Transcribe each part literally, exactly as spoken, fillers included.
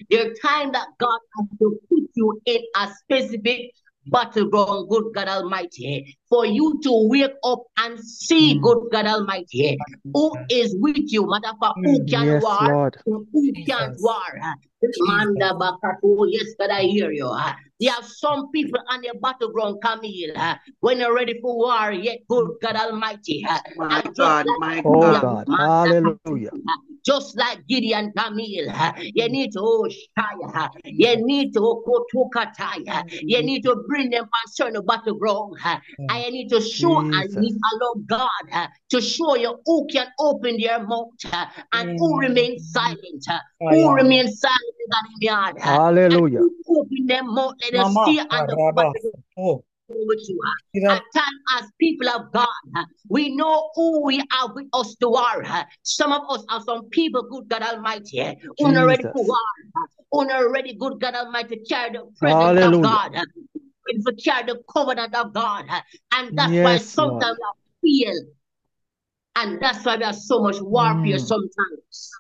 There's time that God has to put you in a specific battleground, good God Almighty, for you to wake up and see, Mm. good God Almighty, who is with you, matter of fact, who Mm. can Yes, war, Lord. and who can't Jesus. war. Manda Bakatu, yes, God, I hear you. There are some people on the battleground, Camille, when you're ready for war, yet good God Almighty. My And just God, like my Oh God. Gideon, God. man, Hallelujah. just like Gideon, Camille, you need to oh, Shia, you need to oh, go to Kataya, you need to bring them concern the battleground, and you need to show and Jesus. need allow God uh, to show you who can open their mouth uh, and who Mm. remains silent, uh, Oh, who yeah. remains silent in the yard, uh, and Hallelujah. who open their mouth, let them Mama, stay on the Araba. battleground Oh, with you. uh. Kira. At time as people of God, uh, we know who we are with us to war. uh. Some of us are some people, good God Almighty, uh, who are ready for Jesus. war, uh, who are ready, good God Almighty, to carry the presence of Hallelujah. God, uh, to carry the covenant of God, uh, and that's why Yes, Lord. sometimes we feel, and that's why we have so much warfare Mm. sometimes.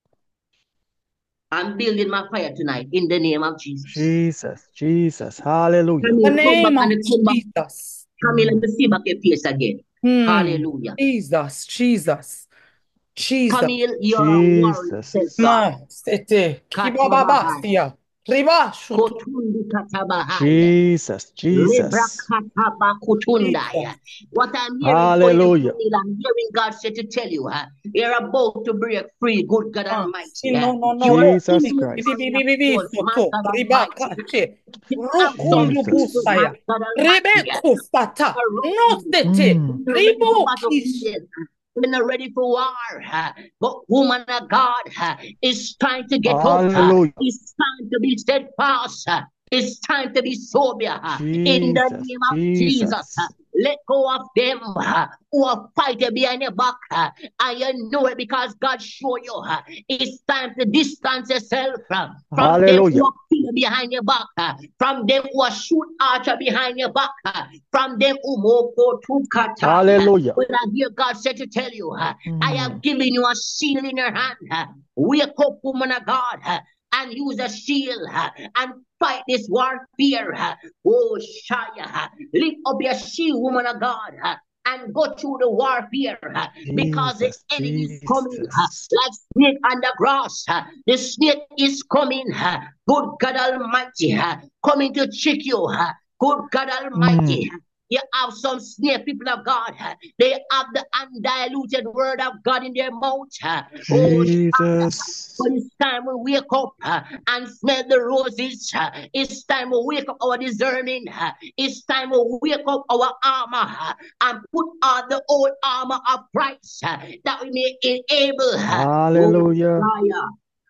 I'm building my fire tonight in the name of Jesus. Jesus. Jesus. Hallelujah. The Camille, come back name of and come back. Jesus. Camille, let Mm. me see back your face again. Hmm. Hallelujah. Jesus, Jesus, Jesus. Camille, you're a warrior, Jesus. says God. Ma, sete, Katabahai. kibababastia, riba, shutu, Kotundi katabahai. Jesus. Lebra Jesus. kataba kutundai. Jesus. What I'm hearing for you, Hallelujah. Camille, I'm hearing God say to tell you, huh, you're about to break free, good God Ah, Almighty. si huh. no, no, no, You are no. Jesus in the Bi, Christ. bi, bi, arena bi, bi, force, my soto, God riba, Almighty. kache, You have some rukundu people, my Jesus. busaya, God rebe Almighty, huh, kufata, around no you. sete, Mm. You're ready for ribo kish. battlefield. We're not ready for war. huh. But woman of God huh, is trying to get up. huh. Hallelujah. It's time to be steadfast. huh. It's time to be sober. huh. In the Jesus. name of Jesus. huh. Jesus. Let go of them huh, who are fighting behind your back. huh. And you know it because God showed you. huh. It's time to distance yourself huh, from them who Hallelujah. are fear behind your back. huh. From them who are shoot archer behind your back. huh. From them who moko to katai. huh. Hallelujah. When I hear God say to tell you, huh, I have Mm. given you a shield in your hand. huh. Wake up, woman of God, huh, and use a shield huh, and fight this warfare. huh. Oh, Shia, huh. Lift up your shield, woman of God, huh, and go through the warfare huh, because the Jesus. enemy is coming huh, Jesus. like snake on the grass. huh. The snake is coming. huh. Good God Almighty, huh, coming to trick you. huh. Good God Mm. Almighty. huh. You have some snake people of God. huh. They have the undiluted word of God in their mouth. huh. Oh, Shia. Jesus. But it's time we wake up uh, and smell the roses. uh, It's time we wake up our discerning. uh, It's time we wake up our armor uh, and put on the old armor of Christ uh, that we may enable uh, oh, Hallelujah. fire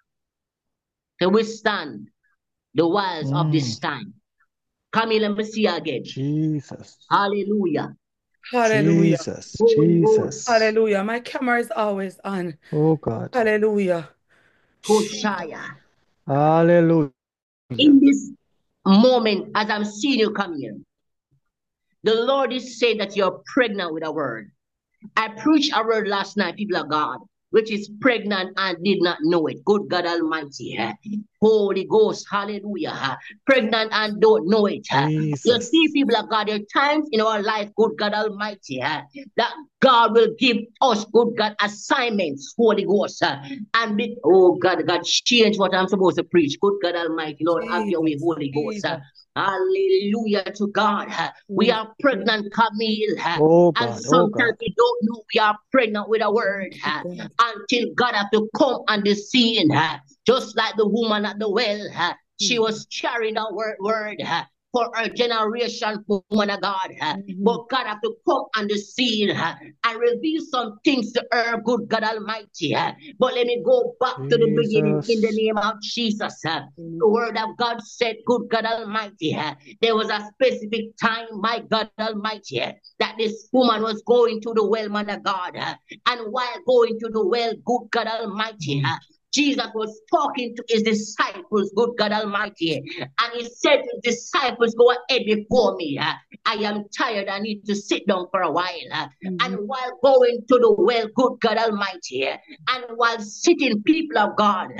to withstand the wiles of Mm. this time. Come here, let me see you again. Jesus. Hallelujah. Hallelujah. Jesus. Holy Ghost, Jesus. Hallelujah. My camera is always on. Oh God. Hallelujah. Hoshaya. Hallelujah. In this moment, as I'm seeing you come here, the Lord is saying that you're pregnant with a word. I preached a word last night, people of God, which is pregnant and did not know it. Good God Almighty. eh. Holy Ghost, hallelujah. eh. Pregnant and don't know it. eh. You Jesus. see, people of God, there are times in our life, good God Almighty, eh, that God will give us, good God, assignments, Holy Ghost. eh, And be, oh God, God, change what I'm supposed to preach. Good God Almighty, Lord, have your way, Jesus. Holy Ghost. eh. Jesus. Hallelujah to God. eh. We Jesus. are pregnant, Camille. eh, Oh and God. Oh sometimes God. we don't know we are pregnant with a word Mighty huh, God. until God have to come on the scene. huh. Just like the woman at the well, huh, she Jesus. was carrying a word, word huh, for her generation, woman of God. huh. Mhm. But God have to come on the scene huh, and reveal some things to her, good God Almighty. huh. But let me go back to the beginning in the Jesus. name of Jesus. huh. Mhm. The word of God said, good God Almighty. huh, There was a specific time, my God Almighty, huh, that this woman was going to the well, man of God. huh, And while going to the well, good God Almighty, Mm. huh, Jesus was talking to his disciples, good God Almighty, and he said to his disciples, go ahead before me. huh, I am tired, I need to sit down for a while. huh. Mhm. And while going to the well, good God Almighty, huh, and while sitting, people of God, huh,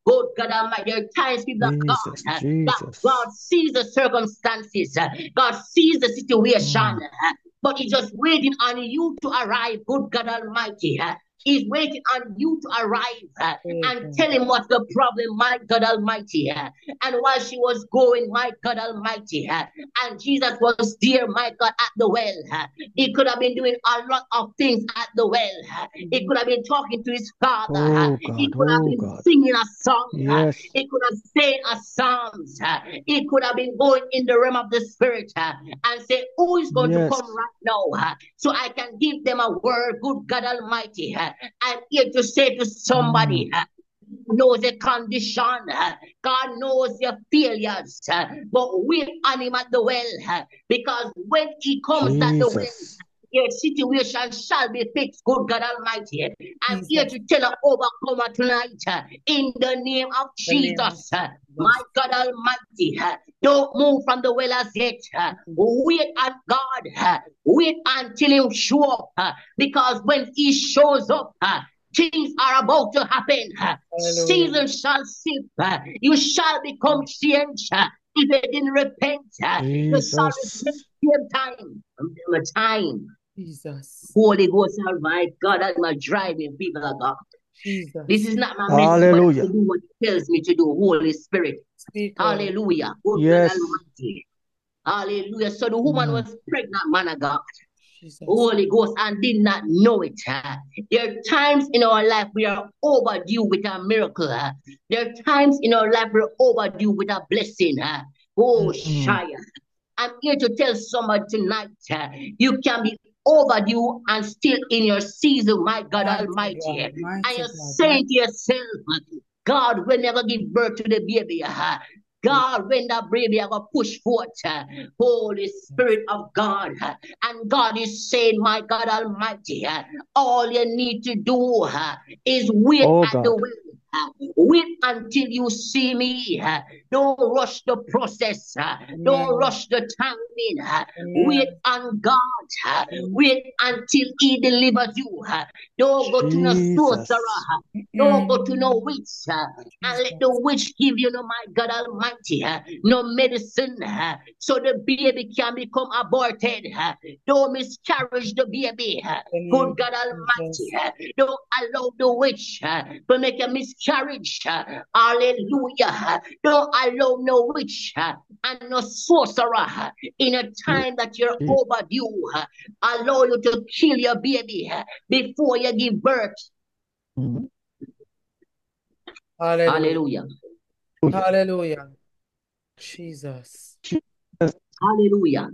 Good God Almighty, there are times, people of God, Jesus, uh, that Jesus. God sees the circumstances, uh, God sees the situation, Mm. uh, but He's just waiting on you to arrive. Good God Almighty, uh, He's waiting on you to arrive uh, and tell Him what's the problem, my God Almighty. uh, And while she was going, my God Almighty, uh, and Jesus was there, my God, at the well. uh, He could have been doing a lot of things at the well. uh, He could have been talking to His Father. uh, Oh He God, could have oh been God. singing a song. uh, Yes. He could have sang a psalms. uh, He could have been going in the realm of the Spirit uh, and say, who is going to Yes. come right now? uh, So I can give them a word, good God Almighty. uh, I'm here to say to somebody, Mm. uh, knows the condition. uh, God knows your failures, uh, but wait on Him at the well, uh, because when He comes at the well, Jesus. your situation shall be fixed, good God Almighty. I'm here Jesus. to tell an overcomer tonight, uh, in the name of The name of Jesus, uh, Jesus. my God Almighty. uh, Don't move from the well as yet. uh, Wait on God. uh, Wait until He show up, uh, because when He shows up, uh, things are about to happen. uh, Hallelujah. Seasons shall shift. uh, You shall become changed. uh, If you didn't repent, uh, you shall repent Jesus. same time. Until the time. Jesus. Holy Ghost, oh my God, I'm not driving people of God. This Jesus. is not my message, but I have to Hallelujah. do what He tells me to do. Holy Spirit. Speak, Lord. Hallelujah. Good God Yes. Almighty. Hallelujah. So the woman Mm. was pregnant, man of God. Jesus. Holy Ghost, and did not know it. uh. There are times in our life we are overdue with a miracle. uh. There are times in our life we're overdue with a blessing. uh. Oh, Mm. Shia. I'm here to tell somebody tonight, uh, you can be overdue and still in your season, my God Mighty Almighty. God. Mighty And you're God. saying to yourself, God will never give birth to the baby. uh. God, when that baby are gonna push forth, uh, Holy Spirit of God, uh, and God is saying, my God Almighty, uh, all you need to do uh, is wait Oh at the God. well. uh, Wait until you see me. uh, Don't rush the process. uh, Don't Amen. rush the timing. uh, Amen. Wait on God. uh, Wait until He delivers you. uh, Don't go to no sorcerer. Jesus. uh, Don't go to no Mm. witch. uh, and let Jesus. the witch give you, no, my God Almighty, uh, no medicine, uh, so the baby can become aborted. uh, Don't miscarriage the baby. uh, The name Good of God Almighty, Jesus. uh, don't allow the witch uh, to make a miscarriage. uh, Hallelujah. uh, Don't allow no witch uh, and no sorcerer uh, in a time that you're Je- overdue. uh, Allow you to kill your baby uh, before you give birth. Mm. Hallelujah. Hallelujah. Hallelujah. Jesus. Jesus. Hallelujah.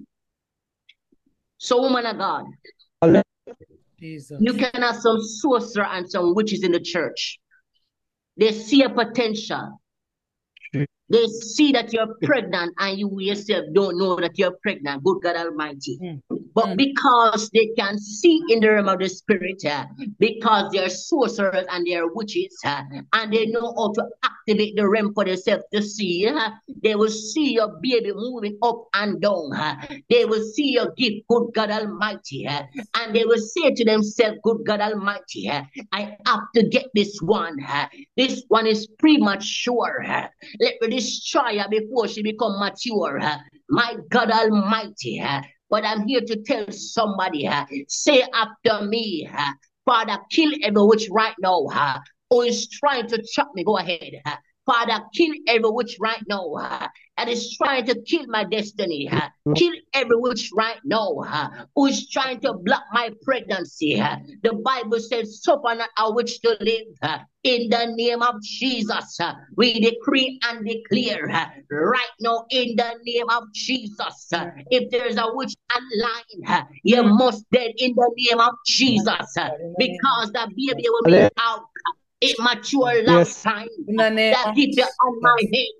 So, woman of God, Hallelujah. Jesus. you can have some sorcerer and some witches in the church. They see a potential. Je- They see that you're pregnant and you yourself don't know that you're pregnant. Good God Almighty. Mm. But Mm. because they can see in the realm of the spirit, uh, because they're sorcerers and they're witches, uh, and they know how to activate the realm for themselves to see, uh, they will see your baby moving up and down. uh, They will see your gift, good God Almighty, uh, and they will say to themselves, good God Almighty, uh, I have to get this one. uh, This one is premature. uh, Let me destroy her before she become mature. uh, My God Almighty. uh, But I'm here to tell somebody, uh, say after me, uh, Father, kill every witch right now uh, who is trying to trap me. Go ahead. uh, Father, kill every witch right now uh, that is trying to kill my destiny. uh, Kill every witch right now uh, who is trying to block my pregnancy. uh. The Bible says, suffer not a witch to live. uh, In the name of Jesus, uh, we decree and declare uh, right now in the name of Jesus. uh, If there's a witch online, uh, you Mm. must dead in the name of Jesus, uh, God, in the name of because the baby Jesus. will be out. uh, It mature long Yes. time. In the name That of keep you on my Jesus. head. uh,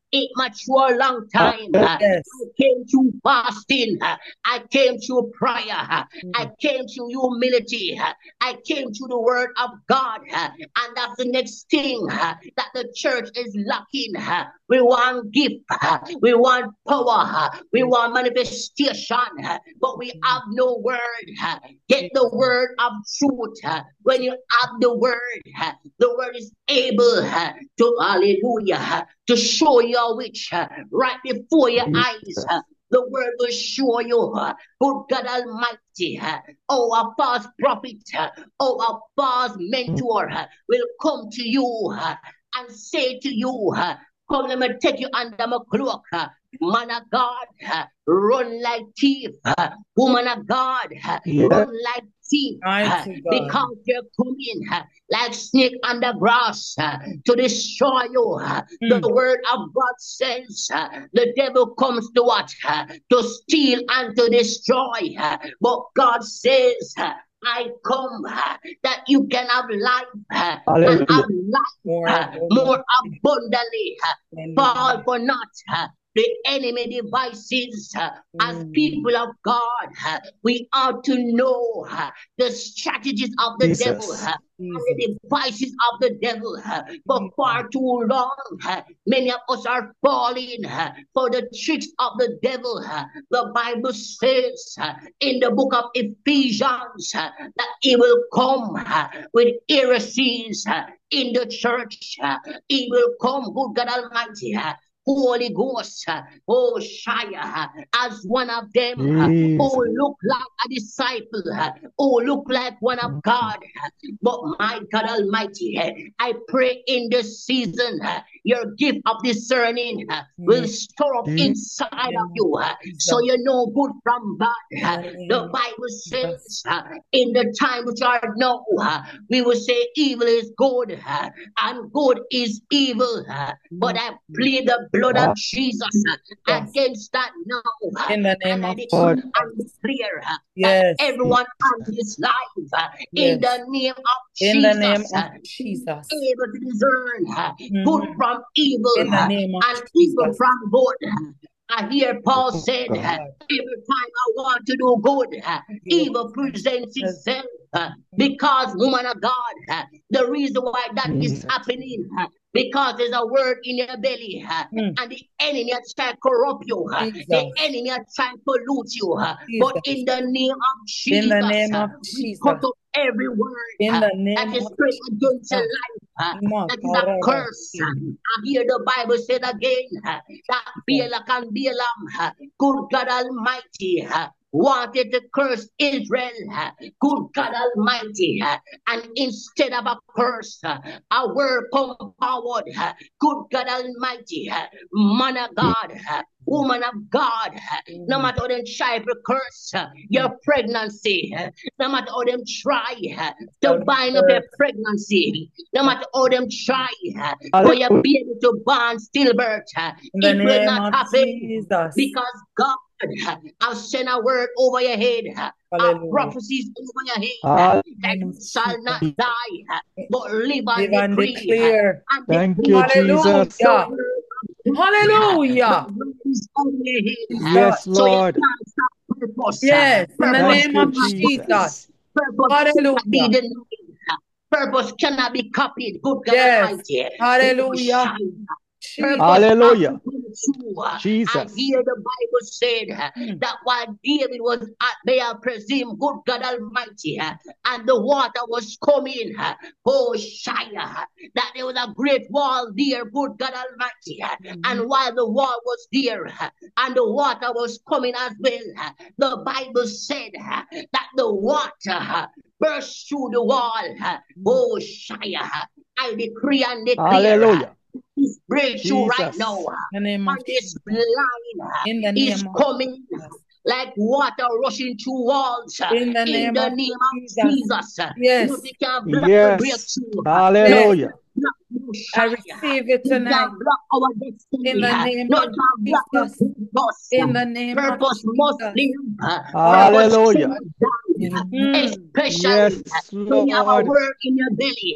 it mature a long time. uh, Yes. I came through fasting. uh, I came through prayer. uh, Mm. I came through humility. uh, I came through the word of God. uh, And that's the next thing uh, that the church is lacking. uh, We want gift. uh, We want power. uh, We want manifestation. uh, But we have no word. uh, Get the word of truth. uh, When you have the word, uh, the word is able uh, to, hallelujah, uh, to show you a witch uh, right before your eyes. uh, The word will show you, uh, good God Almighty, uh, oh, a false prophet, uh, oh, a false mentor uh, will come to you uh, and say to you, uh, come, let me take you under my cloak. uh, Man of God, uh, run like thief. uh, Woman of God, uh, Yes. run like thief. uh, Mighty God. Because you're coming uh, like snake under grass uh, to destroy you. uh, Mm. The word of God says uh, the devil comes to what? Uh, to steal and to destroy. uh, But God says, uh, I come uh, that you can have life uh, and Hallelujah. have life More uh, more abundantly. uh, Fall Hallelujah. for not uh, the enemy devices. uh, As Mm. people of God, uh, we ought to know uh, the strategies of the devil Jesus. uh, and Jesus. the devices of the devil. uh, For Jesus. far too long, uh, many of us are falling uh, for the tricks of the devil. uh. The Bible says uh, in the book of Ephesians uh, that he will come uh, with heresies uh, in the church. uh, He will come, good God Almighty, uh, Holy Ghost, uh, oh Shia, uh, as one of them, uh, Jesus. oh look like a disciple, uh, oh look like one of God. uh, But my God Almighty, uh, I pray in this season, uh, your gift of discerning uh, will Mm. store up Jesus. inside of Name you, of uh, so Jesus. you know good from bad. In uh. the name The of Bible says, Jesus. uh, in the time which are now, uh, we will say evil is good uh, and good is evil. uh, But Mm. I plead the blood of Ah, Jesus uh, Jesus. against that now. uh, In the And name I of Lord. decree and Jesus. declare uh, that Yes. everyone on this life, uh, in Yes. the name of In the name Jesus, of uh, is Jesus. able to discern uh, good Mhm. from evil In the uh, name of and evil Jesus. from good. I hear Paul Oh, said, God. uh, God. every time I want to do good, uh, You evil will presents present itself. uh, Because, woman of God, uh, the reason why that is Jesus. happening, uh, because there's a word in your belly, uh, Mm. and the enemy has tried to corrupt you, uh, the Jesus. enemy has tried to pollute you. uh, But Jesus. in the name of In the Jesus, name uh, of we cut Jesus. up every word In uh, the that name is of spread against your Jesus. life, uh, that is a Makarabasi. curse. uh, I hear the Bible said again uh, that Balak and Balaam, uh, good God Almighty, uh, wanted to curse Israel, uh, good God Almighty, uh, and instead of a curse, uh, a word come forward, uh, good God Almighty, uh, man of God, uh, woman of God, uh, no Mm. matter how them try to curse uh, your pregnancy, uh, no matter how them try uh, to Shall be bind up your cursed. pregnancy, no matter how them try uh, for Hallelujah. your baby to born stillbirth, uh, In the it will name not of happen Jesus. because God uh, has sent a word over your head, uh, a Hallelujah. prophecies over your head, uh, Hallelujah. that Name you of shall not Jesus. die, uh, but live and Live and decree, uh, declare. and Thank decree you, the Jesus. Hallelujah. word of God, uh, Hallelujah. the word is over your head, uh, Jesus. Yes, so you Lord. can't stop purpose. uh, Yes. In the Purpose Thank name you, of cannot Jesus. Jesus. Purpose cannot be Hallelujah. denied. Purpose cannot be copied. Good God Yes. Almighty. Oh, Hallelujah. shine. Jesus. Purpose has to Hallelujah. come true. I Jesus. hear the Bible said uh, Mm. that while David was at there, presume good God Almighty, uh, and the water was coming, uh, oh Shia, that there was a great wall there, good God Almighty, uh, Mhm. and while the wall was there, uh, and the water was coming as well, uh, the Bible said uh, that the water uh, burst through the wall, uh, oh Shia, I decree and declare. uh, Hallelujah. This breakthrough right now, Jesus. uh, In the name on of this Jesus. line, uh, In the is name of coming Jesus. like water rushing through walls uh, In the in name the of name of Jesus. Jesus. uh, Yes. Nothing can block the Yes. breakthrough. uh, Yes. Nothing Hallelujah. can block no I shine. uh, receive it Nothing tonight. can block our In destiny. the uh, name Nothing of can block the Jesus. purpose. In uh, the name of Purpose must Jesus. live. uh, Purpose Hallelujah. cannot die. uh, Mm. Especially Yes, uh, when you have a Lord. word in your belly. uh,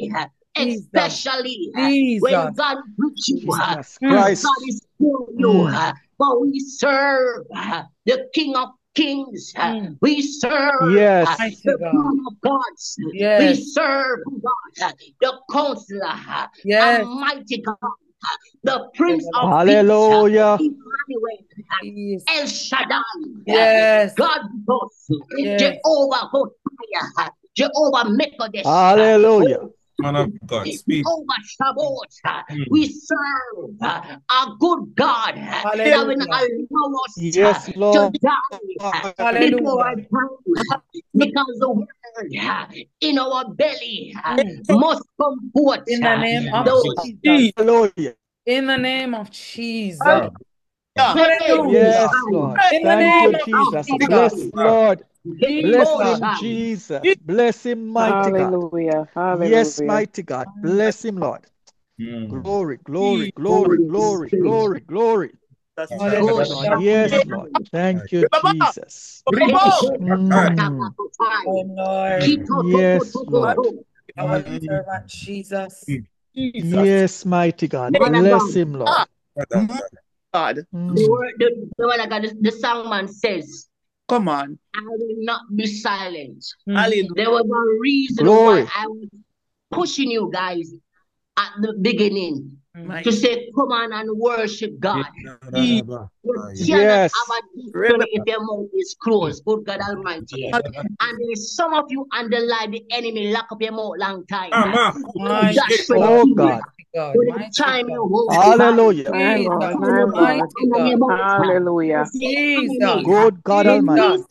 Jesus. especially uh, Jesus. when God reach you, uh, Jesus Mm. Christ. God is for you. Mm. uh, But we serve uh, the King of Kings. uh, Mm. We serve uh, Yes. Mighty the God. God of gods. We Yes. serve God, uh, the Counselor, uh, Yes. Almighty God, uh, the Prince of Peace, uh, Hallelujah. Emmanuel, uh, Yes. El Shaddai, uh, Yes. God Boss, Yes. Jehovah Hosea, uh, Jehovah Mekadesh, uh, Hallelujah. oh, Man of God, speak. Jehovah Shabbat. uh, Mm. We serve uh, a good God uh, that will Hallelujah. allow us uh, Yes, to Lord. die uh, before our Hallelujah. time, because the word uh, in our belly uh, Mm. must come forth. In the uh, name of Those Jesus. Hallelujah. In the name of Jesus. Yeah. Hallelujah. Yes, Lord. In the Thank name you, of Jesus. Jesus. Bless Lord. Bless him, Jesus. Jesus. Bless him, mighty God. Hallelujah. Yes, Hallelujah. mighty God. Bless him, Lord. Mm. Glory, glory, Jesus. glory, glory, glory, glory. Hallelujah. Yes, Lord. Thank you, Jesus. Mm. Oh Lord. Yes, Lord. Our servant Jesus. Yes, mighty God. Man of Bless God, him, Lord. God. the Mm. word, the, the word of God, the, the songman says, Come on. I will not be silent. Hallelujah. There was a reason Glory. why I was pushing you guys at the beginning My to say, come on and worship God. You cannot Yes. have a destiny if your mouth is closed. Good God Almighty. And there's some of you underlie the enemy lock up your mouth long time. My That's for the Oh, kingdom. God. God. With the Mighty time God. you hold Hallelujah. My Jesus. Lord, my Lord. Mighty God. Hallelujah. Jesus. Good God Jesus. Almighty.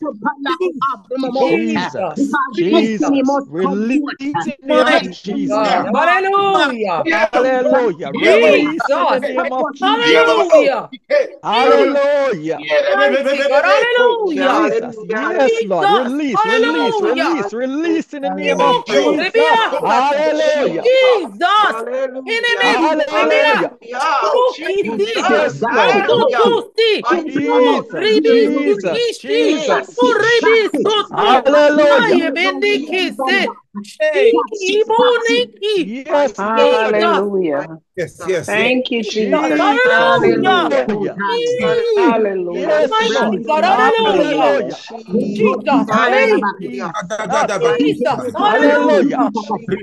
Jesus. Jesus. Jesus. Jesus. Release in the name of Mighty Jesus. God. Hallelujah. Hallelujah. Jesus. Release in the name of Jesus. Hallelujah. Hallelujah. Mighty God. Hallelujah. Jesus. Yes, Lord. Jesus. Release, release, Hallelujah. release, release in the name of Rimoko, Jesus. ribiasata. Hallelujah. Jesus. Enemy, ribia. Hallelujah. Rukisi. Yes, Lord. Rukukusi. Ru, Jesus. ribi, Jesus. sukishi. Jesus. Uribi, sutu. Hallelujah. Maye bendikise. Shiki, ibuniki. Yes, Lord. Jesus. Hallelujah. Yes, yes, yes. Thank you, Jesus. Jesus. Hallelujah. Hallelujah. Hallelujah. Jesus. Hallelujah. Yes, Mighty Lord. God. Jesus. Hallelujah. Hallelujah. Jesus. Thank Hey. you. Jesus. Jesus. Hallelujah. Hallelujah.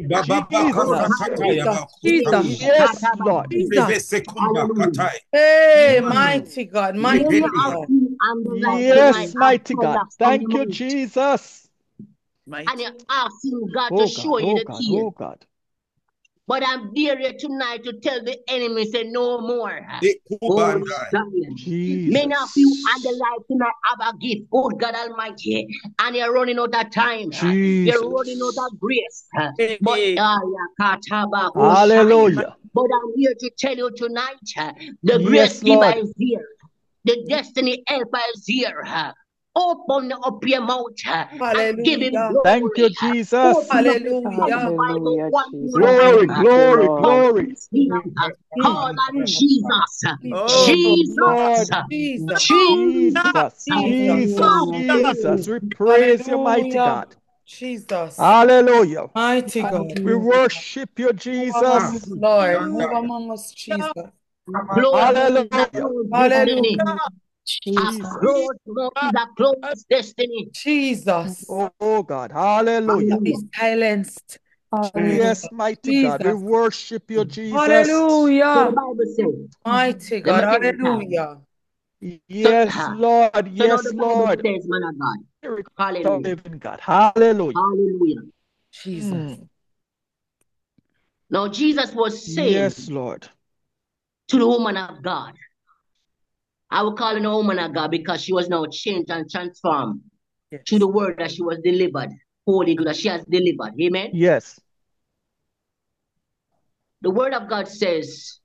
Jesus. Jesus. Jesus. Yes, Lord. Jesus. Hallelujah. Hey, Mm. mighty God, Many mighty of God, you on the line tonight Yes, are mighty God. products from the Thank you, mount, Jesus. and mighty. you're asking God to Oh God, show you oh the God, tears. oh God. But I'm here tonight to tell the enemy, say no more. Oh, Zion. Many of you on the Jesus. line tonight have a gift, oh God Almighty, and you're running out of time. You're running out Jesus. of grace. But Hey, ah, yeah, kataba, oh, Shia. Hallelujah. But I'm here to tell you tonight, uh, the grace Yes, giver Lord. is here. The destiny helper is here. uh, Open up your mouth uh, and give him hallelujah, Thank you, glory. uh, Jesus. Open up your tongue, hallelujah. Bible Hallelujah, one Jesus. more time. Glory, uh, Thank you, glory, Lord. Because glory. he's here. uh, Mm. Call on Jesus. uh, Oh, Yes, Jesus. Lord. uh, Jesus, Jesus. Jesus, uh, Jesus, Jesus, God, Hallelujah. Jesus. We praise you, mighty hallelujah, God. Jesus, Hallelujah. mighty God. We worship you, Move among Jesus. us, Lord, move among us, Jesus. close is a Hallelujah. closed destiny. Hallelujah, A Jesus. Jesus. closed mouth is a closed destiny. Jesus. Oh, oh God. Hallelujah. Be Hallelujah. silenced, Hallelujah. Yes, mighty God. We Jesus. worship you, Jesus. So the Hallelujah, Bible says, mighty let God. me take the time. Hallelujah, So, Yes, uh, Lord. so now Yes, the Bible Lord. says, man of God. Spirit of Hallelujah. living God. Hallelujah. Hallelujah. Jesus. Mm. Now Jesus was saying Yes, Lord. to the woman of God, I will call her a woman of God because she was now changed and transformed Yes. to the word that she was delivered, holy good that she has delivered. Amen. Yes. The word of God says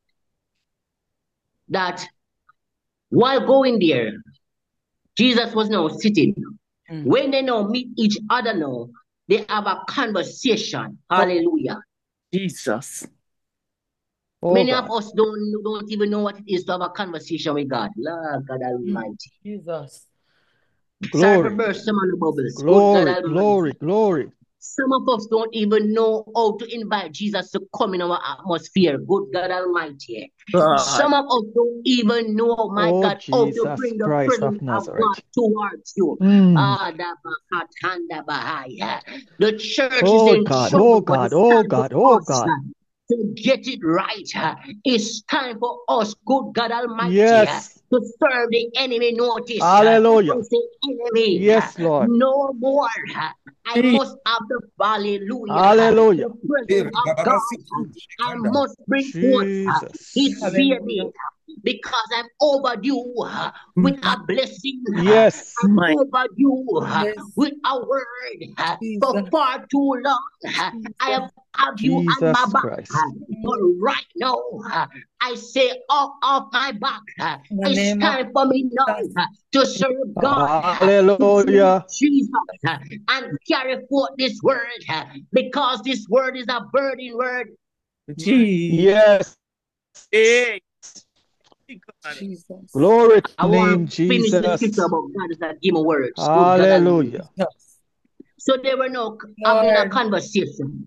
that while going there, Jesus was now sitting. Mm. When they now meet each other now, they have a conversation. Hallelujah. Jesus. Oh Many of God. us don't, don't even know what it is to have a conversation with God. Lord God Almighty. Jesus. Sorry for Glory. burst some of the bubbles. Good God Glory. Almighty. Glory. Glory. Some of us don't even know how to invite Jesus to come in our atmosphere. Good God Almighty. God. Some of us don't even know, my Oh, God, how to Jesus bring the Christ presence of of Nazareth. God towards you. Mm. Ah, da ba ka tanda bahaya. The church is Oh, in God. trouble, Oh, but God. it's Oh, time God. for Oh, us God. uh, to get it right. uh. It's time for us, good God Almighty, uh, Yes. to serve the enemy. Notice, uh, Hallelujah. I say enemy, uh, Yes, Lord. no more. uh, I Jesus. must have the hallelujah, Hallelujah. the presence of God. uh, I must bring forth uh, His Jesus. baby because I'm overdue uh, with a blessing. uh, Yes. I'm My overdue uh, yes, with a word uh, Jesus. for far too long. uh, I have have you on my Jesus back. Christ. uh, But right now, uh, I say off off my back. uh, In the It's name of time for me now Jesus. uh, to serve God, uh, to serve Hallelujah. Jesus, uh, and carry forth this word uh, because this word is a burning word. Jesus. Yes. Hey, God. Jesus. Glory to I the name want to finish the scripture Jesus. about God is that give me words. Good God Almighty. Hallelujah. Jesus. So they were now having a Lord. conversation,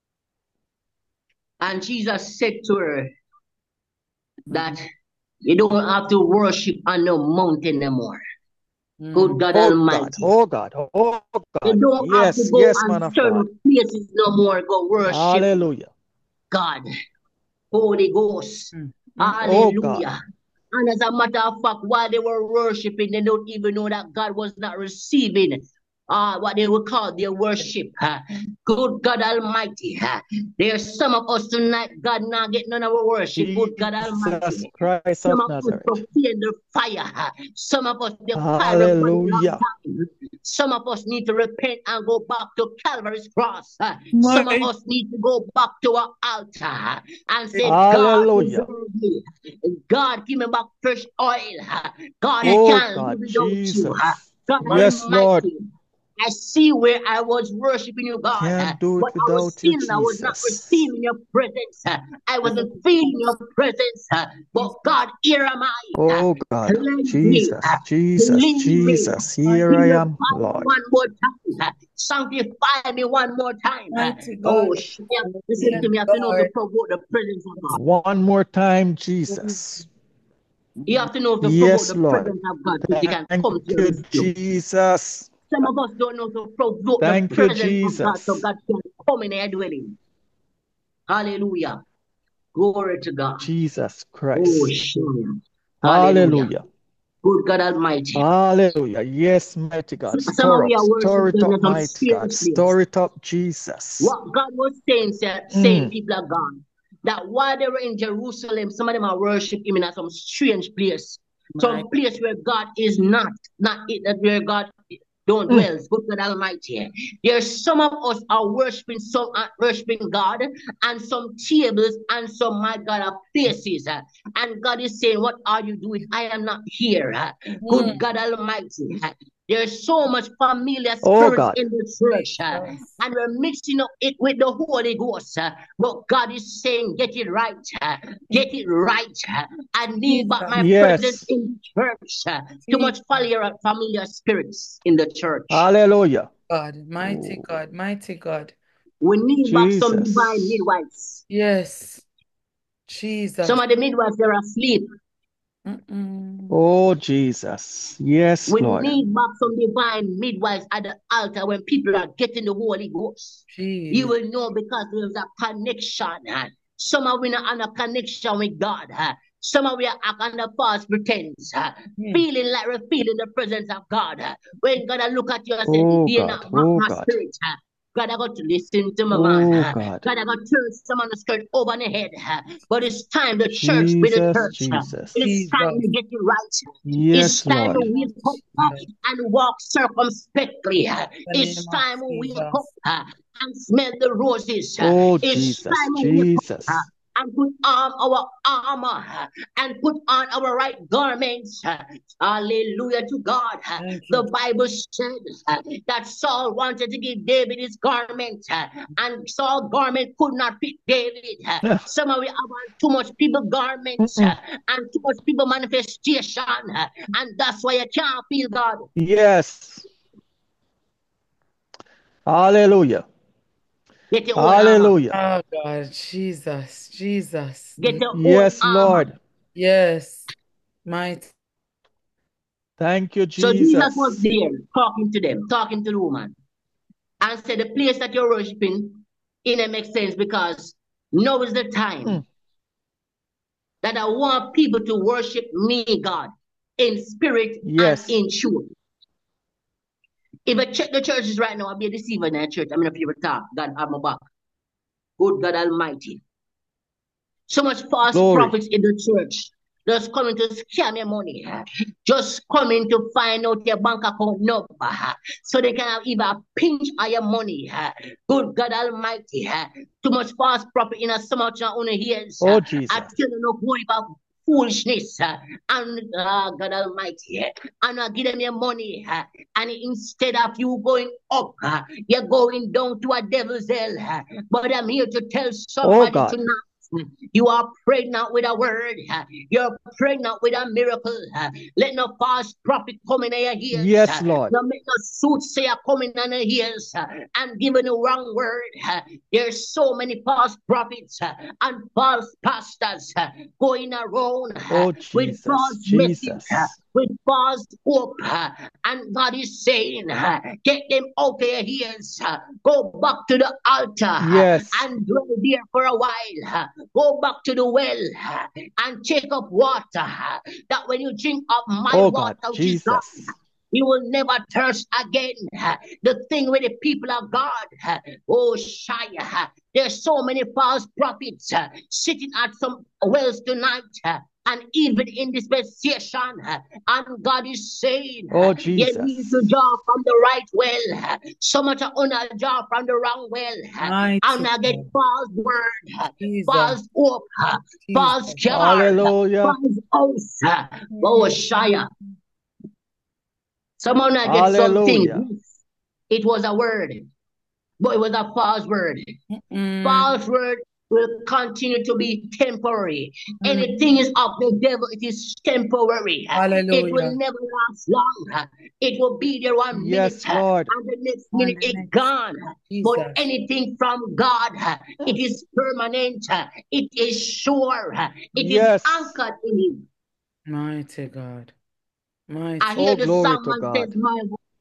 and Jesus said to her that you don't have to worship on the mountain anymore. Good God Oh, God. Almighty. Oh, God. Oh, You God. don't have to Yes. go Yes, on man of certain God. places no more. Go worship Hallelujah. God, Holy Ghost. Mm. Oh, God. Hallelujah. And as a matter of fact, while they were worshiping, they don't even know that God was not receiving uh, what they would call their worship. uh. Good God Almighty. uh. There's some of us tonight, God not get none of our worship. Good God Jesus Almighty. Christ Some of of us Nazareth. to feel the fire. uh. Some of us, the fire burning long Hallelujah. time. Some of us need to repent and go back to Calvary's cross. uh. My Some of us need to go back to our altar uh, and say, God, Hallelujah. preserve me. God, give me back fresh oil. uh. God, I Oh, can't live God. without you. uh. Jesus. God Yes, Lord. Almighty. I see where I was worshiping you, God, uh, Can't do but it I was without you, feeling I was not Jesus. receiving your presence. uh, I wasn't feeling your presence, uh, but God, here am I. uh, Oh, God. Cleanse me, Jesus. uh, Jesus. cleanse me, Jesus. Here I am, purify me Lord. one more time, uh, sanctify me one more time. uh. mighty Oh, God. shit. Listen Yes, to me. I have to know to Lord. provoke the presence of God. One more time, Jesus. You have to know to provoke Yes, the Lord. presence of God so He can Thank come to your you, rescue. Jesus. Some of us don't know to provoke the Thank you, presence of God so Jesus. God can come in our dwelling. Hallelujah. Glory to God. Jesus Oh, Christ. shame. Hallelujah. Hallelujah. Good God Almighty. Hallelujah. Yes, mighty God. Some of Store we up, are store worshiping it up, in some mighty God. serious place. Store it up, Jesus. What God was saying, say- saying Mm. people are gone. That while they were in Jerusalem, some of them are worshiping Him in some strange place. My Some place where God is not, not it, that where God don't Mm. dwell. Good God Almighty. There's some of us are worshiping some uh, worshiping God and some tables and some my God are places. uh, and God is saying, what are you doing? I am not here. uh, good Mm. God Almighty. uh, There's so much familiar Oh, spirits God. in the church, uh, Jesus. and we're mixing up it with the Holy Ghost. uh, but God is saying, get it right, uh, get it right. uh, I need back my presence Yes. in the church. uh, too much familiar, familiar spirits in the church. Hallelujah. God, mighty Oh, God, mighty God. We need back some Jesus. divine midwives. Yes, Jesus. Some of the midwives are asleep. Mm-mm. Oh, Jesus. Yes, We Lord. need back some divine midwives at the altar when people are getting the Holy Ghost. You Jesus. will know because there's a connection. huh? Some are we not on a connection with God. huh? Some of we are under false pretense, huh? Mm. feeling like we're feeling the presence of God. huh? When God I look at you and say, Oh, "You're God. not back Oh, my God. spirit." huh? God, I got to listen to my man. Oh, huh? God. God, I got to turn some on the skirt over the head. huh? But it's time the church be the Jesus, church. huh? Jesus. It's time Jesus. to get it right. It's Yes, time to Lord. wake up uh, and walk circumspectly. uh. In the It's name of time to wake up Jesus. uh, and smell the roses. uh. Oh, It's Jesus. time to wake up uh, Jesus. and put on our armor uh, and put on our right garments. uh. Hallelujah to God. uh. Thank The you. Bible said uh, that Saul wanted to give David his garment, uh, and Saul's garment could not fit David. uh. Some of we have on too much people garments uh, Mm-mm. and too much people manifestation, uh, and that's why you can't feel God. Yes. Hallelujah. Get your own armor. Hallelujah. Oh God, Jesus, Jesus. Get your own Yes, armor. Lord. Yes. Mighty. Thank you, So Jesus was Jesus. there talking to them, talking to the woman, and said, the place that you're worshiping, it it makes sense because now is the time Mm. that I want people to worship me, God, in spirit and Yes. in truth. If I check the churches right now, I'll be a deceiver in that church. I'm in a favorite talk. God have my back. Good God Almighty. So much false Glory. prophets in the church. Just coming to scam your money. Just coming to find out your bank account number. So they can have either a pinch of your money. Good God Almighty. Too much false prophet in a so much on the ears. Oh, I Jesus. tell you no more about foolishness. And uh, God Almighty. And I give them your money. And instead of you going up, you're going down to a devil's hell. But I'm here to tell Oh, somebody God. tonight. You are pregnant with a word. You're pregnant with a miracle. Let no false prophet come in your ears. Yes, Lord. No make no soothsayer come in your ears and giving the wrong word. There's so many false prophets and false pastors going around Oh, with Jesus. false message, Jesus. with false hope. And God is saying, get them out of your ears. Go back to the altar Yes. and dwell there for a while. Go back to the well and take up water. That when you drink of my Oh, water, God. which is God, Jesus. you will never thirst again. The thing with the people of God, oh Shia, there's so many false prophets sitting at some wells tonight. And even in this dispensation, and God is saying, Oh, you need Jesus. to draw from the right well. So much I wanna draw from the wrong well. Mighty And I get God. false word, Jesus. false hope, false Jesus. car, Hallelujah. false house. Oh Shia. Someone I get something. Hallelujah. It was a word, but it was a false word. Mm. False word will continue to be temporary. Mm. Anything is of the devil, it is temporary. It Hallelujah. will never last long. It will be there one minute, Yes, Lord. and the next On minute the it's next. gone. But Jesus. anything from God, it is permanent. It is sure. It is Yes. anchored in Him. Mighty God. Mighty. I hear Oh, the glory song to and says, God. my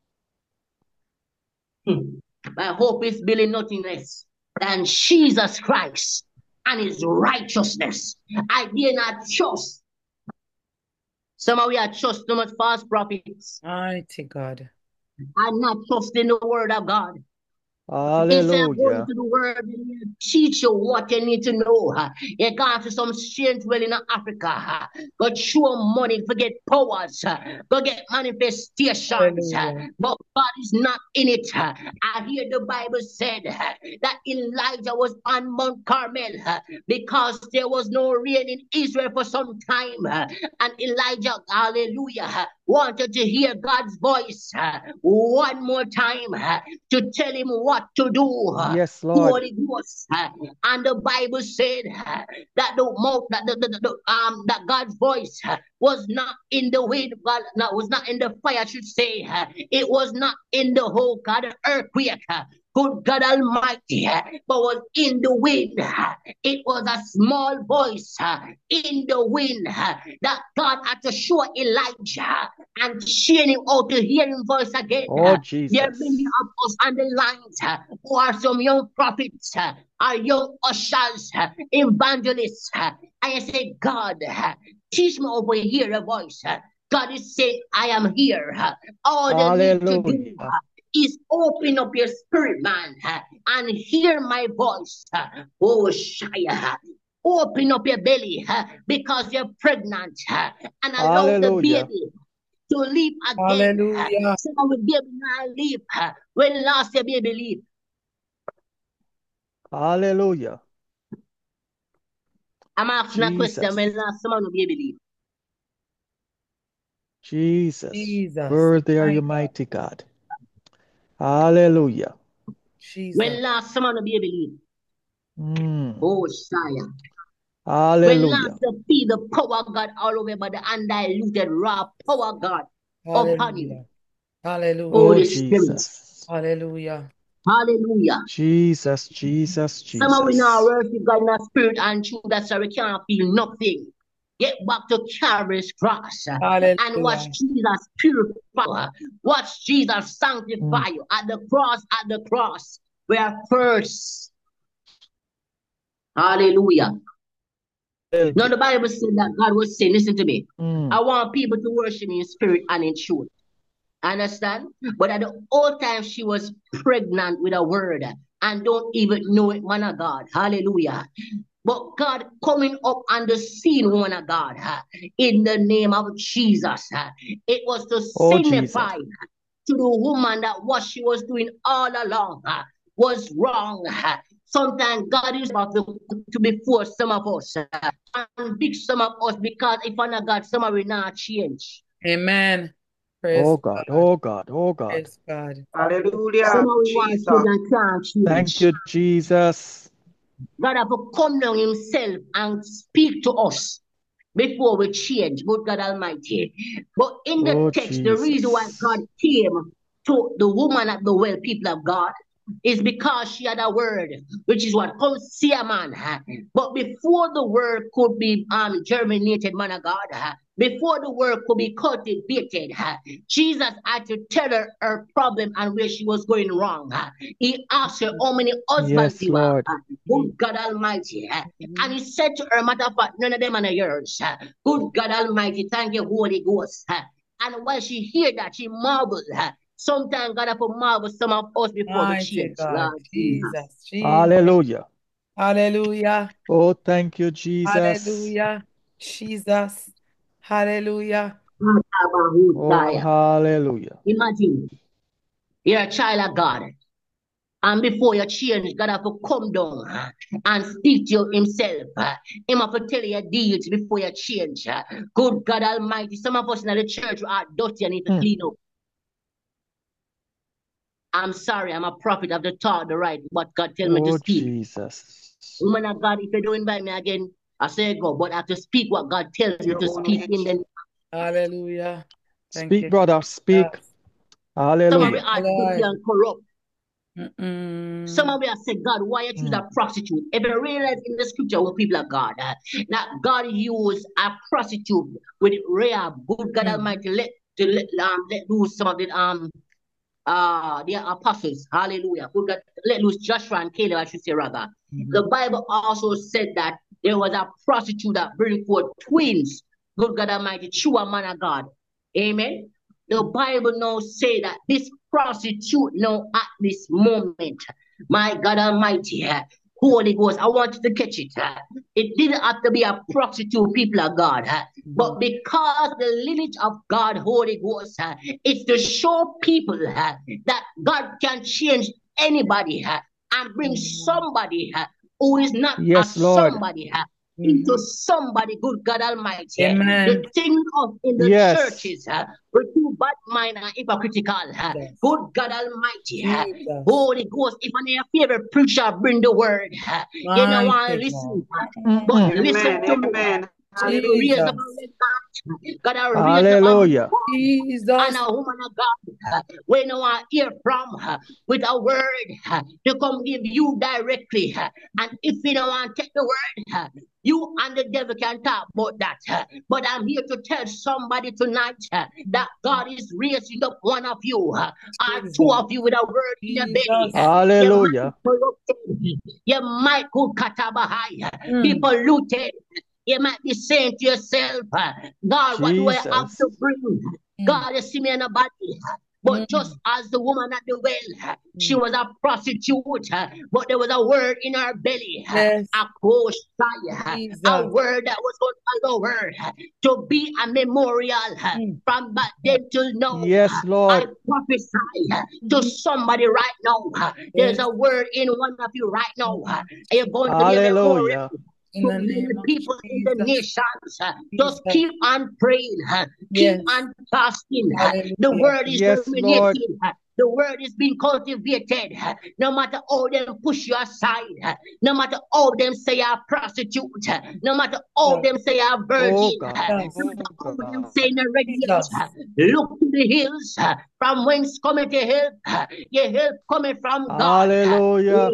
My hope is building nothing less than Jesus Christ and His righteousness. I dare not trust. Some of we are trust too much false prophets. Mighty God. I'm not trusting the word of God. Instead of going Hallelujah. to the word, they teach you what you need to know. You gone to some strange well in Africa. Go show money, forget powers. Go get manifestations. Hallelujah. But God is not in it. I hear the Bible said that Elijah was on Mount Carmel because there was no rain in Israel for some time. And Elijah, hallelujah, wanted to hear God's voice one more time to tell him what to do. Yes, Lord. Holy Ghost. And the Bible said that the mouth that the, the, the, the, um that God's voice was not in the wind, God no, was not in the fire, I should say. It was not in the whole God earthquake. Good God Almighty, but was in the wind. It was a small voice in the wind that God had to show Elijah and share him out to hear his voice again. Oh, There are Jesus. many of us on the lines who are some young prophets, are young ushers, evangelists, and you say, God, teach me over here a voice. God is saying, I am here. All they need to do Hallelujah. is open up your spirit, man, and hear my voice. Oh, Shia. Open up your belly because you're pregnant and allow the Hallelujah. baby to leap again. Hallelujah. Some of the baby now leap. When last your baby leap? Hallelujah. I'm asking a question. When Jesus. last some of the baby leap? Jesus. Jesus. Worthy are My you, God. mighty God. Hallelujah. Jesus. When last some of the baby leap? Mm. Oh, Shia. When Hallelujah. last you feel the power of God all over by the undiluted raw power of God upon you. Hallelujah. Hallelujah. Oh, Holy Spirit. Jesus. Hallelujah. Hallelujah. Jesus, Jesus, Some of we now Jesus. worship God in a spirit and truth. That's why we can't feel nothing. Get back to Calvary's cross uh, and watch Hallelujah. Jesus purify. Watch Jesus Mm. sanctify you at the cross. At the cross, we are first. Hallelujah. Now the Bible said that God was saying, listen to me. Mm. I want people to worship me in spirit and in truth. Understand? But at the old time, she was pregnant with a word and don't even know it, man of God. Hallelujah. But God coming up on the scene, woman of God, uh, in the name of Jesus. uh, It was to Oh, signify Jesus. to the woman that what she was doing all along uh, was wrong. uh. Sometimes God is about to, to be for some of us uh, and big some of us because if I'm not God, some of will not change. Amen. Praise Oh, God. God. Oh, God. Oh, God. Praise God. Some Hallelujah. of we want Jesus. change and can't Thank change. you, Jesus. God have to come down himself and speak to us before we change, good God Almighty. But in the Oh, text, the reason why God Jesus. came to the woman at the well, people of God, is because she had a word, which is what? Come see a man. huh? But before the word could be um, germinated, man of God, huh? Before the word could be cultivated, huh? Jesus had to tell her her problem and where she was going wrong. huh? He asked her how many husbands Yes, you have. Lord. huh? Good God Almighty. huh? And he said to her, matter of fact, none of them are yours. huh? Good God Almighty, thank you, Holy Ghost. huh? And while she heard that, she marveled. huh? Sometimes God have to marvel some of us before we Mighty change. God. Lord Jesus. Jesus. Jesus. Hallelujah. Hallelujah. Oh, thank you, Jesus. Hallelujah. Jesus. Hallelujah. Oh, hallelujah. Imagine you're a child of God. And before you change, God have to come down uh, and speak to you himself. uh. Him have to tell you your deeds before you change. uh. Good God Almighty. Some of us in the church are dirty and need to Mm. clean up. I'm sorry, I'm a prophet of the thought, the right, but God tell me to Oh, speak. Jesus. Woman of God, if you don't invite me again, I say go, but I have to speak what God tells me Your to own speak in edge. the Hallelujah. Thank Speak, you. brother. Speak. Jesus. some of Hallelujah. it are dirty Lord. and corrupt. Some Mm-mm. of us say, God, why you choose Mm. a prostitute? If you realize in the scripture what people of God, uh, that God used a prostitute with Rahab, good God Mm. Almighty, let to let um let loose some of the um uh the apostles, hallelujah. Good God, let loose Joshua and Caleb, I should say rather. Mhm. The Bible also said that there was a prostitute that bring forth twins, good God Almighty, true a man of God. Amen. The Bible now say that this prostitute now at this moment, my God Almighty, uh, Holy Ghost, I want you to catch it. uh, It didn't have to be a prostitute, people of God, uh, but because the lineage of God, Holy Ghost, uh, is to show people uh, that God can change anybody uh, and bring somebody uh, who is not a Yes, Lord. somebody uh, Mhm. into somebody, good God Almighty. Amen. The thing of in the Yes. churches, uh, with too bad mind and hypocritical. Uh, Yes. good God Almighty. Uh, Jesus. Holy Ghost, if I'm your favorite preacher, bring the word. Uh, you know, want to Mighty listen. God. Uh, but Mm-mm. listen Amen. to me. Amen. Raise up Hallelujah. a Jesus. red man. God, I raise up a Hallelujah. Jesus. and a woman of God, uh, when you want to hear from uh, with a word uh, to come give you directly. uh, And if you don't want to take the word, uh, you and the devil can talk about that. uh, But I'm here to tell somebody tonight uh, that God is raising up one of you, uh, or two Jesus. of you with a word in your belly. Jesus. uh, You might Hallelujah. be corrupted. You might go katabahai. uh, Mm. Be polluted. You might be saying to yourself, uh, God, what do I have Jesus. to bring? Mm. God, you see me in a body. But Mm. just as the woman at the well, she Mm. was a prostitute, but there was a word in her belly, Yes. a koshai, Jesus. a word that was going to allow her to be a memorial Mm. from back then till now. Yes, I Lord. prophesy to somebody right now. There's Yes. a word in one of you right now. Mm. You're going to be a memorial Hallelujah. In to the many name of people in the Jesus. nations. uh, Just Jesus. keep on praying. uh, Keep Yes. on fasting. uh, The Hallelujah. word is Yes, Lord. germinating. uh, The word is being cultivated. No matter how them push you aside, no matter how them say you're a prostitute, no matter how them say you're a virgin, Oh no God. matter Oh how them God. say you're ready, Jesus. look to the hills from whence cometh your help. Your help coming from God. Hallelujah.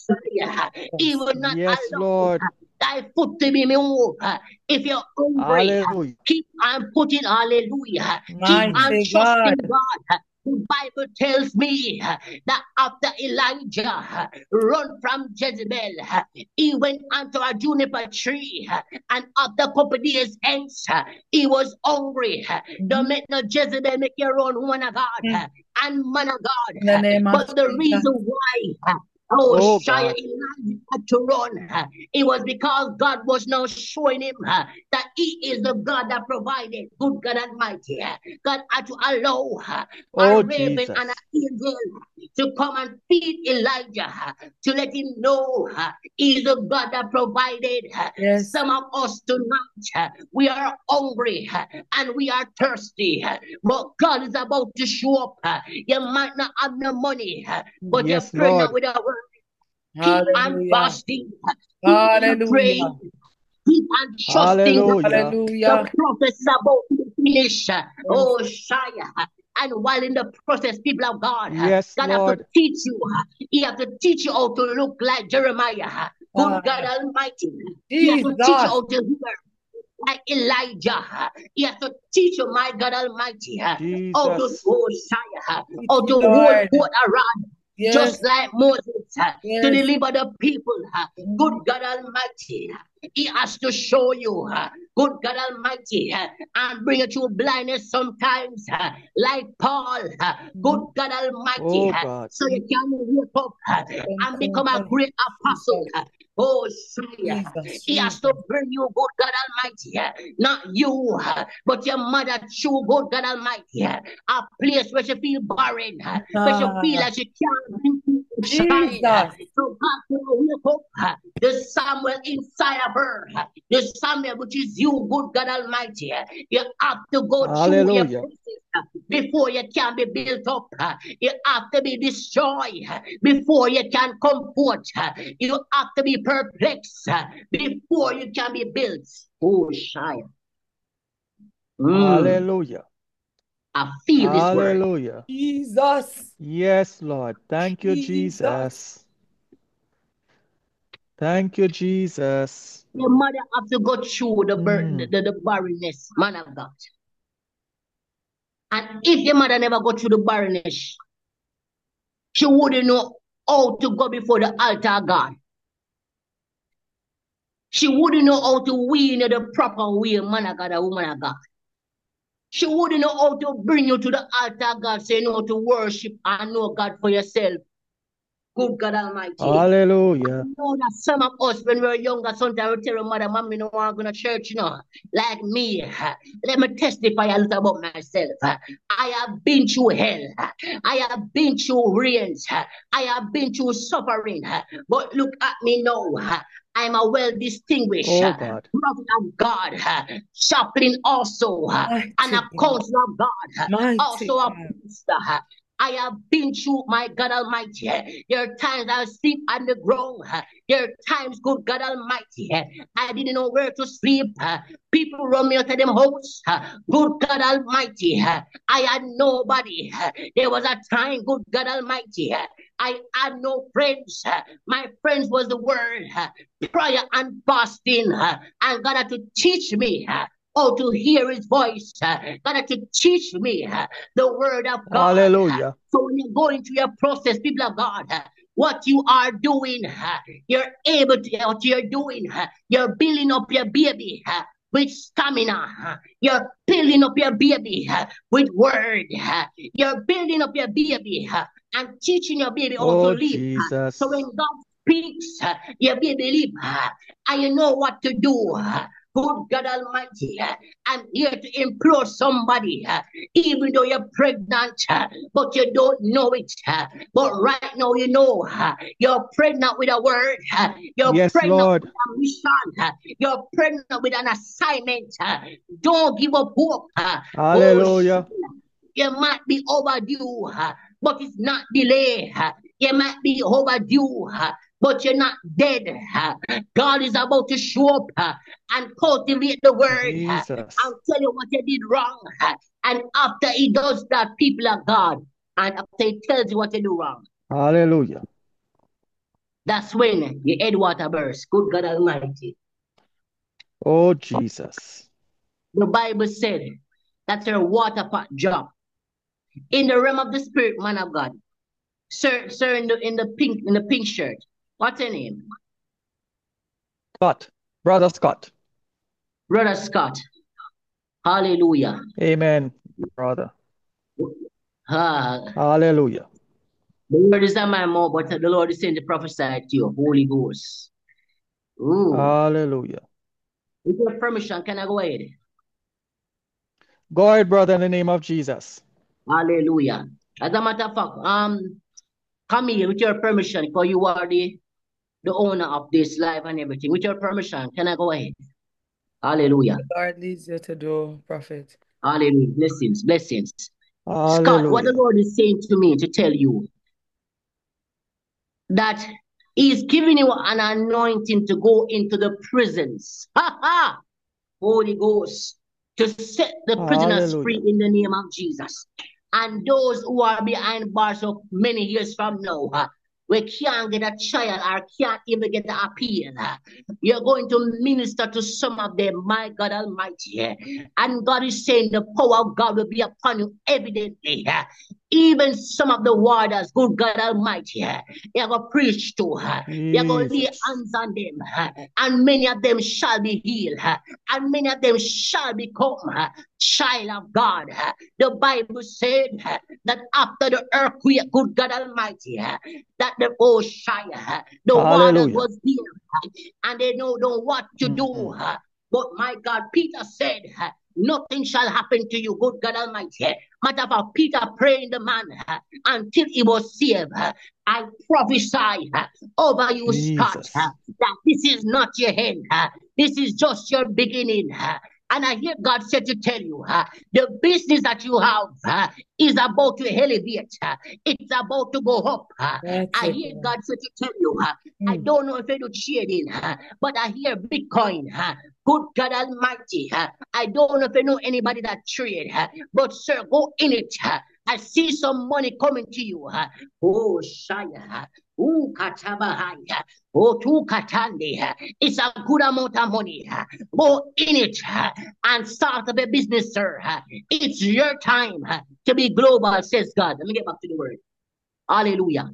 Oh, he will not Yes, allow Lord. thy foot to be moved. If you're hungry, Hallelujah. keep on putting hallelujah. Keep on Mighty trusting God. God. The Bible tells me that after Elijah run from Jezebel, he went onto a juniper tree, and after a couple days hence, he was hungry. Don't make no Jezebel make your own woman of God Mm. and man of In the God. name of But the Jesus. reason why Oh, Oh Shia God. Elijah had to run. It was because God was now showing him uh, that He is the God that provided. Good God Almighty. uh, God had to allow uh, a Oh raven and an Jesus. angel to come and feed Elijah uh, to let him know uh, He is the God that provided. uh, Yes. Some of us tonight, uh, we are hungry uh, and we are thirsty, uh, but God is about to show up. uh, You might not have no money, uh, but you're Yes, pregnant Lord. with a word. Keep on Hallelujah. fasting. Keep on Hallelujah. praying. Keep on trusting God. Hallelujah. Hallelujah. The process is about to finish. Yes. Oh, Shia. And while in the process, people of God, Yes, God have to Lord. teach you. He have to teach you how to look like Jeremiah. Good Ah, God Almighty. He have to teach you Jesus. how to hear like Elijah. He has to teach you, my God Almighty, how to Jesus. oh, Shia, Teach how me, to hold Lord. forth a rod. Yes. Just like Moses uh, to Yes. deliver the people, uh, good God Almighty, uh, He has to show you, uh, good God Almighty, uh, and bring you to blindness sometimes, uh, like Paul, uh, good God Almighty, Oh uh, God. so you can wake up uh, and become a Encounter great apostle. Jesus. uh, Oh, sorry, uh, Jesus. He has Jesus. to bring you, good God Almighty, uh, not you, uh, but your mother, true good God Almighty, uh, a place where she feel barren, uh, where she feel Ah, like she can't shine. uh, Jesus. So God will wake up uh, the Samuel inside of her, uh, the Samuel which is you, good God Almighty. uh, You have to go through your Hallelujah. process uh, before you can be built up. uh, You have to be destroyed uh, before you can come forth. uh, You have to be perplexed uh, before you can be built. Oh, shy. Mm, Hallelujah. I feel this word. Hallelujah. Jesus. Yes, Lord. Thank you, Jesus. Jesus. Thank you, Jesus. Your mother have to go through the, bur- Mm. the, the barrenness, man of God. And if your mother never go through the barrenness, she wouldn't know how to go before the altar of God. She wouldn't know how to wean you the proper way, man of God, a woman of God. She wouldn't know how to bring you to the altar of God, so you know to worship and know God for yourself. Good God Almighty. Hallelujah. I know that some of us, when we were younger, sometimes we tell our mother, Mom, you know, I want to go to church, you know, like me. uh, Let me testify a little about myself. uh, I have been through hell. uh, I have been through rains. uh, I have been through suffering. uh, But look at me now. uh, I'm a well distinguished Oh uh, God. prophet of God, uh, chaplain also, uh, and Mighty a God. counselor of God, uh, Mighty also a God. priest. uh, I have been through, my God Almighty. There are times I sleep on the ground. There are times, good God Almighty, I didn't know where to sleep. People run me out of them house. Good God Almighty, I had nobody. There was a time, good God Almighty, I had no friends. My friends was the word, prayer and fasting. And God had to teach me how to hear His voice. God had to teach me the word of God. Hallelujah. So when you go into your process, people of God, what you are doing, you're able to, what you're doing, you're building up your baby with stamina. You're building up your baby with word. You're building up your baby and teaching your baby how to Oh live. So when Jesus. God speaks, your baby live, and you know what to do. Good God Almighty, uh, I'm here to implore somebody, uh, even though you're pregnant, uh, but you don't know it. uh, But right now, you know, uh, you're pregnant with a word, uh, you're Yes, pregnant Lord. with a mission, uh, you're pregnant with an assignment. uh, Don't give up hope. uh, Oh, Hallelujah. you might be overdue, uh, but it's not delayed. You might be overdue, but you're not dead. God is about to show up uh, and cultivate the word uh, Jesus. and tell you what you did wrong. uh, And after he does that, people are God. And after he tells you what you do wrong, Hallelujah. that's when your head water bursts. Good God Almighty. Oh, Jesus. The Bible said that your water pot drop. In the realm of the spirit, man of God. Sir, sir, in the in the pink in the pink shirt. What's your name? Scott. Brother Scott. Brother Scott. Hallelujah. Amen, brother. Ah, Hallelujah. the word is on my mouth, but the Lord is saying to prophesy to you, Holy Ghost. Ooh. Hallelujah. With your permission, can I go ahead? Go ahead, brother, in the name of Jesus. Hallelujah. As a matter of fact, um, come here with your permission, because you are the, the owner of this life and everything. With your permission, can I go ahead? Hallelujah. The Lord leads you to do, prophet. Hallelujah. Blessings, blessings. Scott, what the Hallelujah. Lord is saying to me to tell you that He's giving you an anointing to go into the prisons. Ha ha! Holy Ghost, to set the prisoners free Hallelujah. in the name of Jesus. And those who are behind bars of many years from now, uh, we can't get a trial or can't even get an appeal. uh, You're going to minister to some of them, my God Almighty. uh, And God is saying the power of God will be upon you evidently. uh, Even some of the warders, good God Almighty, uh, you're going to preach to. uh, You're going to lay Jesus. hands on them. uh, And many of them shall be healed. uh, And many of them shall become uh, child of God. uh, The Bible said uh, that after the earthquake, good God Almighty, uh, that the ocean, uh, the waters Hallelujah. was there, uh, and they know, know what to do. Mhm. uh, But my God, Peter said, uh, nothing shall happen to you, good God Almighty. Matter of fact, Peter prayed the man uh, until he was saved. uh, I prophesy uh, over you, Scott, Jesus. uh, that this is not your end. uh, This is just your beginning. uh, And I hear God said to tell you, uh, the business that you have uh, is about to elevate. uh, It's about to go up. uh, That's I it, hear Lord. God said to tell you, uh, I Mm. don't know if you do trading, uh, but I hear Bitcoin. uh, Good God Almighty. uh, I don't know if you know anybody that trade, uh, but sir, go in it. uh, I see some money coming to you. uh, Oh, Shaya. Oh, Katabahaya. Oh, to Katandi. uh, It's a good amount of money. uh, Go in it uh, and start up a business, sir. uh, It's your time uh, to be global, says God. Let me get back to the word. Hallelujah.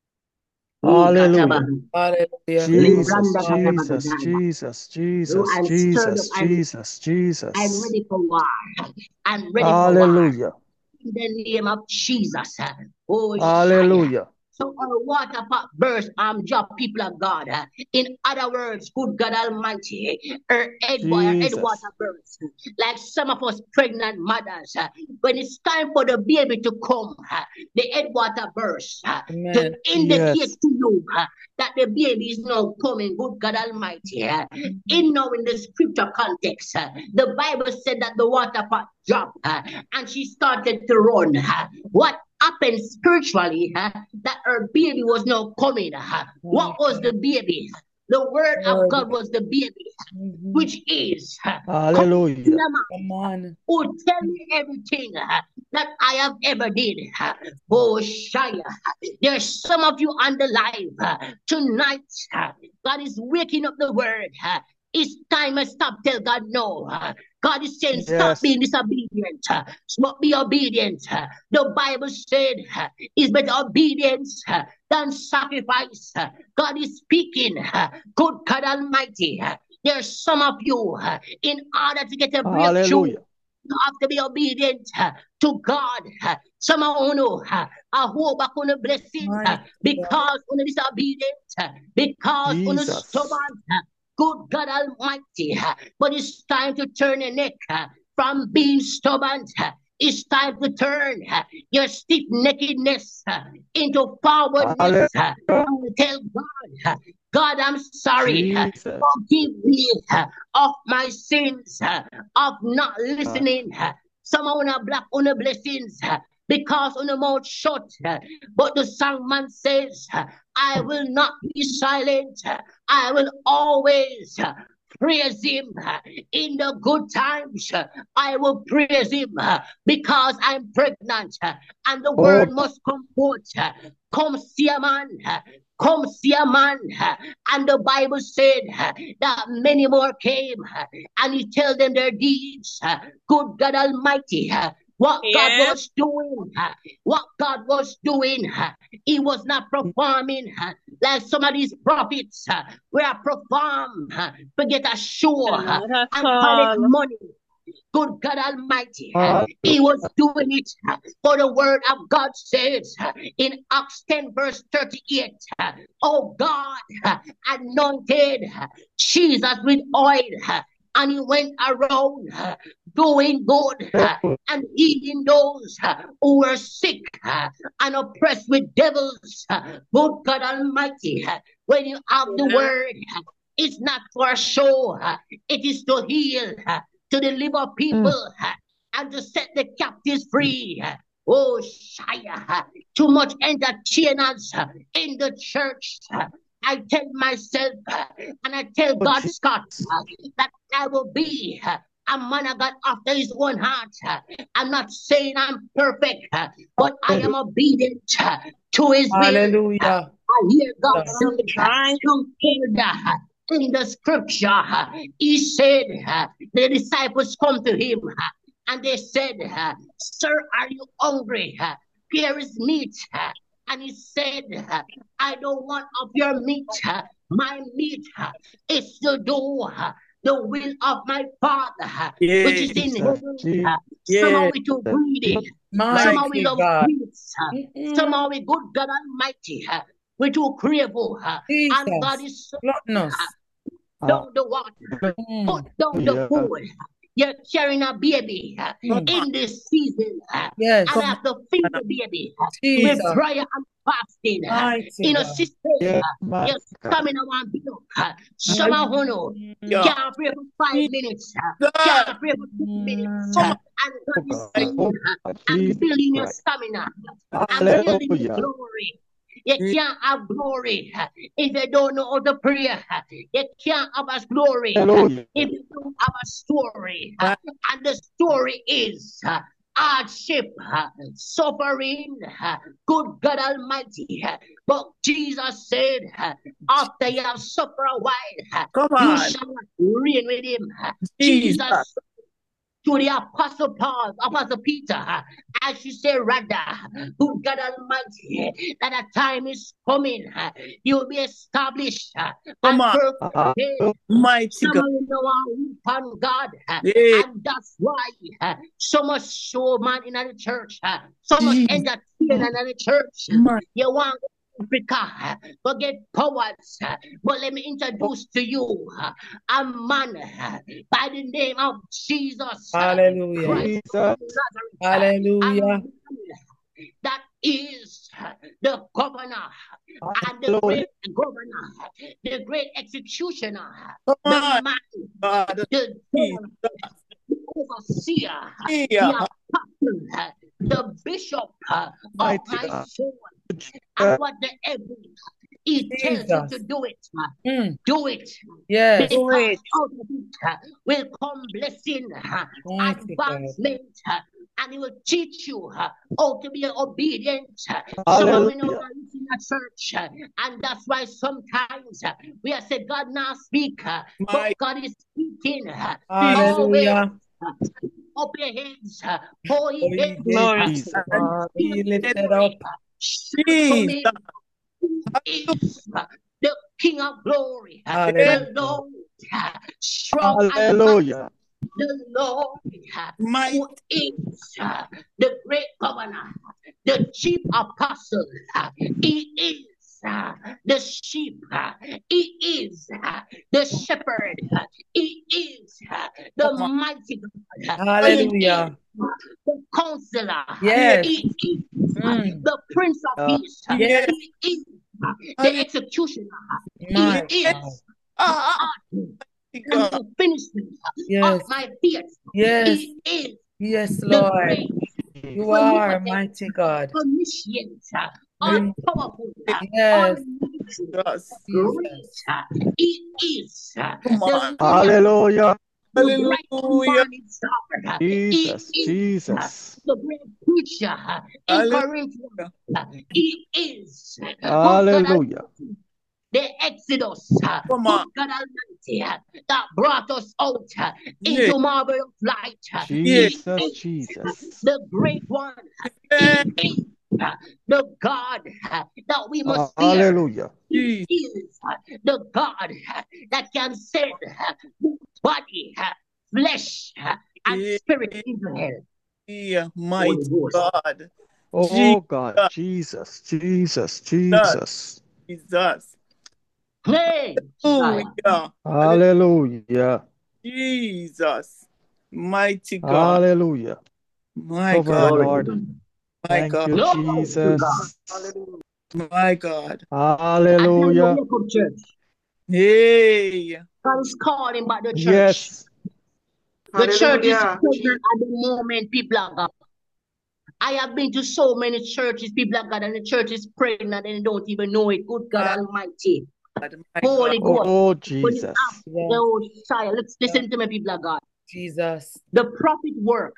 Oh, Hallelujah. Katabaha. Hallelujah. Jesus, Libranda Jesus, Katabahaya. Jesus, Oh, Jesus, I'm stirred up. Jesus, I'm, Jesus, I'm Jesus. ready for war. I'm ready for war. Hallelujah. In the name of Jesus. Oh, Shia. Hallelujah. So our water pot burst, um, job people of God. uh, In other words, good God Almighty, our head, wa- our head Jesus. water burst. Like some of us pregnant mothers, uh, when it's time for the baby to come, uh, the head water bursts uh, to Amen. indicate Yes. to you uh, that the baby is now coming. Good God Almighty. uh, In now in the scripture context, uh, the Bible said that the water pot dropped uh, and she started to run. uh, What happened spiritually, huh, that her baby was now coming. huh. What was the baby? The word of Lord. God was the baby, Mhm. which is huh, Hallelujah. Come on. who tell me everything huh, that I have ever did. huh. Oh, Shia, there's some of you on the live huh, tonight. huh, God is waking up the word. huh. It's time to stop. Tell God no. huh. God is saying, stop Yes. being disobedient. huh, Stop be obedient. huh. The Bible said, huh, it's better obedience huh, than sacrifice. huh. God is speaking. huh. Good God Almighty. huh. There's some of you, uh, in order to get a breakthrough, Hallelujah. you have to be obedient uh, to God. uh. Some of you, uh, I hope I can blessing uh, Mighty God. because on disobedient, uh, because on Jesus. stubborn. uh, Good God Almighty, uh, but it's time to turn your neck uh, from being stubborn. uh, It's time to turn uh, your stiff neckedness uh, into forwardness. uh, Hallelujah. and tell God, uh, God, I'm sorry. uh, Jesus. Forgive me uh, of my sins, uh, of not listening. uh, Some of una black on the blessings. uh, because on the mouth shut. But the songman says, I will not be silent. I will always praise him in the good times. I will praise him because I'm pregnant and the word Oh, must come forth. Come see a man. Come see a man. And the Bible said that many more came and he tell them their deeds. Good God Almighty. What God Yes. was doing, what God was doing, he was not performing like some of these prophets were perform to get a show Not at and collect all. money. Good God Almighty, hallelujah. he was doing it for the word of God says in Acts ten, verse thirty-eight. Oh God, anointed Jesus with oil, and he went around doing good and healing those who were sick and oppressed with devils. Good God Almighty, when you have the Yes. word, it's not for show, it is to heal, to deliver Mm. people, and to set the captives free. Oh, Shia, too much entertainers in the church. I tell myself and I tell Oh, God, Scott, Jesus. that I will be a man of God after his own heart. I'm not saying I'm perfect, but I am obedient to his will. Hallelujah. I hear God Jesus. I'm say, trying. somewhere in the scripture, he said, the disciples come to him and they said, Sir, are you hungry? Here is meat. And he said, I don't want of your meat. My meat is to do the will of my Father, which is Yes. in Jesus. heaven. Jesus. Somehow Yes. we too greedy. Mighty Somehow we love God. greeds. Somehow we good God Almighty. We too craveful. And God Jesus. is so Gluttonous. down the water, Mm. put down the Hallelujah. food. You're carrying a baby uh, Come Mm. on. in this season, uh, Yes. and have to feed the baby uh, with Jesus. prayer and fasting. uh, Mighty In a God. system, Yes, uh, my your God. stamina won't be up. uh, Some of you know, Yeah. can't pray for five minutes, uh, God. can't pray for two minutes, Mm. uh, and God Oh, is God. saying, Oh, uh, God. I'm Jesus building your Christ. stamina, I'm building your Hallelujah. glory. You can't have glory uh, if you don't know how to pray. uh, You can't have a glory uh, Hallelujah. if you don't have a story. uh, My And the story is uh, hardship, uh, suffering. uh, Good God Almighty. uh, But Jesus said, uh, after you have suffered a while, uh, Come you on. shall reign with him. uh, Jesus. Jesus to the Apostle Paul, Apostle Peter, uh, as you say, rather, good God Almighty, that a time is coming, uh, you'll be established uh, Come and on. perfected. Mighty Some God. of you know are weak on God, uh, Yeah. and that's why uh, so much show man in the church, uh, so much Jesus. entertainment in the church. My You want Africa, uh, forget powers, uh, but let me introduce to you uh, a man uh, by the name of Jesus uh, Hallelujah. Christ Jesus. of Nazareth, uh, a Hallelujah. man that is uh, the governor and the Hallelujah. great governor, the great executioner, come the on. man, God. the Jesus. judge, the overseer, the Yeah. apostle, uh, the bishop uh, of Mighty my God. soul, Jesus. and whatever he tells you Jesus. to do it, uh, Mm. do it. Yes. Do Because it. out of it uh, will come blessing, uh, Mighty God. advancement, uh, and he will teach you uh, how to be obedient. uh, Some of we know Hallelujah. that it's in the church, uh, and that's why sometimes uh, we have said God now speak, uh, My but God is speaking uh, Jesus. always. Hallelujah. uh, Up your heads, uh, hold Oh, your ye heads, Glory uh, to Jesus. and God. be feel lifted glory. up. uh, Shout to Jesus. me who is uh, the King of glory, uh, Yeah. Hallelujah. the Lord, uh, strong and mighty, Hallelujah. the Lord, uh, My who is uh, the great governor, the chief apostle. uh, He is uh, the sheep. uh, He is uh, the shepherd. uh, He is uh, the come on. mighty God. uh, He is Hallelujah. uh, the counselor. uh, Yes. He is uh, Mm. the prince of Uh, peace. uh, Yeah. He is uh, the Hallelujah. executioner. uh, He My is God. Ah, ah, the mighty and God. the finishing of Yes. my faith. Yes. He is Yes, the Lord. great You are mighty God. omniscient, all Mm. powerful, Yes, Jesus. great. He is Come the on. lily of Hallelujah. the bright Hallelujah. morning star. He Jesus, is Jesus. the great preacher in Hallelujah. Corinthians. He is good God Hallelujah. Almighty. The Exodus, uh, Come good on. God Almighty, uh, that brought us out uh, Yeah. into marvelous light. uh, Yeah. He Jesus, is uh, Jesus. the great one. uh, Yeah. He is uh, the God uh, that we must fear. Hallelujah. He Jesus. is uh, the God uh, that can send uh, body, uh, flesh, uh, and Yeah. spirit into hell. Yeah. Holy Mighty Ghost. God. Oh God, Jesus, Jesus, Jesus. Jesus. Hey, Messiah. Hallelujah. Hallelujah. Jesus. Mighty God. Hallelujah. My Cover, God. Glory to Lord. God. My Thank God. you, Glory to God. Jesus. My God. I tell you, Hallelujah. wake up, church. Hey. God is calling back the church. Yes. The church is Hallelujah. pregnant at the moment, people of God. I have been to so many churches, people of God, and the church is pregnant and they don't even know it. Good God My Almighty. God. My Holy God. Ghost. Oh When you Jesus. ask the old child, let's listen to me, people of God. Jesus. The prophet work.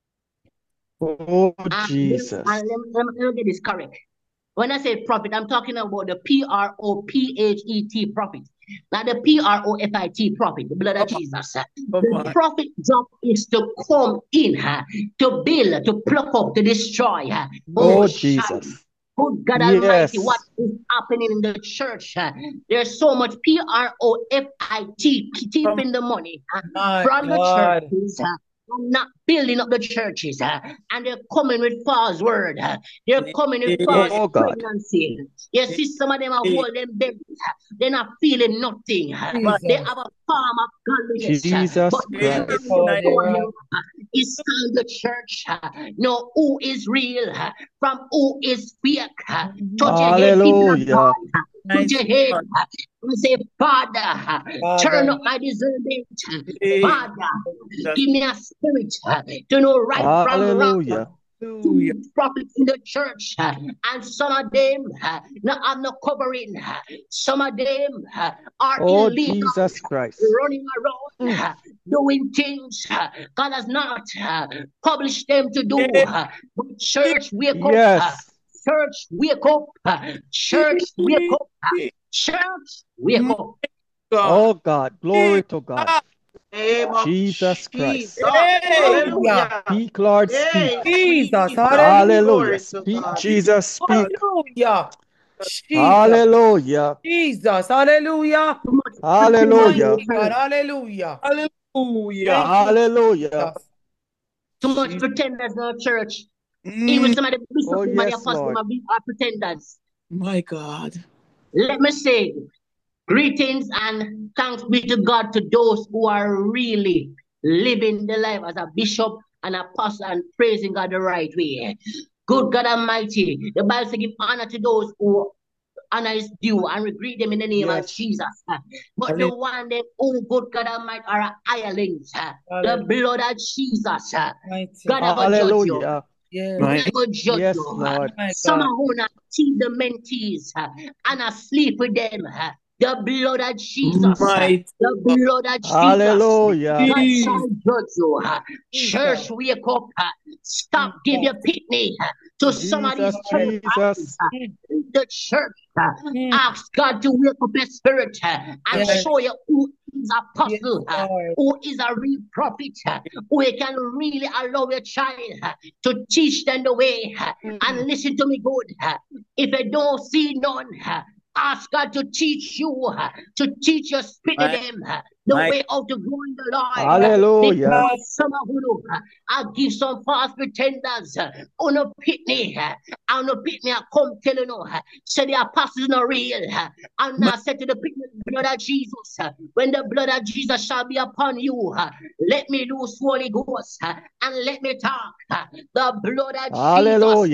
Oh And, Jesus. and let, me, let, me, let me get this correct. When I say prophet, I'm talking about the P R O P H E T prophet. Not the P R O F I T prophet, the blood of Come on. Jesus. Come The on. prophet job is to come in, uh, to build, to pluck up, to destroy. uh, Oh Oh, shine. Jesus. Good God Almighty, what Yes. is happening in the church? uh, There's so much P R O F I T Come keeping the money uh, My from the God. churches. uh, and not building up the churches, uh, and they're coming with false word. uh, They're coming with false Oh God. pregnancy. You see, some of them are holding babies. uh, They're not feeling nothing. uh, Jesus. They have a form of godliness, uh, but Jesus the time Christ. Oh, is they over are. now. uh, It's time the church uh, know who is real uh, from who is fake. uh, Touch your head, people of God. Hallelujah. uh, Touch Mighty your head God. uh, and say, Father, uh, turn Father. up my discernment. uh, Hey. Father, Jesus. give me a spirit uh, to know right from wrong. Hallelujah. Hallelujah. Prophets in the church, uh, and some of them uh, not have no covering. uh, Some of them uh, are Oh illegal, Jesus Christ. running around, Mm. uh, doing things uh, God has not uh, published them to do. Hey. uh, But church, wake up. uh, Yes. Church, wake up. uh, Church, wake up. uh, Church, wake My up. God. Oh God. Glory to God. Ah. Name of Jesus Jesus. Christ. Hey. Hallelujah. Hallelujah. Speak, Lord, speak. Hey, Jesus. Jesus. Hallelujah. Hallelujah. Glory to Speak, God. Jesus, speak. Hallelujah. Jesus. Hallelujah. Jesus. Hallelujah. Too much pretenders in Hallelujah. the Mighty God. church. Hallelujah. Hallelujah. Thank you, Hallelujah. Jesus. Too much Jesus. pretenders in the church. Even Mm. some of the Oh bishops and the yes, apostles Lord. are are pretenders. My God. Let me say, greetings and thanks be to God to those who are really living the life as a bishop and apostle and praising God the right way. Good God Almighty, the Bible says give honor to those who honor is due and we greet them in the name of Yes. Jesus. But the Hallelujah. one them, oh good God Almighty, are hirelings. The Hallelujah. blood of Jesus. Mighty God God. ever judge you. Hallelujah. Yes. God My, ever judge Yes, you. Lord. My Some God. are who not teach the mentees uh, and asleep with them. uh, The blood of Jesus. uh, mighty The God. blood of Jesus. Hallelujah. God Jesus. shall judge you. uh, Jesus. Church, wake up. uh, Stop give Jesus. your pitney uh, to some of these Jesus, church fathers. Jesus. uh, Mm, The church. uh, mm. Ask God to wake up your spirit uh, and Yes. show you who is Yes, apostle, uh, Lord. who is a real prophet, uh, who you can really allow your child uh, to teach them the way. uh, And listen to me good. uh, If you don't see none, uh, ask God to teach you, uh, to teach your spirit My, them uh, the my, way how to go in the Lord. uh, Hallelujah. Because some of you, uh, I give some false pretenders uh, on a pitney, uh, on a pitney, I come telling you, uh, say the apostles not real. uh, And my, I said to the pitney, blood of Jesus, uh, when the blood of Jesus shall be upon you, uh, let me loose Holy Ghost uh, and let me talk. uh, The blood of Jesus Hallelujah.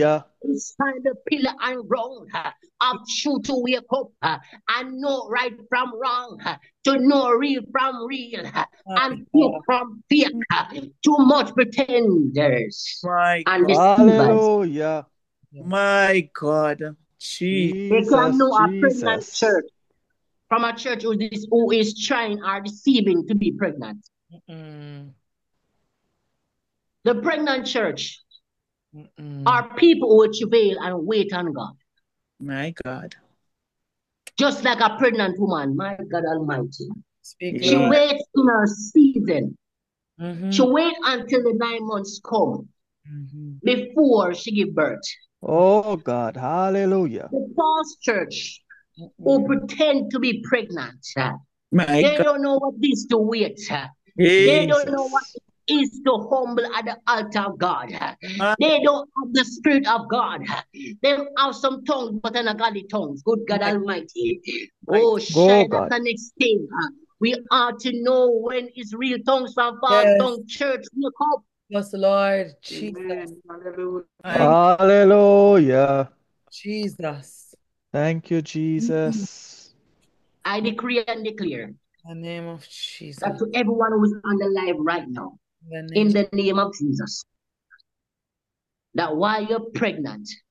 is find the pillar and ground uh, of truth to wake up uh, and know right from wrong, uh, to know real from real, uh, My and fake God. from fake. uh, Too much pretenders My and God. deceivers. Hallelujah. My God. Jesus. They can Jesus, know a pregnant Jesus. church from a church who is, who is trying or deceiving to be pregnant. Mm-mm. The pregnant church Mm-mm. are people who travail and wait on God. My God. Just like a pregnant woman, my God Almighty. Speak, She Yeah. Lord. waits in her season. She Mm-hmm. waits until the nine months come Mm-hmm. before she give birth. Oh God. Hallelujah. The false church who Mm-mm. pretend to be pregnant, uh, My they God. don't know what it is to wait. uh, Hey. They don't know what Jesus. it is to humble at the altar of God. uh, My They don't have the spirit of God. uh, They have some tongues, but they're not godly tongues. Good God my Almighty. my Oh, Go shine that's God. the next thing. uh, We are to know when it's real tongues from false Yes. tongue. Church, wake up. Yes, Lord. Jesus. Amen. Hallelujah. My Hallelujah. Jesus. Thank you, Jesus. I decree and declare In the name of Jesus. that to everyone who is on the live right now, In the in name the name of Jesus, that while you're pregnant, this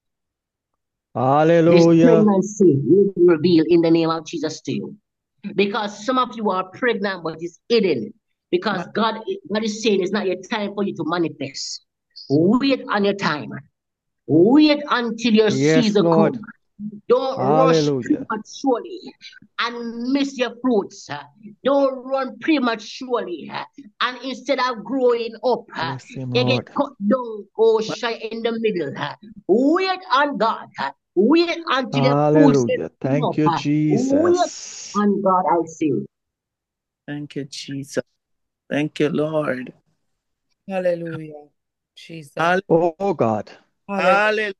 Hallelujah. pregnancy will be revealed in the name of Jesus to you. Because some of you are pregnant, but it's hidden. Because my God, God is saying it's not your time for you to manifest. Wait on your time. Wait until your Yes, season Lord. comes. Don't rush Hallelujah. prematurely and miss your fruits. Don't run prematurely. And instead of growing up, Bless him, you get Lord. cut down or my shy in the middle. Wait on God. Wait until your fruits get Hallelujah. come Thank up. you, Wait Jesus. on God, I say. Thank you, Jesus. Thank you, Lord. Hallelujah. Jesus. Hall- Oh God. Hallelujah. Hallelujah.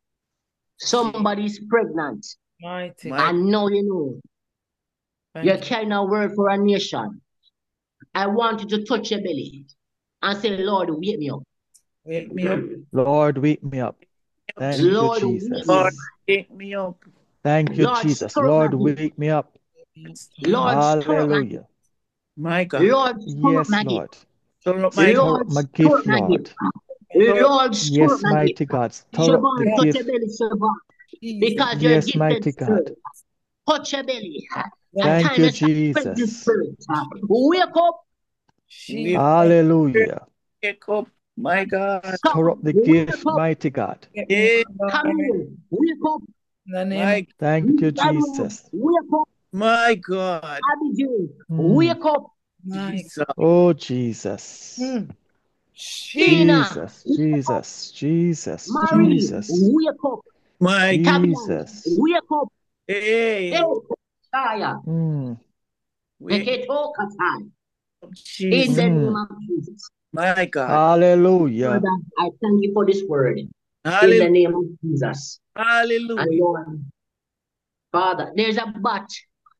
Somebody's pregnant. Mighty My God. And now you know. You're Thank you. carrying a word for a nation. I want you to touch your belly and say, Lord, wake me up. Wake me up, Lord, wake me up. Thank you, Lord, wake me Lord. up. Jesus. Wake me up. Thank you, Lord, Jesus. stir up my Lord, gift. wake me up. Yes, Lord. Lord, stir up my gift. Hallelujah. My God. Lord, stir up Yes, my gift. Lord. Stir up my Stir up Lord, my stir up gift, my gift. Lord. stir up Lord, stir up Yes, my gift. mighty God. Stir up the Siobhan, touch your gift. belly, Siobhan. Jesus. Because you're Yes, gifted mighty God. spirit. Touch your belly. A Yes. Thank time you, is spent this Jesus. spirit. Wake up, Jesus. wake, Hallelujah. wake up. My God. Stir up son. the Wake gift, up, mighty God. Get me, Hey, Lord. Camille. Wake up, In the name of my Thank you, Edward. Jesus. Wake up, my God. Abigail. Mm. Wake up, my Jesus. Oh, Jesus. mm. Jesus. Tina. Jesus, Wake up, Jesus, Jesus, Marie. Jesus, Wake up, My Tabian. Jesus. Wake up, hey. hey, Shaya. Mm. Wake Eketo Katai. up, In Jesus. the name Mm. of Jesus. My God. Hallelujah. Father, I thank you for this word. In Hallelujah. the name of Jesus. And Hallelujah. Lord, Father, there's a bat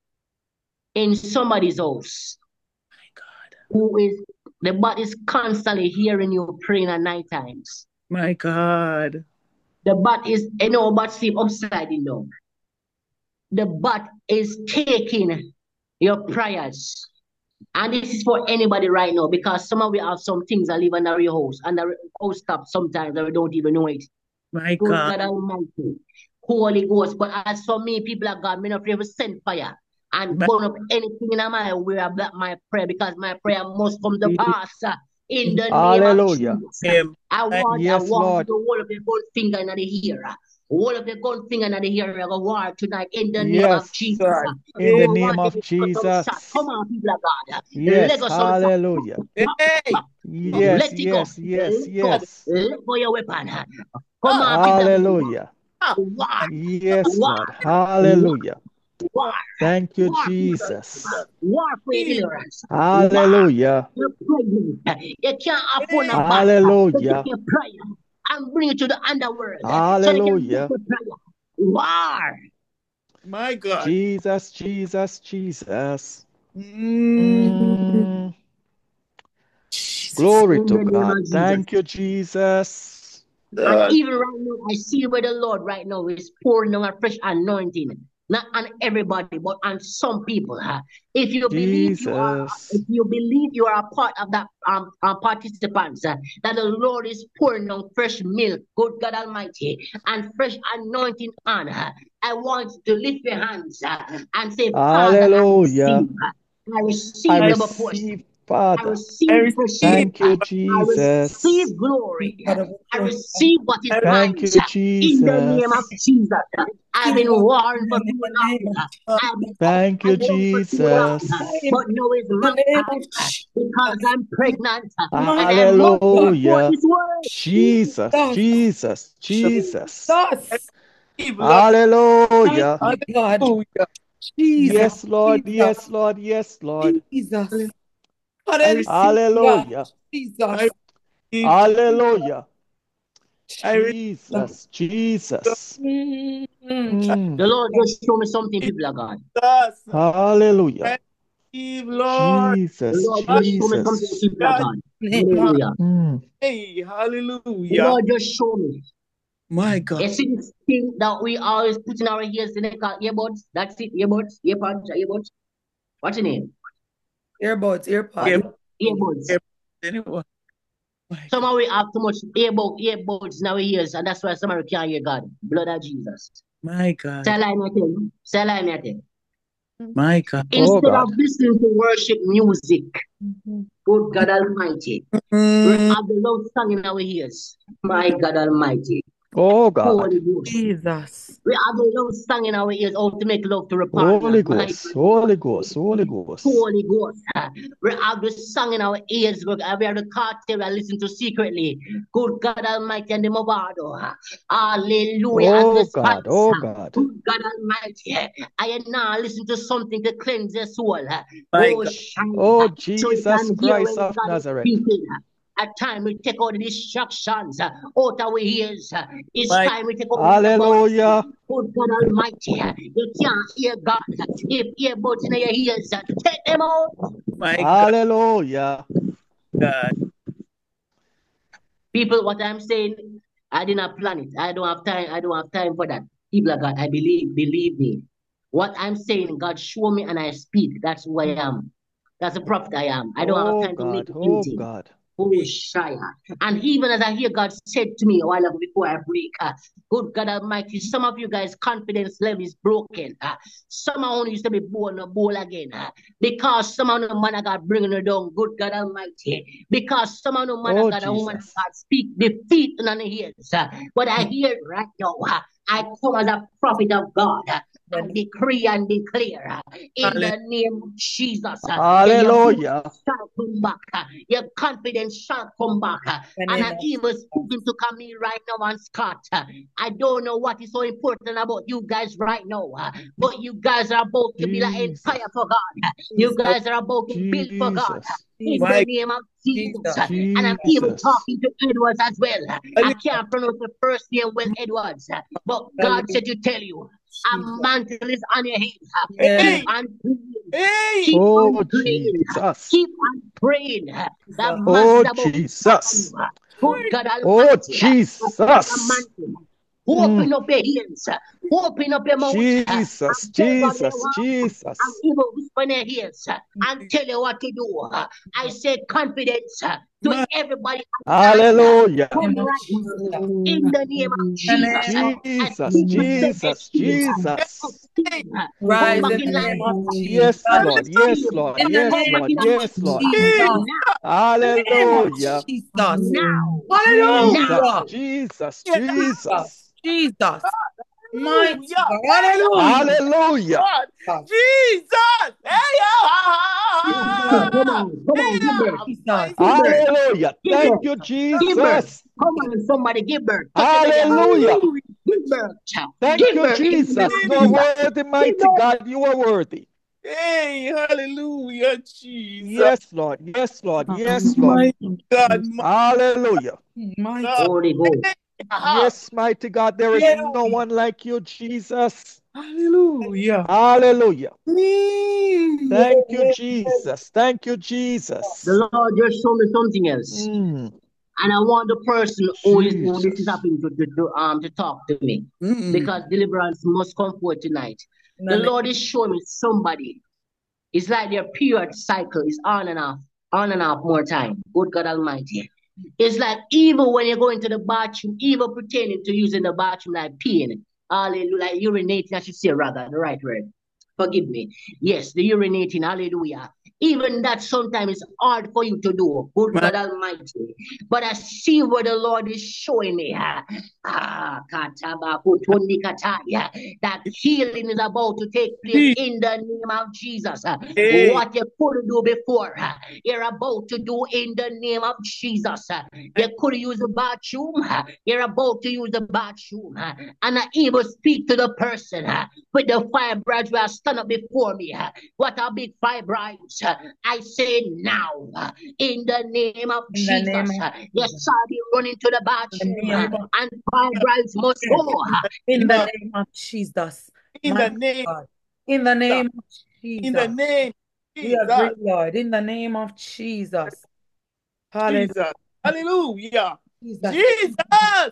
in somebody's house My God. who is, the bat is constantly hearing you praying at night times. My God. The bat is, you know, bat sleep upside down. The bat is taking your prayers. And this is for anybody right now because some of we have some things that live under your house and the house stop sometimes and we don't even know it. My Good God. God Almighty, Holy Ghost. But as for me, people of God, me not ever send fire and My burn up anything in my way of that my prayer because my prayer must come to pass uh, in the name of Hallelujah. Jesus. name. I My want, I Yes, want you Lord. to hold up your gun finger in the ear. Hold up your gun finger in the ear of a war tonight in the name of Yes. Jesus. God. In the Oh, I Hey. name want you of to put some shot. Jesus. Come on, people of God. Let Yes. go some shot. Hallelujah. Hey. Yes, Let it go. yes, yes, Let go. yes. Let go your weapon. Come Ah, on, people of God. Hallelujah. ah. War, My Yes, war, Lord. war, Hallelujah. war, Thank you, war for your Jesus. war for your Jesus. deliverance. War, Hallelujah. you're pregnant. You can't afford a Hey. bat to take Hallelujah. your prayer and bring it to the underworld so they can get Hallelujah. the prayer. War. My God. Jesus, Jesus, Jesus. Mm. Mm. Jesus. Glory In to the name God. of Jesus. Thank you, Jesus. And even right now, I see where the Lord right now is pouring on a fresh anointing. Not on everybody, but on some people. huh? If you believe you are, if Jesus. you believe you are a part of that um, um participants, uh, that the Lord is pouring on fresh milk, good God Almighty, and fresh anointing on. uh, I want you to lift your hands uh, and say, Father, I Hallelujah. receive. uh, I I receive double portion. receive, I Father. I receive fresh milk. Thank receive. you, uh, I Jesus. receive glory. uh, Father, I receive what is I mine. Thank you, uh, In the name of Jesus. Jesus. uh, I've been Jesus, warring for in too the name long. of uh, Jesus, I've been up Thank you, and down for too long. uh, Jesus. in But now is my the name of time uh, because Jesus, I'm pregnant uh, and I must bring God, forth Hallelujah. this word. Jesus, Jesus, Jesus, Jesus. Jesus, receive, Lord. Hallelujah. mighty God, Hallelujah. Jesus. Yes, Lord. Jesus, Yes, Lord. Yes, Lord. Jesus, I receive. hallelujah, Hallelujah. Jesus, I receive. Hallelujah. I receive. Jesus, Jesus. mm, Mm. The Lord just show me something, people of God. Jesus. Hallelujah. I receive, Lord. The Jesus, Lord just show me something, Jesus. people of Hallelujah. God. name of Hallelujah. Mm. Hey, The hallelujah. Lord just show me. My God. You see this thing that we always put in our ears in the car, earbuds? That's it, earbuds, earpods, earbuds. What's your name? earbuds, What? earpods, Yeah, Earbuds. yeah, anyone. My God. Somehow we have too much earbud, earbuds in our ears, and that's why somebody can't hear God. Blood of Jesus. My Say God. lie me tell you. Say lie me tell you. My God. Oh Instead of God. listening to worship music, good God Almighty, we Mm, have the love song in our ears. My God Almighty. Oh God. Holy Ghost. Jesus, We have the love song in our ears, how to make love to a partner. Holy My Ghost. God Holy Ghost. Almighty. Holy Ghost. Holy Ghost. We have the song in our ears. We have the cartel I listen to secretly. Good God Almighty and the Movado. Hallelujah. And the Oh God. spice. Oh God. Good God Almighty. I am now listen to something to cleanse the soul. my Oh, God. shine. Oh So you Jesus can hear Christ when of God is Nazareth. speaking. At time we take out the distractions uh, out our ears. Uh, It's My time we take out the earbuds. Hallelujah. Good God Almighty, uh, you can't hear God. If earbuds in your ears, uh, take them out. my God. Hallelujah. God. People, what I'm saying, I did not plan it. I don't have time. I don't have time for that. People of God, I believe, believe me. What I'm saying, God show me and I speak. That's who I am. That's the prophet I am. I don't have Oh time to make God. Oh anything. God. Oh, Shia. And even as I hear God said to me a while ago before I break, uh, good God Almighty, some of you guys' confidence level is broken. Uh, some of you used to be born a bowl again. Uh, because some of the man of God bringing you down, good God Almighty. Because some of the man of Oh God and woman of Jesus. God speak defeat in the ears. Uh, but I hear it right now. Uh, I come as a prophet of God. Uh, I decree and declare uh, in Hallelujah. the name of Jesus uh, that your voice Hallelujah. shall come back. uh, Your confidence shall come back. uh, in the And name I'm of even Jesus, speaking to Camille right now and Scott. uh, I don't know what is so important about you guys right now, uh, but you guys are about to build an Jesus. empire for God. uh, You Jesus, guys are about to build for God. uh, Jesus. In Jesus, the My name of Jesus. Jesus, uh, And I'm even Jesus. talking to Edwards as well. uh, I Hallelujah. can't pronounce the first name well, Edwards. uh, But God hallelujah, said to tell you, a Jesus, mantle is on your head. uh, yes, Keep Hey, on praying. hey. Keep Oh on praying. Jesus. Keep on praying. That Jesus, Oh mantle about to start on you. Jesus. Good God Oh Almighty. A fresh Jesus. mantle. Mm. Open up your ears. Open up your mouth. And Jesus. tell God where you Jesus. are. And Jesus. even whisper in your ears. And tell you what to do. I say confidence to My everybody online. Hallelujah. Come name of right Jesus, now. In the name of in the Jesus. name of I Jesus. speak to Stephen Jesus. Steve. Jesus. hey. Steve, come rise back in in the name of line. Jesus, Yes, Lord. Yes, Steve, Lord. in the Yes, come name back Lord. in of Yes, line. Lord. Jesus, Jesus. Now, in the name of Hallelujah. Jesus, now, Jesus. hallelujah, now. Jesus. Jesus, Jesus. Jesus, mighty Hallelujah. God, Hey, oh, hallelujah, Hallelujah. God. Jesus. Hey, Yes, Lord. Jesus, Come oh. on, come on, give birth. Hey, Jesus, my Give birth. Hallelujah. Give Thank birth. you, Give birth. Jesus. Come on, somebody, give birth. Touch your belly and give birth. Hallelujah. Hallelujah. Give birth. Thank Give you, birth in the name Jesus. of You are Jesus. Jesus. worthy, Give mighty birth. God. You are worthy. Hey, hallelujah, Jesus. Yes, Lord. Yes, Lord. Yes, Lord. My God, my Hallelujah. mighty God. Holy Ghost. Hey, aha. Yes, mighty God. There is no hallelujah, one like you, Jesus. Hallelujah. Hallelujah. Mm. Thank you, Jesus. Thank you, Jesus. The Lord just showed me something else. Mm. And I want the person who is who this is Jesus. happening to, to, to um to talk to me. Mm. Because deliverance must come forth tonight. In The the name- Lord is showing me somebody. It's like their period cycle is on and off, on and off more time. Good God Almighty. It's like even when you're going to the bathroom, even pretending to using the bathroom like peeing. Hallelujah. Like urinating, I should say rather, the right word. Forgive me. Yes, the urinating, hallelujah. Even that sometimes is hard for you to do. Good My- God Almighty. But I see what the Lord is showing me. ah, Ah, katabakutundi kataya, that healing is about to take place in the name of Jesus. Ah, Hey. What you couldn't do before, ah, you're about to do in the name of Jesus. Ah, You could use the bathroom, ah, you're about to use the bathroom. ah, And I even speak to the person ah, with the fibroids who are stand up before me. ah. What are big fibroids? ah, I say now, ah, in the name of In the Jesus. name of ah, You shall be running to the bathroom, name ah, of- and fibroids must go. ah. In the Yeah. name of Jesus. In My the name, God. In the name of in the Jesus. name, We agree, Jesus, Lord. In the name of Jesus. Hallelujah. Jesus, hallelujah, Jesus. Jesus,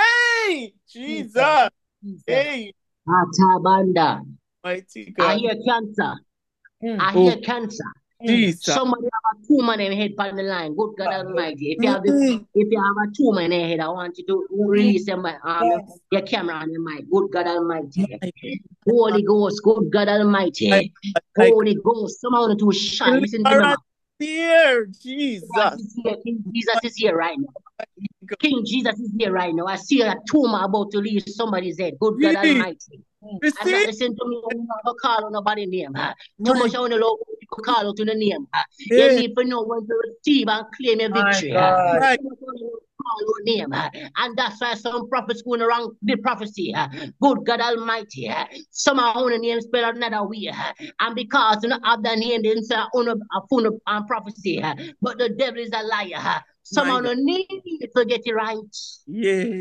hey, Jesus, Jesus. hey, Atabanda. mighty I God, hear cancer. Mm. I hear cancer. Jesus, Somebody have a tumor in their head on the line. Good God Almighty. If you have this, Mm. if you have a tumor in your head, I want you to release your, mi- um, Yes. your camera on your mic. Good God Almighty. My Holy Ghost, good God Almighty. My God. Holy Ghost, someone to shine. Listen to me. Deliverance man. here, Jesus Jesus, is here. King Jesus is here right now. God. King Jesus is here right now. I see a tumor about to leave somebody's head. Good God Jesus. Almighty. I said, receive, listen to me. I don't have to call on nobody's name. huh? Too my much I want to know people call out to the name. huh? You yeah, need to know when to receive and claim your My victory. huh? God. my Too much I want to know call your name. huh? And that's why some prophets going around the prophecy. huh? Good God Almighty. huh? Some are on the name spelled another way. huh? And because you don't have the name, they say on a phone and prophecy. huh? But the devil is a liar. huh? Some My are no need to get it right. yeah,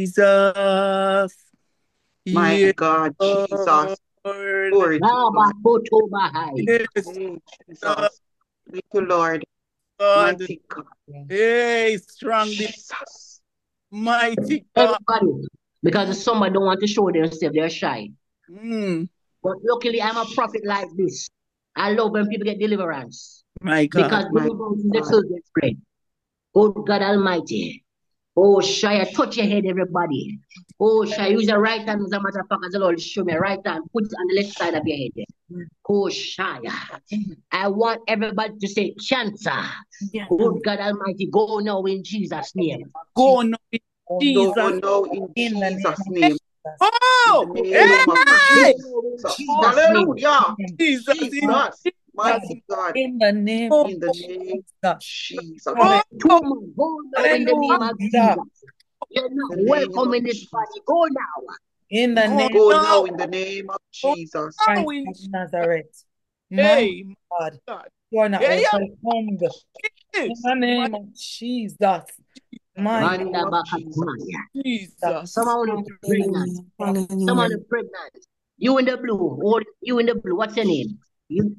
Jesus, My yeah, God, Jesus. Lord, Glory to Ah, God. bakoto bahai. yes, Hey, Jesus. Thank you, Lord. God, Mighty God. hey, strong, Jesus. mighty God, Everybody. Because somebody don't want to show themselves, they're shy. mm. But luckily, I'm a prophet like this. I love when people get deliverance. my Because God, My deliverance is the God. children's bread. Oh, God Almighty. Oh, Shia, touch your head, everybody. Oh, Shia, use your right hand, as a matter of fact, as the Lord show me, right hand, put it on the left side of your head. Oh, Shia. I want everybody to say cancer. Oh, God Almighty, go now in Jesus' name. go now in Oh, Jesus, no, in In the name Jesus' of name. oh, In the hey, name of Go Jesus. now in Jesus' name. Hallelujah. Jesus, in Jesus. Jesus, Mighty God. In the name oh, of In the name of Jesus. Jesus. oh, Tumor, go now in the name of Hallelujah. Jesus. You're not In the name welcome of in this Jesus. body. Go now. In the go name Go of now now, in the name of go Jesus. now Christ in of Jesus, Nazareth. My hey, God, God, you are not yeah, yeah, welcomed. In yes, the my name of Jesus. In My the God. name Manda of Jesus. bakataya. Jesus, Someone is pregnant. Hallelujah. Hallelujah. Someone is pregnant. You in the blue. Or you in the blue. What's your name? You,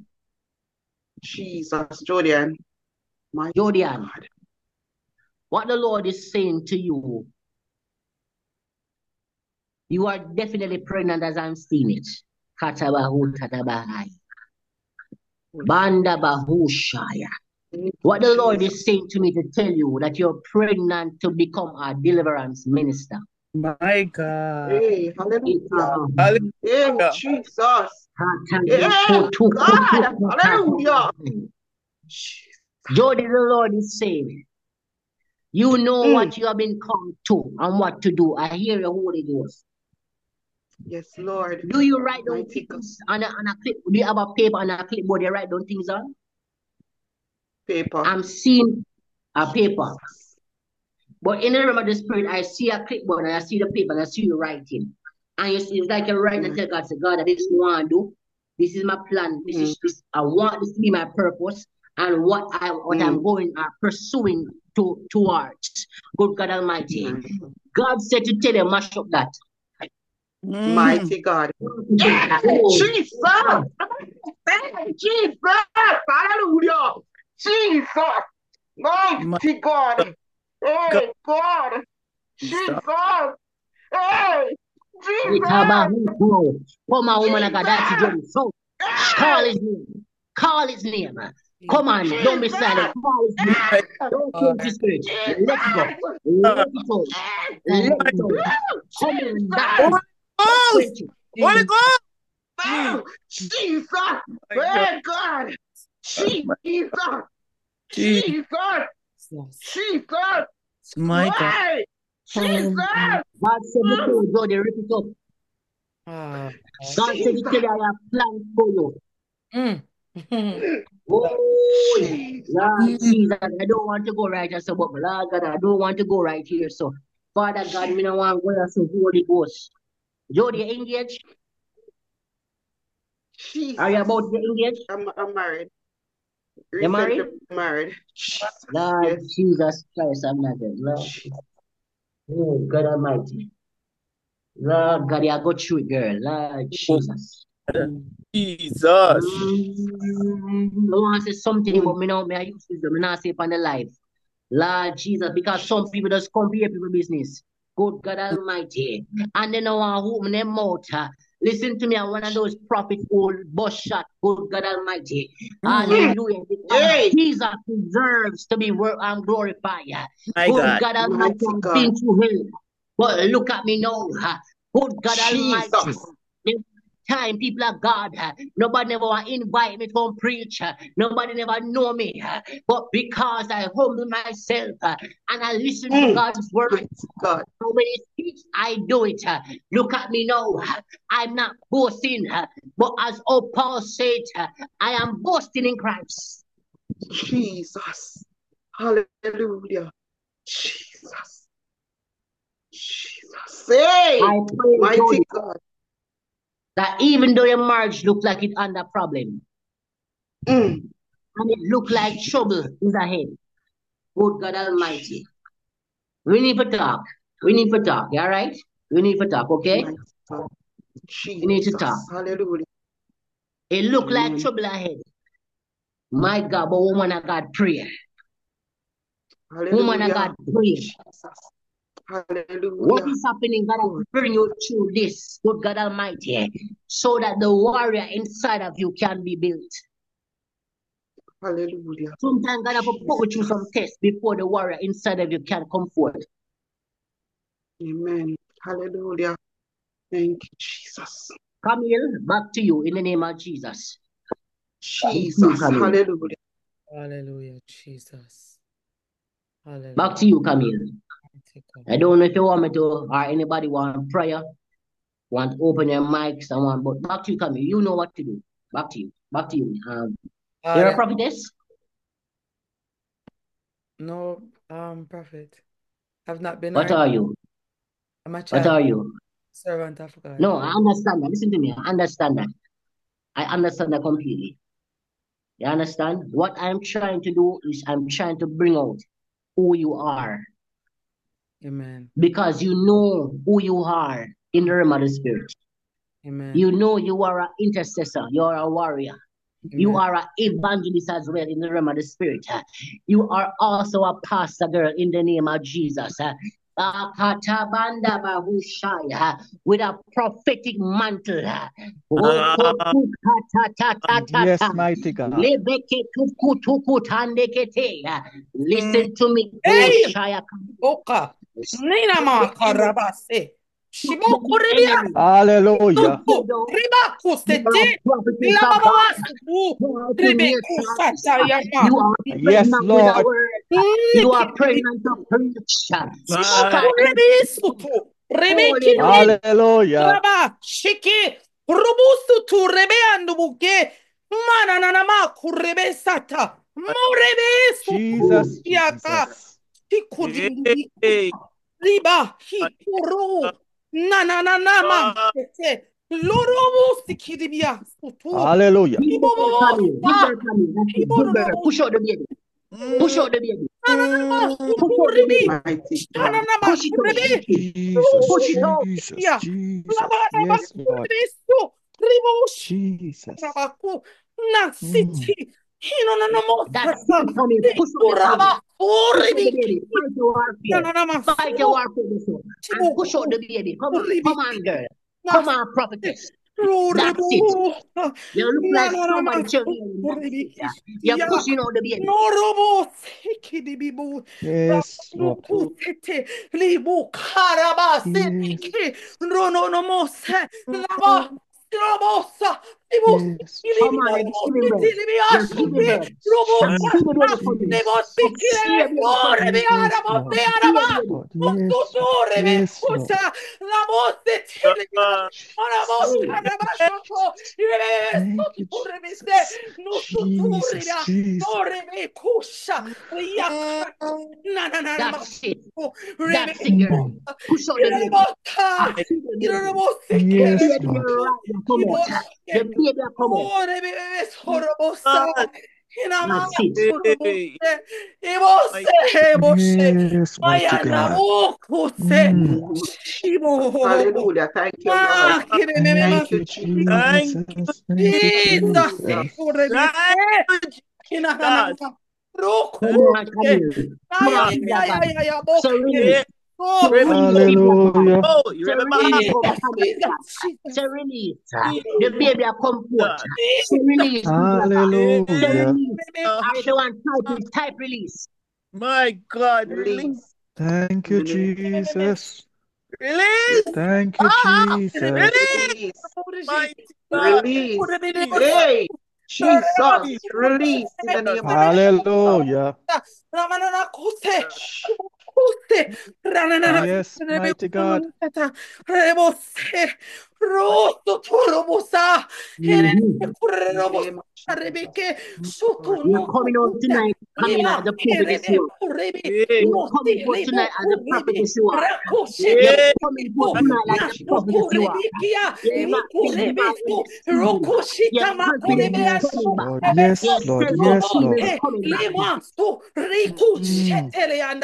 Jesus. Julian. My Jodian. God. What the Lord is saying to you, you are definitely pregnant as I'm seeing it. Katabahu tatabahai. Banda bahushaya. What the Lord is saying to me to tell you that you're pregnant to become a deliverance minister. my God, Hey, It, hallelujah. um, Hey, hallelujah, Jesus. Hey, katabahu God. Hallelujah. tukutukutakabahai. Jody, the Lord is saying, you know Mm. what you have been called to and what to do. I hear the Holy Ghost. Yes, Lord. Do you write down Mighty God. things on a, on a clip? Do you have a paper and a clipboard you write down things on? Paper. I'm seeing a paper. But in the realm of the spirit, I see a clipboard and I see the paper and I see you writing. And you see, it's like you're writing and tell God, say, God, this is what I want to do. This is my plan. This is this. I want this to be my purpose and what I what I'm Mm. going uh, pursuing to towards. Good God Almighty. Mm. God said to tell you, mash up that. mm. Mighty God. Yeah, Oh, Jesus. Hey, Jesus. Hallelujah. Jesus. My Mighty God. Hey, God. Jesus. Jesus. Hey, Jesus. Itabahuko. Come on, woman of God, that's Jesus. Jody. So call Hey, his name. Call his name. Come on, don't be Jesus. silent. Call his name. My Don't God. change the spirit. Jesus. Let it go. God. Let it go. Let Mm. it go. Come on, die. Holy Ghost. Quench it. Holy Jesus. Ghost. Oh, Jesus. My God. Hey, God. My Jesus. Jesus. Jesus. Yes. Jesus. My God. Hey, Jesus. Mm. God said, before you go, they rip it up. Ah. God said, Jesus. tell you I have plans for you. Mm. Oh, Jesus. Lord Mm. Jesus, I don't want to go right here, so, but Lord God, I don't want to go right here, so. Father God, me no want to go here, so Holy Ghost. Jody, you engaged? Are you Jesus. about to engage? I'm, I'm married. You Recently married? married. Jesus. Lord Yes. Jesus Christ, I'm not there. Lord, Jesus. oh, God Almighty. Lord God, you go through it, girl. Lord Oh, Jesus. Mm. Jesus. Mm, I want to say something, Mm. but me now, me I use wisdom. Me not say upon the life. Lord Jesus, because some people just come here people business. Good God Almighty. And they know want to open their mouth. uh, Listen to me, I'm one of those prophets old bus shot. Good God Almighty. Mm. Mm. Hallelujah. Because Hey, Jesus deserves to be wor- and glorified. uh. My Good God. God Almighty, mighty I've God. been through hell. But look at me now. uh. Good God Almighty. Jesus. Time, people of God, uh, nobody never want invite me to come preach. uh, Nobody never know me. uh, But because I humble myself uh, and I listen to Mm. God's word, Mighty God. and when He speaks, I do it. uh, Look at me now. uh, I'm not boasting, uh, but as old Paul said, uh, I am boasting in Christ. Jesus. Hallelujah. Jesus. Jesus. Hey, I pray, mighty Jody, God. that even though your marriage look like it under problem, Mm. and it look like trouble is ahead, good God Almighty, we need to talk. We need to talk. You all right? We need to talk, okay? Mighty God. We need to talk. Jesus. Hallelujah. It look like Amen. trouble ahead. My God, but woman of God, pray. Woman of Hallelujah. God, pray. Jesus. What Hallelujah. is happening? God God. has bring you through this, good God Almighty, so that the warrior inside of you can be built. Hallelujah. Sometimes God have to put you through some Jesus. tests before the warrior inside of you can come forth. Amen. Hallelujah. Thank you, Jesus. Camille, back to you in the name of Jesus. Back to you, Jesus. Camille. Hallelujah. Hallelujah, Jesus. Hallelujah. Back to you, Camille. Mighty God. I don't know if you want me to, or anybody want prayer, want to open your mics, and want, but back to you, Camille. You know what to do. Back to you. Back to you. Um, you're a Hallelujah. prophetess? No, um, prophet. I've not been What ordained. are you? I'm a What child, are you? servant of God. No, I understand that. Listen to me. I understand that. I understand that completely. You understand? What I'm trying to do is I'm trying to bring out who you are Amen. because you know who you are in the realm of the spirit. Amen. You know you are an intercessor. You are a warrior. You Amen. are an evangelist as well in the realm of the spirit. You are also a pastor girl in the name of Jesus. Akatabanda bahushaya, with a prophetic mantle. Ah, Yes, Okotukatatatata. mighty God. Lebeketukutukutandekete. Listen to me, Hey, Oshaya. Boka. Nina The ma enemy, karabase. the Shiboko ribia. enemy. Hallelujah. You Tutu. know, Ribaku you are a sete. prophetess La of baba God. wasu. You are to me, Ribeku Christ. sata yama. You are Yes, pregnant with a Lord. word. You are Niki. pregnant to preach. Shiboko my ribi sutu. Holy Rebeki Ghost. ni. Hallelujah. Raba. Shiki. Rubusu tu rebe andubuke. Mana na na ma kurebe sata. Morebe sutu. Jesus, Yaka. Jesus. Tikudindi. Hey, Riba. my Hikuru. Na na na na man. God. Tete. Lorobu sikidibia sutu. Hallelujah. Give birth, Ibobo Camille. Give sa. birth, Camille. That's it. Give birth. Iborobo. Push out the baby. Push Mm, out the baby. Na na na ma mm, Push sutu out the ribi. baby. Mighty Shana God. na ma Push it out. kurebe. Push it. Jesus, Push it out. Jesus, Ya. Jesus. Laba na ma Yes, Lord. kurebe su. Ribo Jesus. sharabaku. Na Mm. siti. That seed coming, push out the tummy. Push out the baby. Fight your warfare. Fight your warfare, son. And push out the baby. Come on, come on, girl. Come on, prophetess. That's it. You look like somebody children. You're pushing out the baby. Yes, Lord. Yes. Come on, and just give him birth. Just give him birth. And see the baby coming. Jesus. See the baby coming. Yes, Lord. Yes, Lord. Yes, Lord. Thank you, Jesus. Jesus, Jesus. That's it. That's it, girl. Push out the baby. Yes, The baby Lord. right now, come out. The baby come out. That's it. Yes, mighty God. Mm. Hallelujah. Thank you, Lord. Thank you, Jesus. Thank you, Jesus. God. Come on, come here. Come on, people of God. So release. So release, people of God. Hallelujah. Oh, you So remember? release, come come here. So release. The baby a come forth. So release, people of God. So Hallelujah. release. Everyone type it, type release. My God, release. Release. Thank you, Jesus. Release. Thank you, Ah, Jesus. release. Release. Mighty God. Release. Release. Hey, Jesus. Release in the name of Hallelujah. God. Yes, mighty God. Mhm. the name of Jesus. Lord. You're coming out tonight, coming as the prophetess you are. Yeah. You're coming forth tonight as the prophetess you are. You're Yeah. coming forth tonight like the prophetess you are. You're not thinking about any season. Your confidence is Yes, coming back. Lord. Yes, Your Lord. Yes, self-esteem Lord. is coming back. Mm.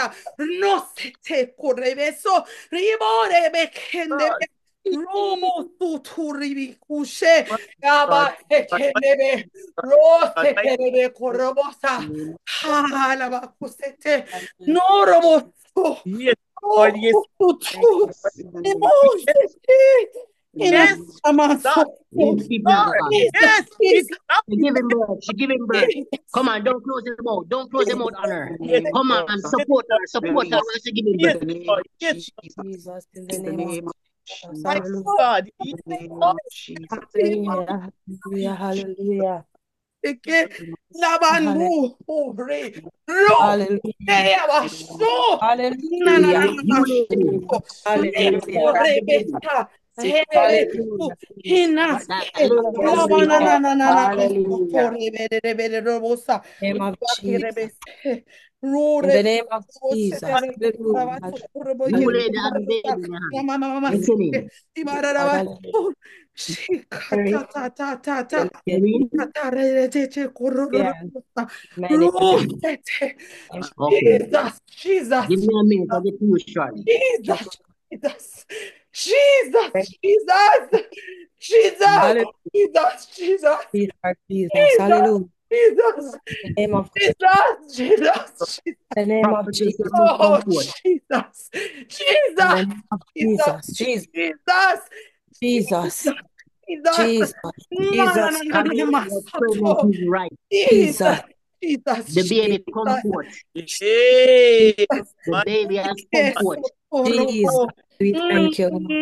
God. Robo suturibi kushe My yaba God. My sekenebe God. rose My kerebe korobosa In the name hala bakusete no robo su yes, no Lord. Yes. kutu of Jesus. In the name of emosete ina Yes, Jesus. amaso God. Yes, people of Lord. God. Jesus Yes. It's Jesus up. She giving birth. She giving birth. Jesus Come on, don't close the mouth. Don't close the mouth on her. In the Yes, name Come of on, Jesus. yes, support Lord. her. Support her Release. while she giving Yes, birth. In the name Lord. of Yes, Jesus. Jesus, in the In the name of name of Jesus, my Jesus. hallelujah, God. In Yes, the name Lord. of Jesus. hallelujah, hallelujah, hallelujah, Eke hallelujah, labandu ore ro hallelujah, eya baso na na na hallelujah, na You lady, maso re hallelujah, take care of ore the baby. beta here hallelujah, tu hinaske That lady has to laba be na na there. na na na maso hallelujah. ore bere bere robosa Name of bakire Jesus, bese ro in the re name of bose Jesus, tere hallelujah, rabaso ore boye You hallelujah, lady has the baby robosa in your hand. mama mama What's hallelujah, your maske name? ibara God, rabaso shika hallelujah, ta ta ta ta ta hallelujah, Irene? Katarete kororo. hallelujah, mighty God, Rosete. Okay. Jesus, Give Jesus, me a minute. I'll get to you shortly. Jesus, Jesus, Jesus, Jesus, Jesus, hallelujah, Jesus, Jesus, Jesus, Jesus, Jesus, hallelujah, Jesus, in the name of Jesus, Jesus, Jesus. the name of Prophetess, Jesus, you must come Oh, forward. Jesus, in Jesus, the name of Jesus, Jesus, Jesus, Jesus, Jesus, Jesus, Jesus. Jesus, Na, na, na, Jesus, na, Come na, na, here, your masato. pregnancy is right. Jesus, Jesus, Jesus, The baby come Jesus. forth. Hey, The my baby has come Yes, forth. Jesus, oh, we thank you, Lord.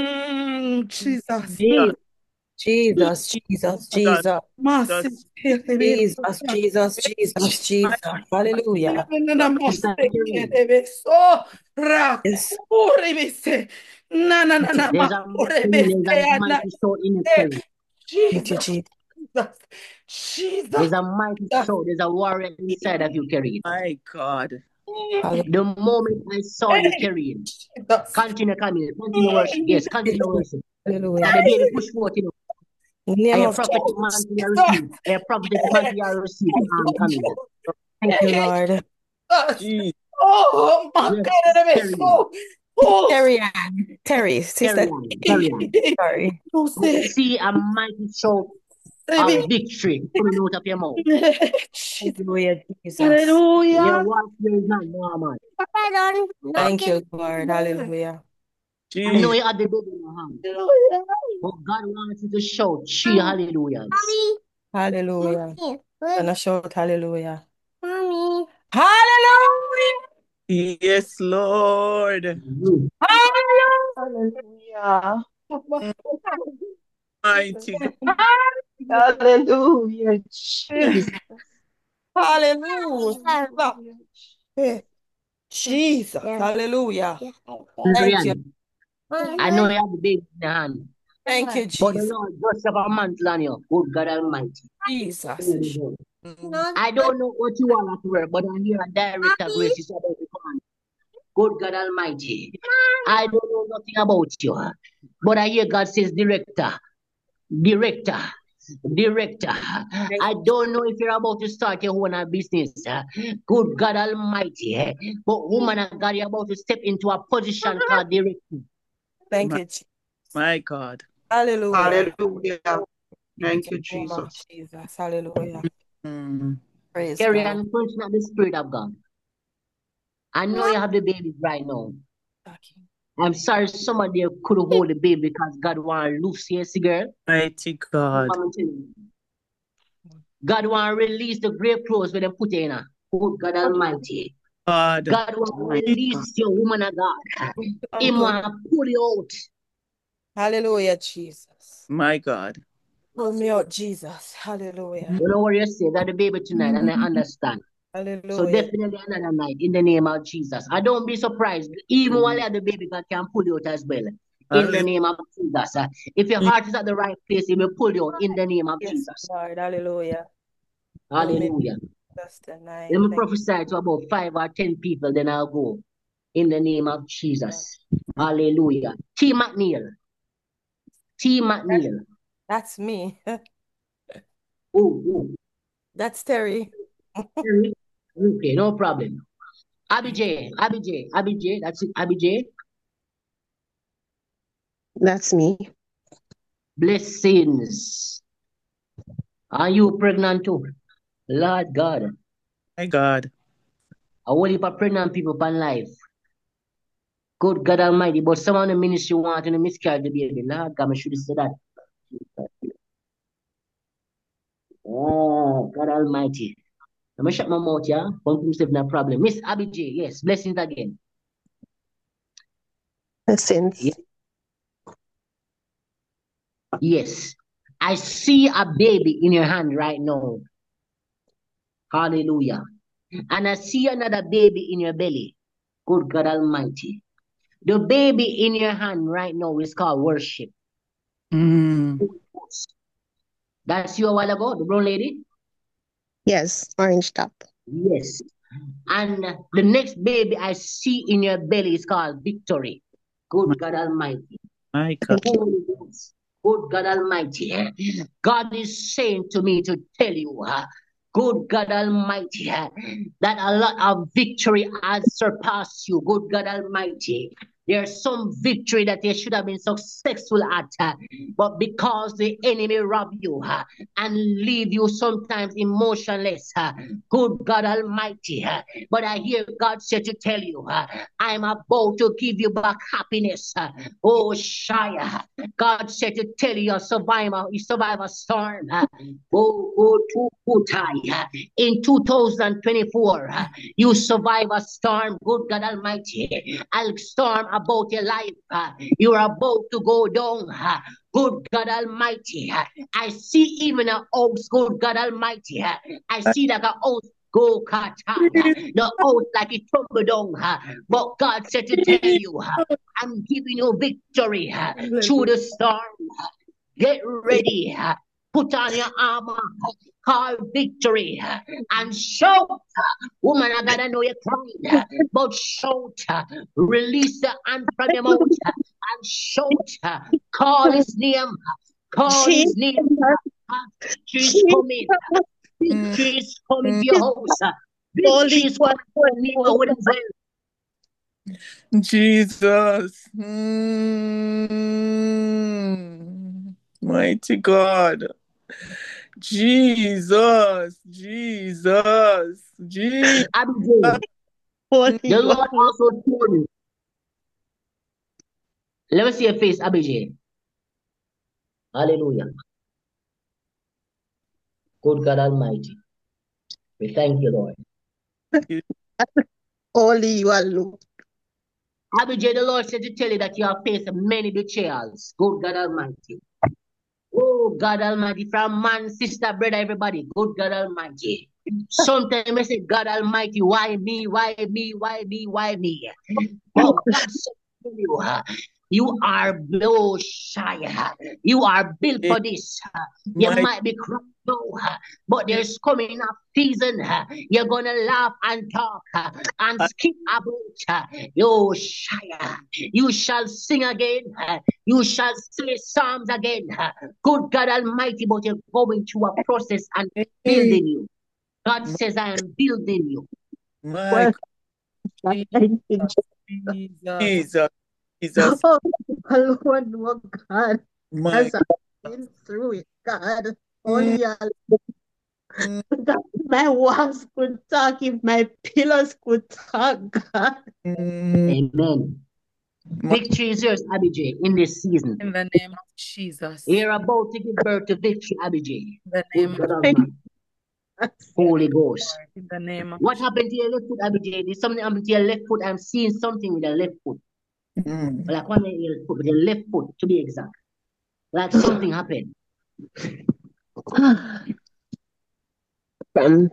mm, Jesus. God. Jesus, Jesus, Jesus, God. Jesus, Massive. Jesus. Jesus, Jesus, Jesus, Jesus, hallelujah. Sister Irene, So Yes, rakurebese. Na na na na there's a, makurebese. there's a mighty show in the spirit. thank you, Jesus, Jesus. Jesus, Jesus, There's a mighty show. There's a warrior inside of you carrying. My God. Hallelujah. The moment I saw you carrying, Jesus. continue coming, continue worship. Yes, continue worship. Hallelujah. And the baby push forth, you know. In the name I a of prophet man Jesus. to your receive. I a prophet man to your receive. I'm coming. Thank you, Lord. Jesus. Oh, my Yes, God. carry on. So, oh, Terry Ann. Terry, Carry sister. on. Carry on. Sorry. no I sé. see a mighty show of victory coming out of your mouth. Hallelujah, Jesus. Your Hallelujah. warfare is not normal. Thank you, Lord. Hallelujah. I know Jesus. you have the baby in your hand, Hallelujah. but God wants you to shout three hallelujahs. Hallelujah. Gonna shout hallelujah. Hallelujah. Yes, Lord. Mhm. Hallelujah. Mighty God. Hallelujah. Jesus. Hallelujah. Hallelujah. Jesus. Hallelujah. Thank you. Marianne, I know you have the baby in your hand, Thank you, but the Jesus. Lord just have a mantle on you. Good God Almighty. Jesus. Mm. I don't know what you are at work, but I hear a director grace is about to come on. Good God Almighty. I don't know nothing about you, but I hear God says director, director, director. I don't know if you're about to start your own business. Good God Almighty. But woman of God, you're about to step into a position called director. Thank My, you, Jesus. my God. Hallelujah. Hallelujah. Thank you, In the name of Jesus. Jesus. Hallelujah. Mm. Praise Carry God. on, function of the Spirit of God. I know you have the baby right now. I'm sorry somebody could hold the baby because God want to loose yes, girl. Mighty God. I'm telling you. God want to release the grave clothes when they put you in her. Oh, God Almighty. God. God want to release your woman of God. He Uncle. want to pull you out. Hallelujah, Jesus. My God. Pull me out, Jesus. Hallelujah. You know what you say? That the baby tonight, and I understand. So Hallelujah. definitely another night in the name of Jesus. I don't be surprised. Even while you have the baby, God can pull you out as well. In the name of Jesus. Uh, If your heart is at the right place, He will pull you out in the name of Yes, Jesus. Lord. Hallelujah. Hallelujah. That's the night. Let me Thank prophesy to about five or ten people, then I'll go. In the name of Jesus. Hallelujah. T. McNeil. T. McNeil. That's me. Oh, oh. That's Terry. Okay, no problem. Abby J. Abby J. Abby J. That's it. Abby J. That's me. Blessings. Are you pregnant too? Lord God. My God. I want you for pregnant people upon life. Good God Almighty. But some of the ministry want to miscarry the baby. Lord God, I should have said that. Oh, God Almighty. I'm going to shut my mouth, yeah? Don't myself no problem. Miss Abby J. Yes, blessings again. Blessings. Yeah. Yes. I see a baby in your hand right now. Hallelujah. And I see another baby in your belly. Good God Almighty. The baby in your hand right now is called worship. Mm. That's you a while ago, the brown lady? Yes, orange top. Yes. And the next baby I see in your belly is called victory. Good God Almighty. My God. Holy Ghost. Good God Almighty. God is saying to me to tell you, uh, good God Almighty, uh, that a lot of victory has surpassed you. Good God Almighty. There's some victory that you should have been successful at, uh, but because the enemy robbed you uh, and leave you sometimes emotionless, uh, good God Almighty. Uh, but I hear God say to tell you, uh, I'm about to give you back happiness. Uh, oh, Shia. God said to tell you, you survive, you survive a storm. Uh, oh, oh, to Kutai. Uh, in two thousand twenty-four, uh, you survive a storm. Good God Almighty. I'll storm about your life. Uh, you're about to go down. Uh, good God Almighty. Uh, I see even a house, good God Almighty. Uh, I see like a house go kata. The house like it tumbled down. Uh, but God said to tell you, uh, I'm giving you victory uh, through the storm. Get ready. uh, Put on your armor. Call victory uh, and shout. uh, Woman, I gotta know you're crying, uh, but shout. uh, Release the hand from your mouth uh, and shout. uh, Call his name. uh, Call his name. uh, Victory is coming. uh, Victory is coming to your house. uh, Victory is coming to your neighborhood as well. Jesus. Mm. Mighty God. Jesus, Jesus, Jesus. Abigail, Holy the Lord God. also told me. Let me see your face, Abigail. Hallelujah. Good God Almighty. We thank you, Lord. Holy you are, Lord. Abigail, the Lord said to tell you that you have faced many betrayals. Good God Almighty. Oh, God Almighty, from man, sister, brother, everybody. Good God Almighty. Sometimes I say, God Almighty, why me? Why me? Why me? Why me? But God said to you, uh, you are no shy. uh, You are built for this. uh, You My might be crying now, uh, but there's coming a season. uh, You're gonna laugh and talk uh, and skip about. uh, You shy. uh, You shall sing again. uh, You shall say psalms again. uh, Good God Almighty, but you're going through a process and building you. God says, I am building you. my Well, God. thank you, Jesus. Jesus, Jesus, oh, Lord, oh God, my as I've been through it, God, Mm, only I- mm, God, my walls could talk, if my pillars could talk, God. mm, Amen. my Victory is yours, Abijay, in this season. In the name of Jesus. In You're about to give birth to victory, Abijay. the name Good God of Thank Almighty. you. Holy Yes, Ghost. Lord. In the name of What happened to your left foot, Abijay? There's something happened to your left foot. I'm seeing something with your left foot. mm. Like one of your foot, with your left foot, to be exact. Like something happened. Um,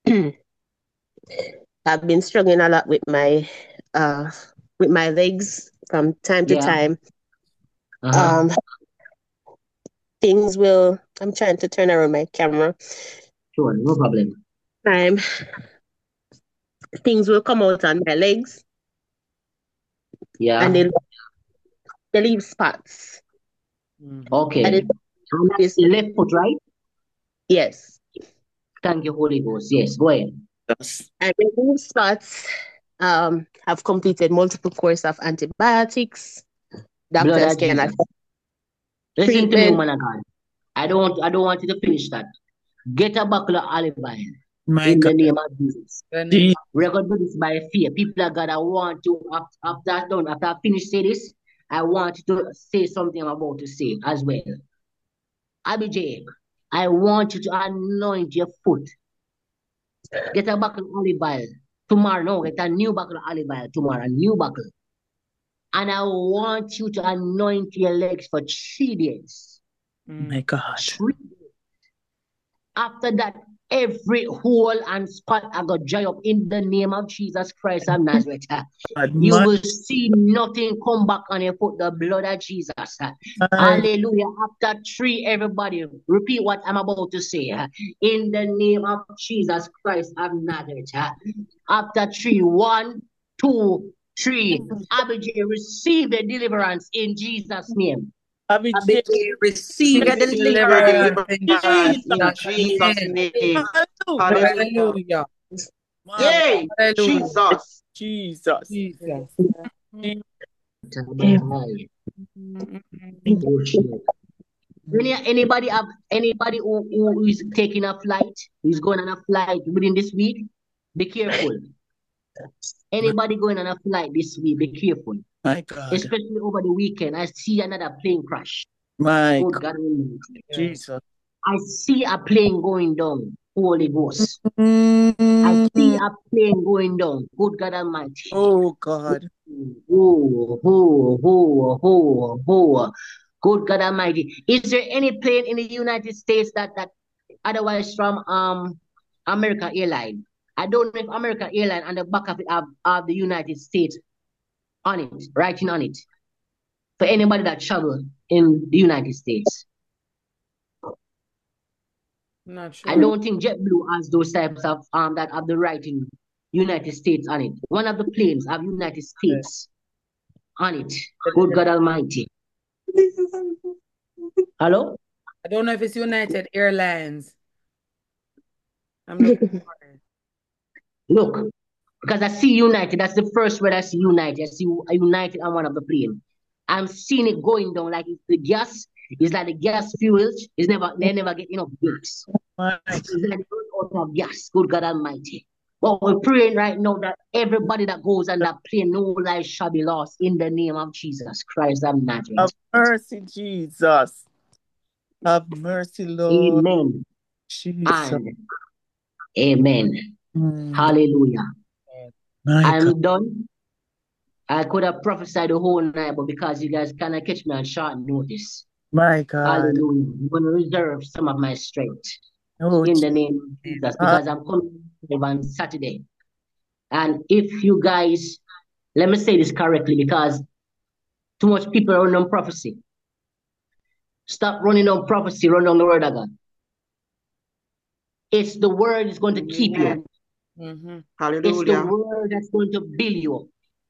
I've been struggling a lot with my uh with my legs from time to Yeah. time. Uh-huh. Um, things will. I'm trying to turn around my camera. Sure, no problem. Time things will come out on my legs, Yeah. and they they leave spots. Okay. And it And that's is the left foot, right? yes, Thank you, Holy Ghost. Yes, go ahead. Jesus. and they leave spots. Um, have completed multiple course of antibiotics. Blood Doctors of cannot Jesus. Listen to me, treatment. woman of God. I don't want I don't want you to finish that. Get a buckle of olive oil My in the God. name of Jesus. the name Je- We're going to do this by fear. People of God, I want to, after, after I done, after I finish say this, I want you to say something I'm about to say as well. Abijay, I want you to anoint your foot. Get a buckle of olive oil tomorrow. No, get a new buckle of olive oil tomorrow, a new buckle. And I want you to anoint your legs for three days. My God. Three days. After that, every hole and spot I got dry up in the name of Jesus Christ of Nazareth. God, You my will see nothing come back on your foot, the blood of Jesus. God. Hallelujah. After three, everybody, repeat what I'm about to say. In the name of Jesus Christ of Nazareth. After three, one, two, three. Abijay, receive the deliverance in Jesus' name. Abijay. receive Receive the the deliverance in Jesus. in Jesus' Jesus' name. name. Hallelujah. Hallelujah. My Yay, Hallelujah. Jesus. Jesus. Jesus. Any, anybody have anybody who, who is taking a flight, who's going on a flight within this week? Be careful. Anybody going on a flight this week, be careful. My God. Especially over the weekend. I see another plane crash. My Good God. God Almighty. Jesus. I see a plane going down. Holy Ghost. I Mm. see a plane going down. Good God Almighty. Oh God. Oh, oh, oh, oh, oh. Good God Almighty. Is there any plane in the United States that that otherwise from um American Airlines? I don't know if American Airlines on the back of it have, have the United States on it, writing on it. For anybody that travel in the United States. Not I sure. don't think JetBlue has those types of um that have the writing United States on it. One of the planes have United States on it. Good God Almighty. Hello? I don't know if it's United Airlines. I'm looking for it. Look, because I see United. That's the first word I see United. I see a United on one of the plane. I'm seeing it going down like it's the gas It's like the gas fuels. It's never they never get enough gas. My It's like they run out of gas. Good God Almighty. But we're praying right now that everybody that goes on that plane, no life shall be lost in the name of Jesus Christ of Nazareth. have mercy, Jesus. Have mercy, Lord. Amen Jesus. and amen. Mm. Hallelujah. My God. I'm done. I could have prophesied the whole night, but because you guys cannot catch me on short notice, My God. hallelujah, I'm going to reserve some of my strength Oh, in the name of Jesus because I'm coming live on Saturday. And if you guys, let me say this correctly because too much people are running on prophecy. Stop running on prophecy, run on the word of God. It's the word that's going to keep you. Mm-hmm. It's the Hallelujah. word that's going to build you.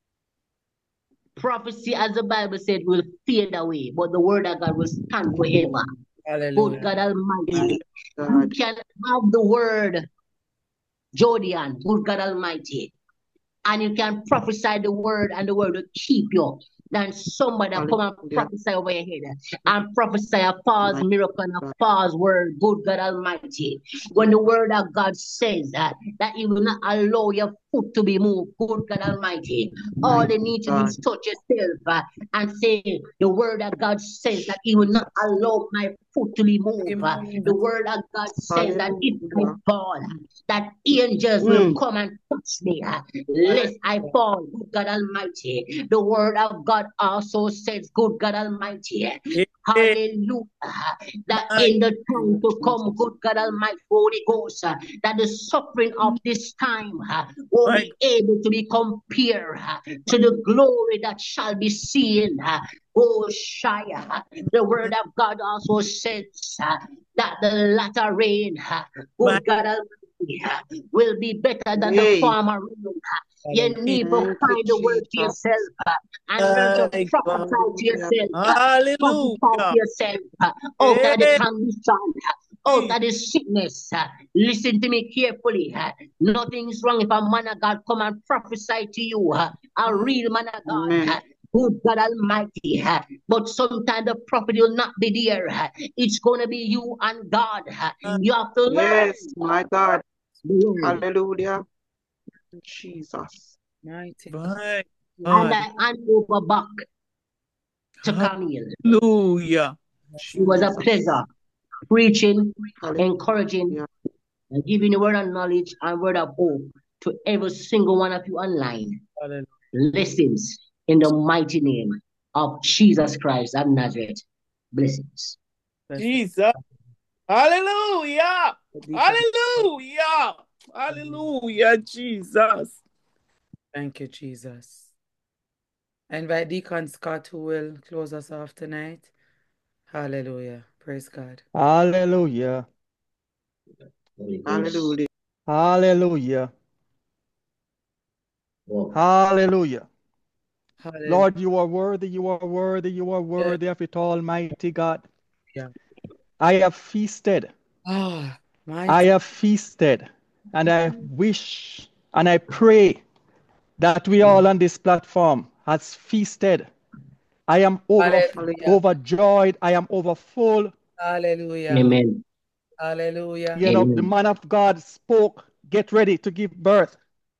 Prophecy, as the Bible said, will fade away, but the word of God will stand forever. Good Hallelujah. God Almighty. You God. can have the word, Jordan, good God Almighty, and you can prophesy the word, and the word will keep you. Then somebody come and Hallelujah. prophesy over your head and prophesy a false My miracle and a God. false word, good God Almighty. When the word of God says that, that He will not allow your foot to be moved, good God Almighty. All My they need to do God. is touch yourself uh, and say, the word of God says that He will not allow my foot to be moved. Uh, the word of God says that if I Hallelujah. fall, that angels will Mm. come and touch me, uh, lest I fall, good God Almighty. The word of God also says, good God Almighty, Yeah. hallelujah, that My in the time to come, Jesus. good God Almighty, Holy Ghost, uh, that the suffering of this time uh, will My be able to be compared uh, to the glory that shall be seen. uh, Oh, Shia, the word of God also says uh, that the latter rain, uh, my good God Almighty, uh, will be better than the Yay. former rain. uh. You need to Thank you, find the word to Jesus. yourself uh, and learn to my God. prophesy to Hallelujah. yourself. uh, Prophesy to Hallelujah. yourself uh, out of the Hey. condition, uh, out of the sickness. uh. Listen to me carefully. uh. Nothing's wrong if a man of God come and prophesy to you. uh, A real man of God. Amen. uh, Good God Almighty, uh, but sometimes the prophet will not be there. uh, It's gonna be you and God. uh, You have to learn Yes, my God. the word. Hallelujah. Jesus. Mighty My And God. I hand over back to Camille. Hallelujah. It was a Jesus. pleasure preaching, Hallelujah. encouraging, and giving the word of knowledge and word of hope to every single one of you online. Hallelujah. Blessings in the mighty name of Jesus Christ of Nazareth. Blessings. Jesus. Hallelujah. Hallelujah. Hallelujah, Jesus. Thank you, Jesus. I invite Deacon Scott, who will close us off tonight. Hallelujah. Praise God. Hallelujah. Hallelujah. Hallelujah. Wow. Hallelujah. Hallelujah. Lord, you are worthy, you are worthy, you are worthy of it, Almighty God. Yeah. I have feasted, Ah, I mighty. have feasted, and I wish and I pray that we all on this platform has feasted. I am over, Hallelujah. overjoyed, I am overfull. Hallelujah. Amen. Hallelujah. You know, the Amen. man of God spoke, get ready to give birth.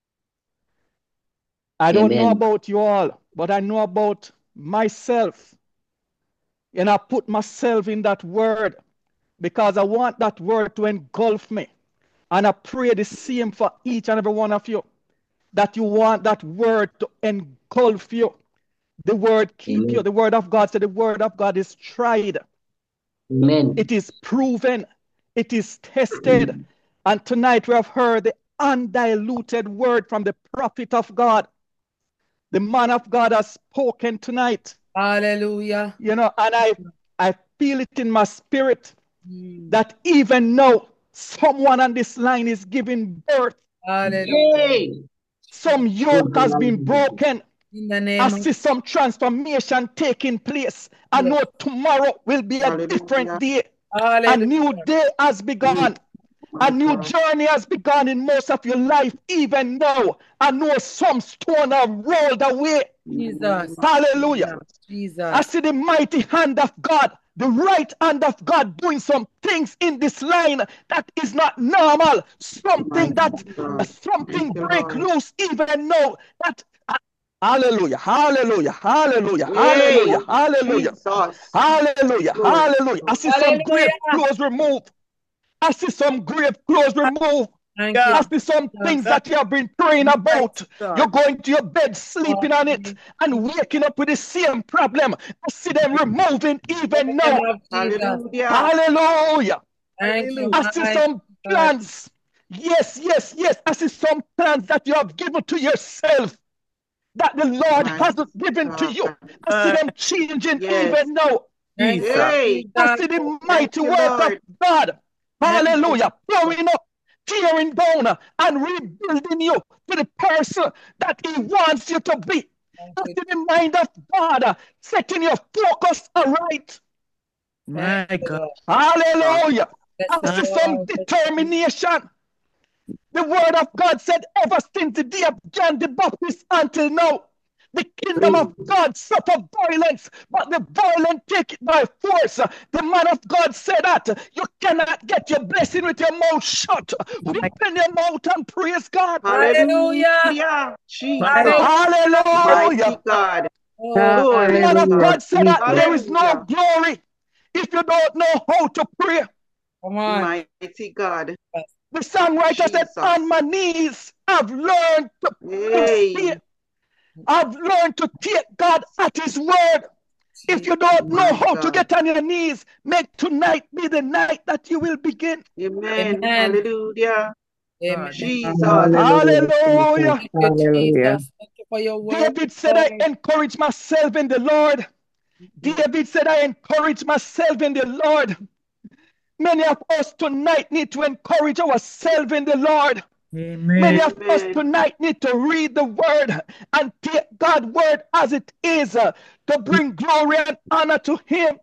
I don't know Amen. about you all, but I know about myself. And I put myself in that word because I want that word to engulf me. And I pray the same for each and every one of you, that you want that word to engulf you. The word keep Amen. you. The word of God said the word of God is tried. Amen. It is proven. It is tested. And tonight we have heard the undiluted word from the prophet of God. The man of God has spoken tonight. Hallelujah. You know, and I I feel it in my spirit Mm. that even now someone on this line is giving birth. Hallelujah. Hey. Some yoke has been broken. In the I name of see some transformation taking place. I know tomorrow will be a different Hallelujah. day. A Hallelujah. new day has begun. A new journey has begun in most of your life, even now. I know some stone have rolled away. Jesus. Hallelujah. Jesus. I see the mighty hand of God, the right hand of God doing some things in this line that is not normal. Something that, uh, something break loose even now. That, uh, hallelujah, hallelujah, hallelujah, hallelujah, hallelujah, hallelujah, hallelujah. I see some grave clothes removed. I see some grave clothes removed. Thank I you. see some things that you have been praying about. You're going to your bed, sleeping on it, and waking up with the same problem. I see them removing even now. Hallelujah. Hallelujah. Thank you. I see some plans. Yes, yes, yes. I see some plans that you have given to yourself that the Lord hasn't given to you. I see them changing even now. Thank you. I see the mighty work of God. Hallelujah. Pouring up, tearing down, and rebuilding you to the person that He wants you to be. I see the mind of God setting your focus aright. My God. Hallelujah. I see some determination. The word of God said, ever since the day of John the Baptist until now, the kingdom of God suffer violence, but the violent take it by force. The man of God said that you cannot get your blessing with your mouth shut. Open your mouth and praise God. Hallelujah. Hallelujah. God. The man of God said that Jesus. there is no glory if you don't know how to pray. Come on. Mighty God. The songwriter said, Jesus. on my knees, I've learned to Hey. stay. I've learned to take God at His word. If you don't know My how to God. get on your knees, make tonight be the night that you will begin. Amen. Amen. Hallelujah. Amen. Jesus. Hallelujah. Thank you, Jesus. Thank you for your word. David said, I encourage myself in the Lord. David said, I encourage myself in the Lord. Many of us tonight need to encourage ourselves in the Lord. Amen. Many of us Amen. tonight need to read the word and take God's word as it is uh, to bring glory and honor to Him.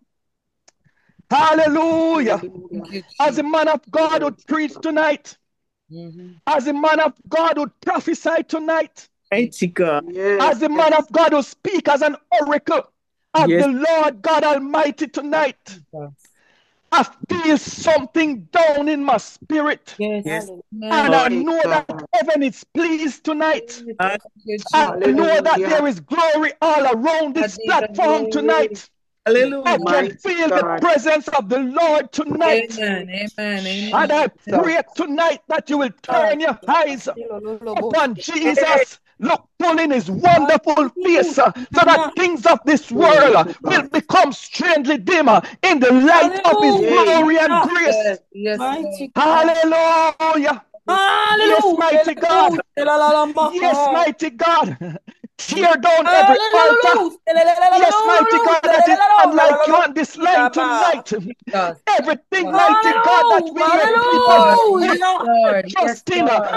Hallelujah. Thank you, As a Jesus. man of God who preach tonight, Mhm. as a man of God who prophesy tonight, Mighty God. Yes. as a man of God who speak as an oracle of Yes. the Lord God Almighty tonight, Jesus. I feel something down in my spirit. Yes. Yes. And I My know that God. heaven is pleased tonight. Thank you, I Jesus. know that Hallelujah. there is glory all around this I need the platform glory. tonight. I Hallelujah. can Mighty feel the God. presence of the Lord tonight. Amen. Amen. Amen. And I pray tonight that you will turn your eyes upon Jesus. Look full in His wonderful face uh, so that things of this world uh, will become strangely dimmer in the light of His glory and grace. Yes. Yes. Mighty Lord. Hallelujah. Yes, mighty God. Yes, mighty God. Tear down every altar. Yes, mighty God, that is unlike you on this line tonight. Jesus. Everything, mighty God, that we your people Yes, Lord. Yes, trust in. Lord.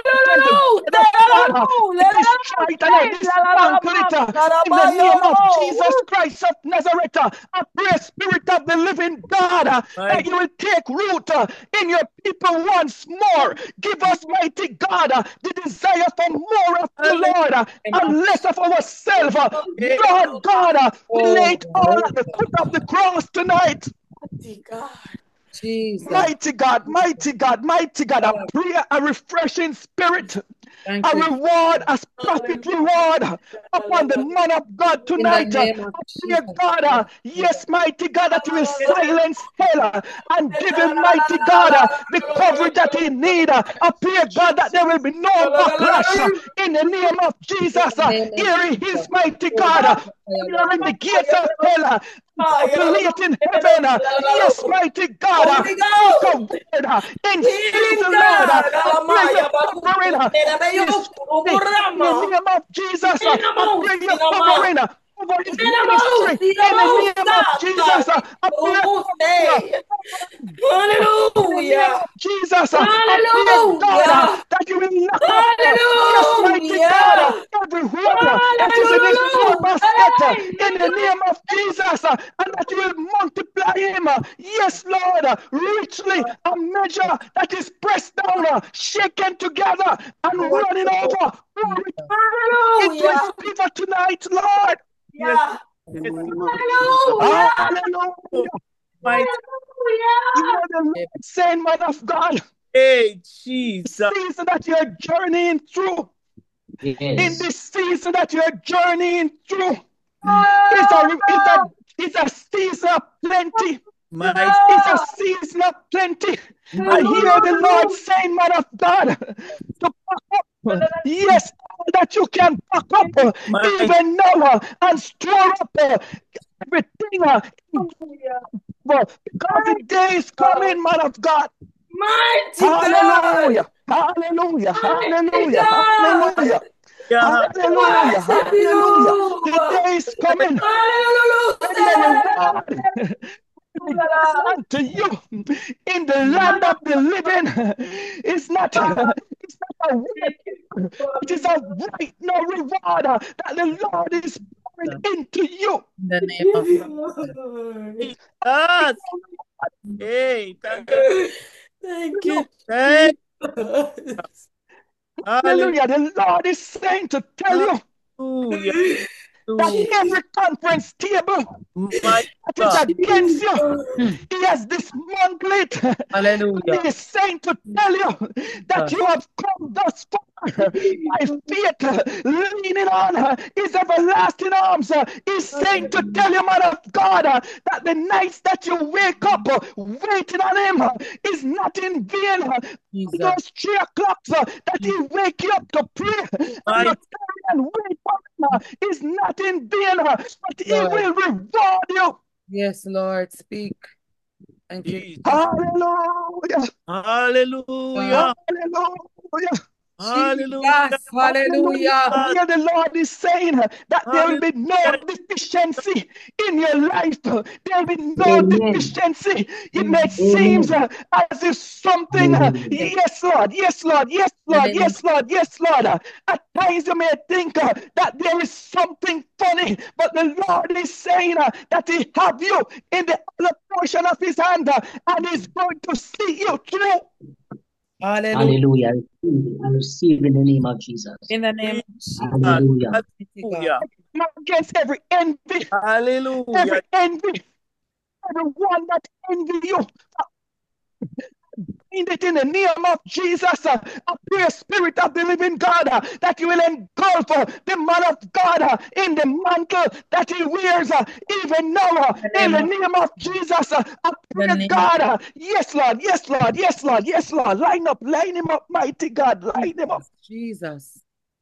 Father, destroy it and I dismantle it uh, in the name of Jesus Christ of Nazareth. uh, I pray, Spirit of the living God, uh, that you will take root uh, in your people once more. Give us, mighty God, uh, the desire for more of the Lord uh, and less of ourselves. uh. Lord God, uh, we lay it all at the foot of the cross tonight. Jesus. Mighty God, mighty God, mighty God, I pray a refreshing spirit, Thank a you. reward, a prophet reward upon the man of God In the tonight. name of I Jesus. pray, God, uh, yes, mighty God, that you will silence hell uh, and give him, mighty God, uh, the coverage that he need. uh. I pray, God, that there will be no backlash uh, in the name of Jesus. uh. name of Here he Jesus. is, mighty God, uh, in the gates of hell, uh, populate in heaven. uh. Yes, mighty God, uh, speak a word uh, in season, Lord. uh. I pray your covering uh, is in the name of Jesus. uh. I pray your covering uh, over his ministry in the name of Jesus. uh. I pray covering, uh, in the name Hallelujah. of Jesus, uh, I pray, God, uh, that you will knock off, uh, yes, mighty God, uh, every word uh, that is in this poor basket uh, in the name of Jesus, uh, and that you will multiply by him. uh, Yes, Lord, uh, richly a measure that is pressed down, uh, shaken together, and running over. Pour it into his Hallelujah. people tonight, Lord. Yes, Yeah. in the name of Hallelujah. Hallelujah. mighty You Hallelujah. are the Lord saying, man of God, hey, the Jesus. season that you're journeying through, in Yes. this season that you're journeying through, is a, is a, is a season of plenty. Mighty, It's a season of plenty. I hear the Lord saying, man of God, to pack up. Yes, all that you can pack up, uh, mighty, even now, uh, and store up uh, everything. uh, uh, Because the day is coming, man of God. Mighty Hallelujah. God. Hallelujah. Mighty Hallelujah. God. Hallelujah. yeah, Hallelujah. Worship Hallelujah. The you. day is coming when your reward will be given unto you in the land of the living. It's not, it's not a word, it is a right no reward that the Lord is pouring into you. in the name of Jesus. Hey, thank you. Thank you. Thank Jesus. Hallelujah. Hallelujah. The Lord is saying to tell you Hallelujah. that every conference table My that is God. against you, he has dismantled it. Hallelujah. He is saying to tell you that you have come thus far by faith, leaning on his everlasting arms. He's saying to tell you, man of God, that the nights that you wake up waiting on him is not in vain. Jesus. Those three o'clocks that he wake you up to pray and My you carry and wait for him is not in vain, but he Lord. will reward you. Yes, Lord, speak. Thank you. Jesus. Hallelujah. Hallelujah. Hallelujah. Hallelujah. Jesus, hallelujah. Here the Lord is saying that there will be no Hallelujah. deficiency in your life. There will be no Amen. deficiency. It may seem Amen. as if something, uh, Hallelujah. yes, Lord, yes, Lord, yes, Lord, yes, Lord, yes, Lord. Uh, At times you may think uh, that there is something funny, but the Lord is saying uh, that He have you in the other portion of His hand uh, and He's going to see you through. Hallelujah. Hallelujah. I receive in the name of Jesus. In the name of Jesus. Jesus. Hallelujah. Hallelujah. Come against every envy, Hallelujah. every envy, everyone that envy you. In it in the name of Jesus, uh, I pray, Spirit of the living God, uh, that you will engulf uh, the man of God uh, in the mantle that he wears, uh, even now, uh, in the name of Jesus. Uh, I pray, God, uh, yes, Lord, yes, Lord, yes, Lord, yes, Lord, line up, line him up, mighty God, line him up. Jesus.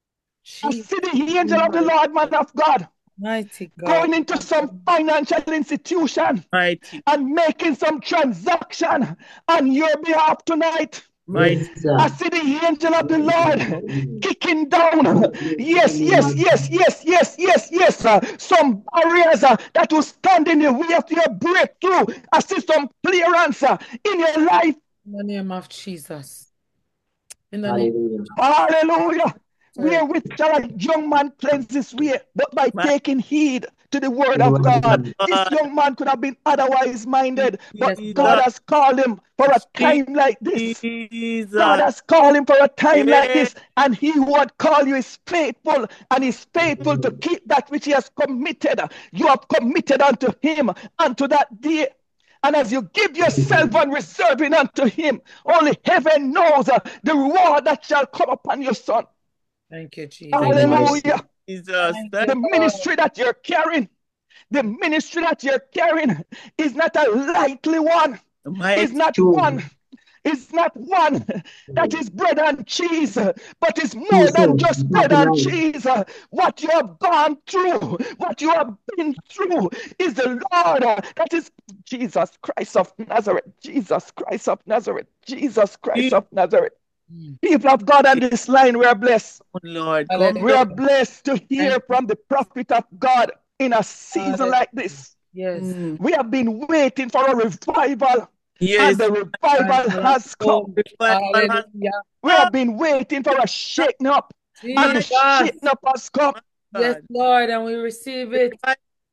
I Jesus. see the angel of the Lord, man of God, Mighty God. going into some financial institution Mighty. and making some transaction on your behalf tonight. Mighty. Yes, sir. I see the angel of the Lord kicking down. Yes, yes, yes, yes, yes, yes, yes. Uh, some barriers uh, that will stand in the way of your breakthrough. I see some clearance uh, in your life. In the name of Jesus. In the name. Hallelujah. Hallelujah. Wherewith shall a young man cleanse his way, but by My taking heed to the word The of word of God. God. This God. young man could have been otherwise minded, but Yes, God Lord. has called him for a time like this. Jesus. God has called him for a time like Yeah. this, and he who had called you is faithful, and is faithful to keep that which he has committed. You have committed unto him unto that day. And as you give yourself and reserving unto him, only heaven knows uh, the reward that shall come upon your son. Thank you, Jesus. Hallelujah. Jesus. Thank The you, ministry that you're carrying, the ministry that you're carrying is not a lightly one. It's Mighty. not True. one. It's not one that is bread and cheese, but it's more True, than sir. just bread Nothing and else. cheese. What you have gone through, what you have been through is the Lord uh, that is Jesus Christ of Nazareth. Jesus Christ of Nazareth. Jesus Christ of Nazareth. People of God on this line, we are blessed. Lord, come Hallelujah. We are blessed to hear from the prophet of God in a season Hallelujah. like this. Yes. Mm. We have been waiting for a revival, Yes. and the revival has come. Revival has Hallelujah. We have been waiting for a shaking up, and the Jesus. shaking up has come. Yes, God. Lord, and we receive it.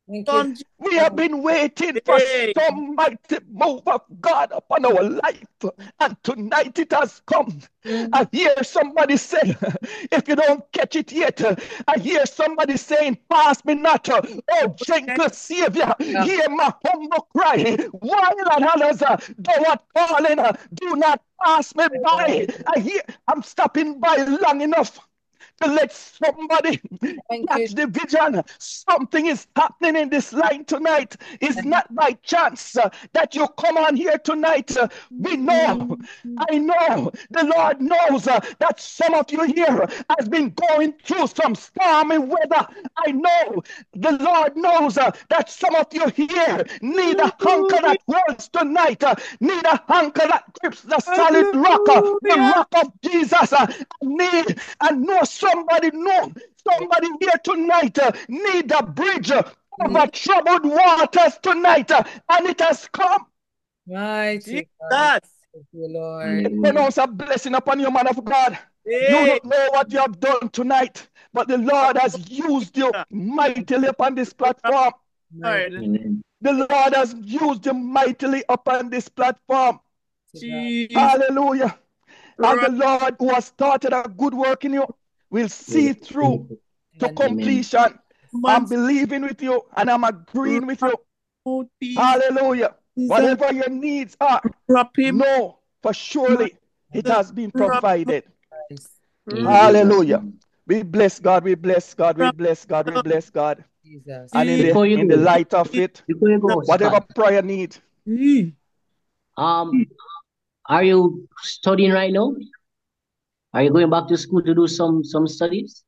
Thank Come, you. Jesus. We have been waiting for Hey. some mighty move of God upon our life, and tonight it has come. I hear somebody say, if you don't catch it yet, I hear somebody saying, pass me not, oh gentle Savior, Yeah. hear my humble cry. While others uh, thou art calling, uh, do not pass me by. I hear, I'm stopping by long enough to let somebody Thank you. catch the vision. Something is happening in this line tonight. It's not by chance uh, that you come on here tonight. Uh, we know, I know, the Lord knows uh, that some of you here has been going through some stormy weather. I know the Lord knows uh, that some of you here need a anchor that holds tonight, uh, need a anchor that grips the solid rock, uh, the Hallelujah. rock of Jesus. uh, need, I know somebody know, somebody here tonight uh, need a bridge uh, over troubled waters tonight, uh, and it has come. Mighty God. Jesus. Thank you, Lord. Hallelujah. Pronounce a blessing upon you, man of God. You Hey. don't know what you have done tonight, but the Lord has used you mightily upon this platform. Mighty Lord. Amen. The Lord has used you mightily upon this platform. God. Jesus. Hallelujah. And the Right. Lord who has started a good work in you will see through to Amen. completion. I'm Man, believing with you and I'm agreeing with you. oh, Jesus. Hallelujah. Whatever your needs are, Wrap him. know for surely it has been provided. Yes. In Hallelujah. Jesus' name. We bless God, we bless God, we bless God, we bless God. Jesus. And in Before the you in the go, light of it, before you go, whatever Scott, prayer need, Hey. um, are you studying right now? Are you going back to school to do some some studies?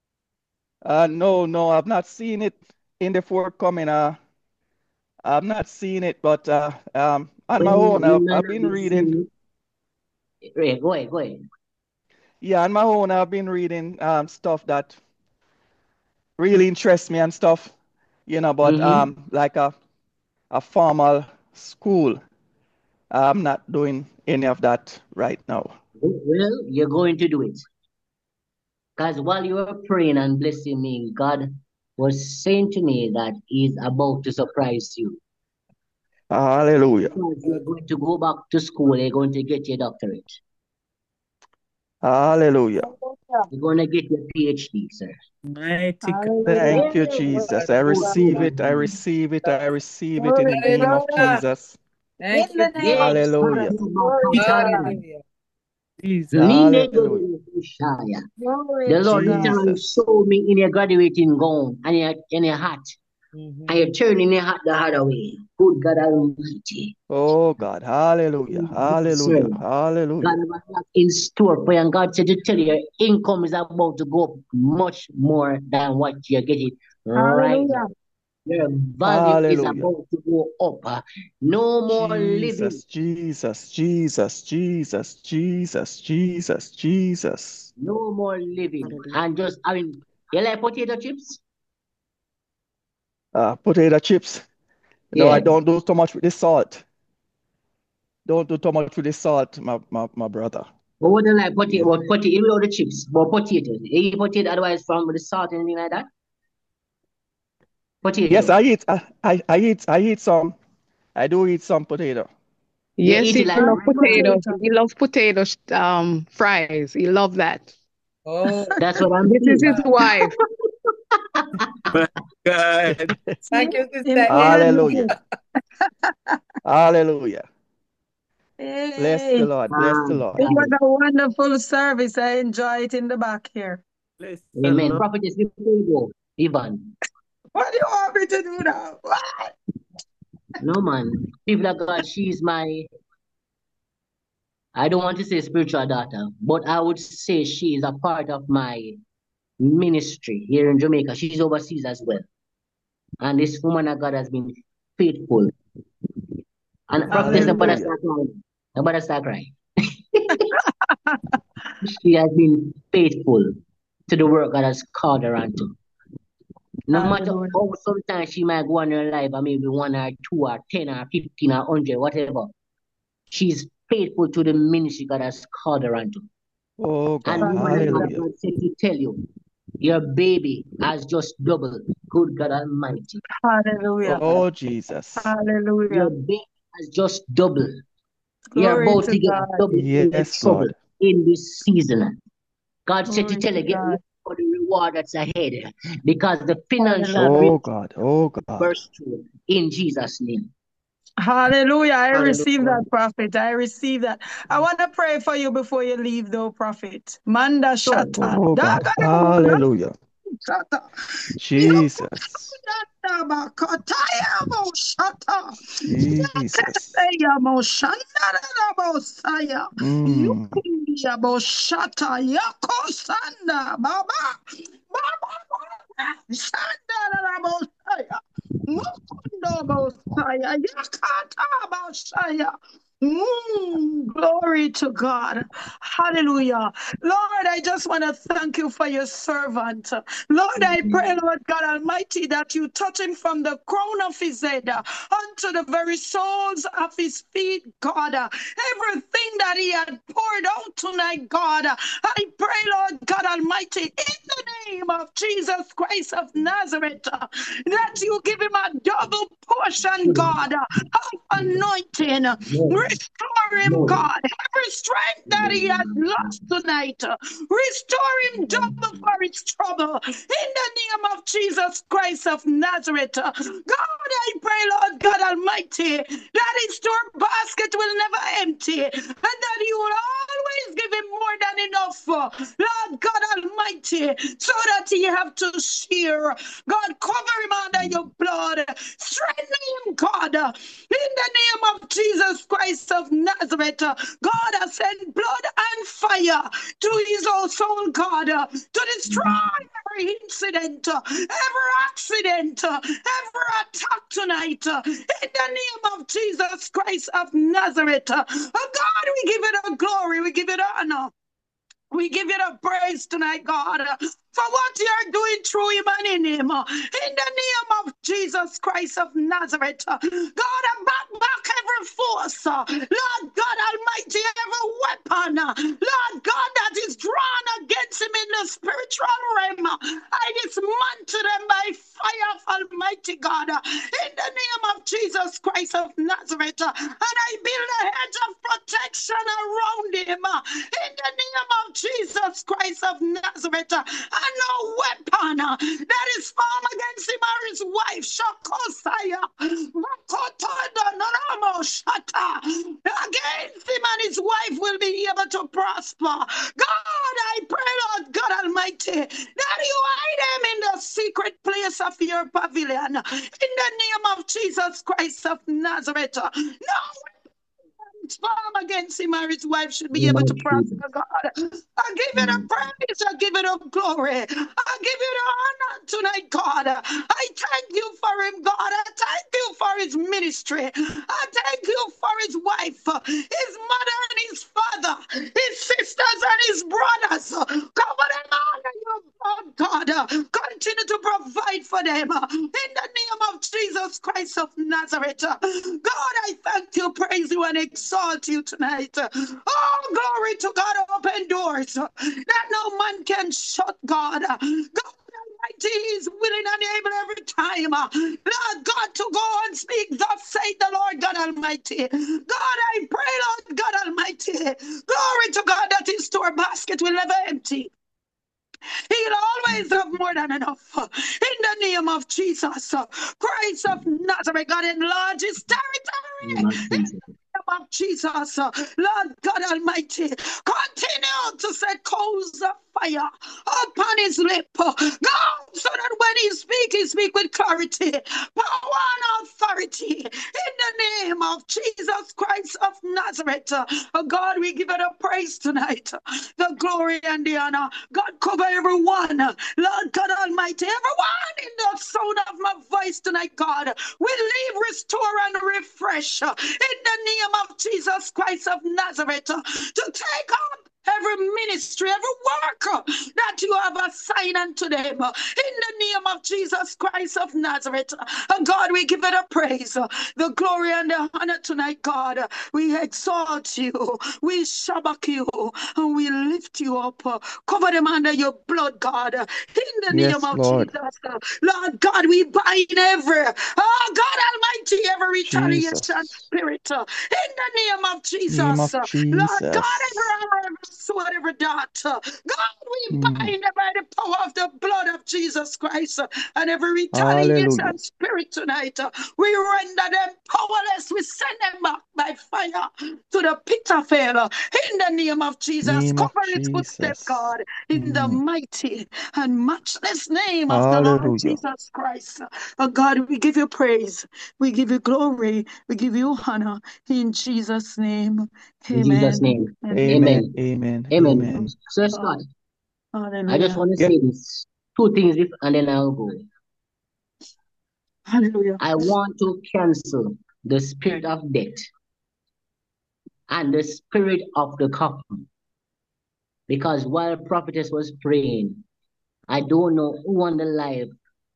uh no, no, I've not seen it in the forthcoming. Uh I've not seen it, but uh um on my Well, own, you I've, might I've not been be reading. seeing it. Right, go ahead, go ahead. Yeah, on my own, I've been reading um stuff that really interests me and stuff, you know, but Mm-hmm. um like a a formal school, I'm not doing any of that right now. Well, you're going to do it. Because while you were praying and blessing me, God was saying to me that He's about to surprise you. Hallelujah. Because you're going to go back to school, you're going to get your doctorate. Hallelujah. You're going to get your PhD, sir. Mighty God. Thank you, Jesus. I receive it. I receive it. I receive it in the name of Hallelujah. Jesus. Thank you. Yes. Hallelujah. Hallelujah. Jesus. Hallelujah. The Lord literally Jesus. showed me in your graduating gown and your, in your hat. Mhm. And you're turning your hat the other way. Good God Almighty. Oh God. Hallelujah. Hallelujah. God Hallelujah. has a lot in store for you. And God said to tell you, your income is about to go up much more than what you're getting right now. Your value is Hallelujah. about to go up. uh, No more living. Jesus. Jesus. Jesus. Jesus. Jesus. Jesus. Jesus. No more living. And just, I mean, you like potato chips? Uh, potato chips. No, I Yeah. don't do too much with the salt. Don't do too much with the salt, my, my, my brother. But what do you like Yeah. potato? What potato? You know the chips, but potatoes. You eat potato otherwise from the salt and anything like that? Potato. Yes, I eat. I, I, I eat. I eat some. I do eat some potato. You Yes, eat he it like love regular potatoes. potato. He love potato um fries. He love that. Oh, That's what I'm This is saying. his wife. My God. thank you, Sister. Hallelujah. Hallelujah. Bless the Hey, Lord. Bless the Um, Lord. it was um, a wonderful service. I enjoy it in the back here. Bless the amen. Lord. Prophetess, before you go, Ivan. What do you want me to do now? What? No, man. People of God, she's my, I don't want to say spiritual daughter, but I would say she is a part of my ministry here in Jamaica. She's overseas as well. And this woman of God has been faithful. And prophetess, nobody Hallelujah. start crying. Nobody start crying. She has been faithful to the work God has called her unto. No matter Hallelujah. how sometimes she might go on her life, or maybe one or two or ten or fifteen or hundred, whatever. She's faithful to the ministry God has called her unto. Oh And God. woman of God, Hallelujah. God said to tell you Your baby has just doubled. Good God Almighty. Hallelujah. Oh, Jesus. Your Hallelujah. baby has just doubled. You're Glory about to to get God. double in the Yes, trouble Lord. in this season. God said to Glory tell to you, get ready God. for the reward that's ahead. Because the financial Hallelujah. Oh, God. Oh, God. burst through in Jesus' name. Hallelujah. I receive Hallelujah. that, prophet. I receive that. I want to pray for you before you leave, though, prophet. Manda Sure. shata. Oh, God. Hallelujah. Shata. Jesus. Yakataba kataya mo shata. Jesus. Yakataya mo shandara mo saya. Mm. Yukundia mo shata. Yakosanda. Baba. Baba. Shandara mo saya. Mukundo mo saya. Yakata mo saya. Mm, glory to God. Hallelujah. Lord, I just want to thank you for your servant. Lord, I pray, Lord God Almighty, that you touch him from the crown of his head uh, unto the very soles of his feet, God. Uh, Everything that he had poured out tonight, God, uh, I pray, Lord God Almighty, in the name of Jesus Christ of Nazareth, uh, that you give him a double portion, God, uh, of anointing. uh, Restore him, God, every strength that he has lost tonight. uh, Restore him double for his trouble. In the name of Jesus Christ of Nazareth. uh, God, I pray, Lord God Almighty, that his store basket will never empty, and that you will always give him more than enough. uh, Lord God Almighty, so that he have to share. God, cover him under your blood. Strengthen him, God. uh, In the name of Jesus Christ of Nazareth. uh, God has sent blood and fire to his own soul, God, uh, to destroy every incident, uh, every accident, uh, every attack tonight. uh, In the name of Jesus Christ of Nazareth. uh, oh God, we give it a glory, we give it honor. We give you the praise tonight, God, uh, for what you are doing through him and in him. uh, In the name of Jesus Christ of Nazareth. uh, God, I back back every force. uh, Lord God Almighty, every weapon. uh, Lord God, that is drawn against him in the spiritual realm. uh, I dismantle them by fire of Almighty God. uh, In the name of Jesus Christ of Nazareth. uh, And I build a hedge of protection around him. uh, In the name of Jesus Christ of Nazareth, uh, and no weapon uh, that is formed against him or his wife, Shakosaya, Makotoda, Naramo Shata, against him and his wife will be able to prosper. God, I pray, Lord God Almighty, that you hide them in the secret place of your pavilion. In the name of Jesus Christ of Nazareth, uh, no form against him or his wife should be able to prosper, God. I give it a praise, I give it a glory, I give it honor tonight, God. I thank you for him, God. I thank you for his ministry. I thank you for his wife, his mother and his father, his sisters and his brothers. Cover them under your blood, God. Continue to provide for them in the name of Jesus Christ of Nazareth. God, I thank you, praise you, and exalt you tonight. Oh, glory to God, open doors that no man can shut, God. God Almighty is willing and able every time, Lord God, to go and speak. Thus saith the Lord God Almighty. God, I pray, Lord God Almighty, glory to God, that his store basket will never empty. He'll always have more than enough. In the name of Jesus Christ of Nazareth, God, enlarge his territory. In the name of Jesus, Lord God Almighty, continue to set coals of fire upon his lip. God, so that when he speaks, he speaks with clarity, power and authority. In the name of Jesus Christ of Nazareth, oh God, we give it a praise tonight. The glory and the honor. God, cover everyone. Lord God Almighty, everyone in the sound of my voice tonight, God, will leave, restore, and refresh in the name of Jesus Christ of Nazareth to take up every ministry, every work uh, that you have assigned unto them. uh, In the name of Jesus Christ of Nazareth. Uh, God, we give it a praise, uh, the glory and the honor tonight, God. Uh, We exalt you, we shabak you, and we lift you up. uh, Cover them under your blood, God. uh, In the name Yes, of Lord. Jesus. uh, Lord God, we bind every, oh God Almighty, every retaliation Jesus. spirit. uh, In the name of Name Jesus. of uh, Lord God, every Jesus. arrow, every sword, every dart. uh, God, we Mm. bind them by the power of the blood of Jesus Christ. uh, And every Hallelujah. retaliation spirit tonight, uh, we render them powerless. We send them back by fire to the pit of hell. uh, In the name of Jesus, Name of cover its footstep, Jesus. God, in the Mm. mighty and matchless name of the Lord Hallelujah. Jesus Christ. Uh, God, we give you praise. We give you glory. We give you honor in Jesus' name. In Jesus' Amen. name. And Amen. Amen. Amen. Amen. Amen. So God. Scott, I just Hallelujah. want to Yeah. say this. Two things if, and then I'll go. Hallelujah. I want to cancel the spirit of death and the spirit of the coffin. Because while prophetess was praying, I don't know who on the live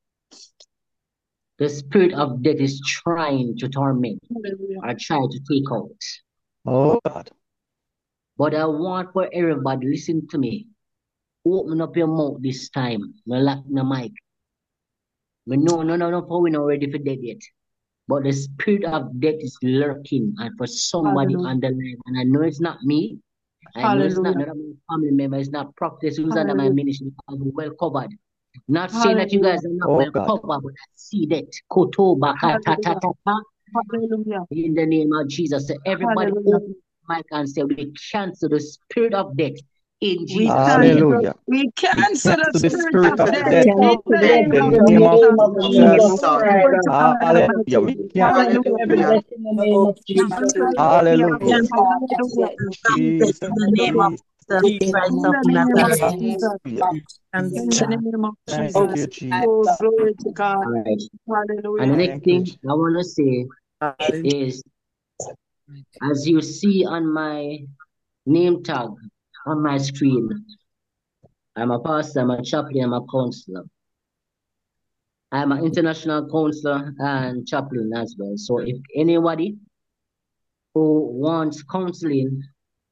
the spirit of death is trying to torment Hallelujah. or try to take out. Oh God. But I want for everybody, listen to me. Open up your mouth this time. No lock the mic. We know, no, no, no, for we're not ready for death yet. But the spirit of death is lurking, and for somebody Hallelujah. on the line, and I know it's not me. I know it's not Hallelujah. another family member. It's not prophetess who's under my Hallelujah. ministry. I'm well covered. Not saying that you Hallelujah. guys are not Oh well God. covered, but I see that. Koto baka ta ta Hallelujah. ta ta. Hallelujah. In the name of Jesus. So everybody Hallelujah. open the mic and say, we cancel the spirit of death in We Jesus' cancel, name. Hallelujah. we We cancel the cancel the spirit spirit of of death death in Cancel the death in name the in of the name of Jesus. name of Jesus. Jesus Glory Christ. to God Hallelujah. We Almighty. cancel Cancel Hallelujah. every every death in the name of Jesus. Hallelujah. hallelujah. Hallelujah. Jesus, Jesus. in the name of Jesus. Jesus Christ In of the name of Nazareth. Jesus. Hallelujah. And In the name of Thank Jesus. you, Jesus. Oh, glory to God. All right. And the Hallelujah. next Thank you, thing I want to say is, as you see on my name tag on my screen, I'm a pastor, I'm a chaplain, I'm a counselor. I'm an international counselor and chaplain as well. So if anybody who wants counseling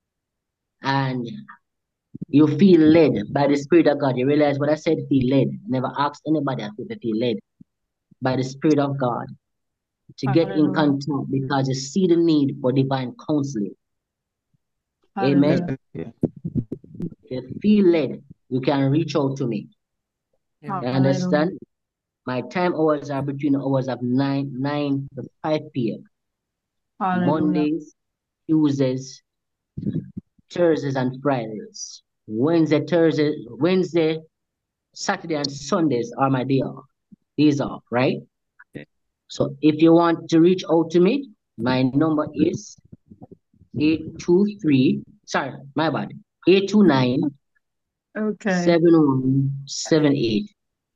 and you feel led by the Spirit of God, you realize what I said, feel led. Never asked anybody if they feel led by the Spirit of God to get in Hallelujah. contact because you see the need for divine counseling. Hallelujah. Amen. If you feel led, you can reach out to me. You Hallelujah. understand? My time hours are between the hours of nine nine to five p m Hallelujah. Mondays, Tuesdays, Thursdays, and Fridays. Wednesday, Thursday, Wednesday, Saturday, and Sundays are my day off. Days off, right? So if you want to reach out to me, my number is eight two three. Sorry, my bad. eight two nine, Okay. seven one seven eight.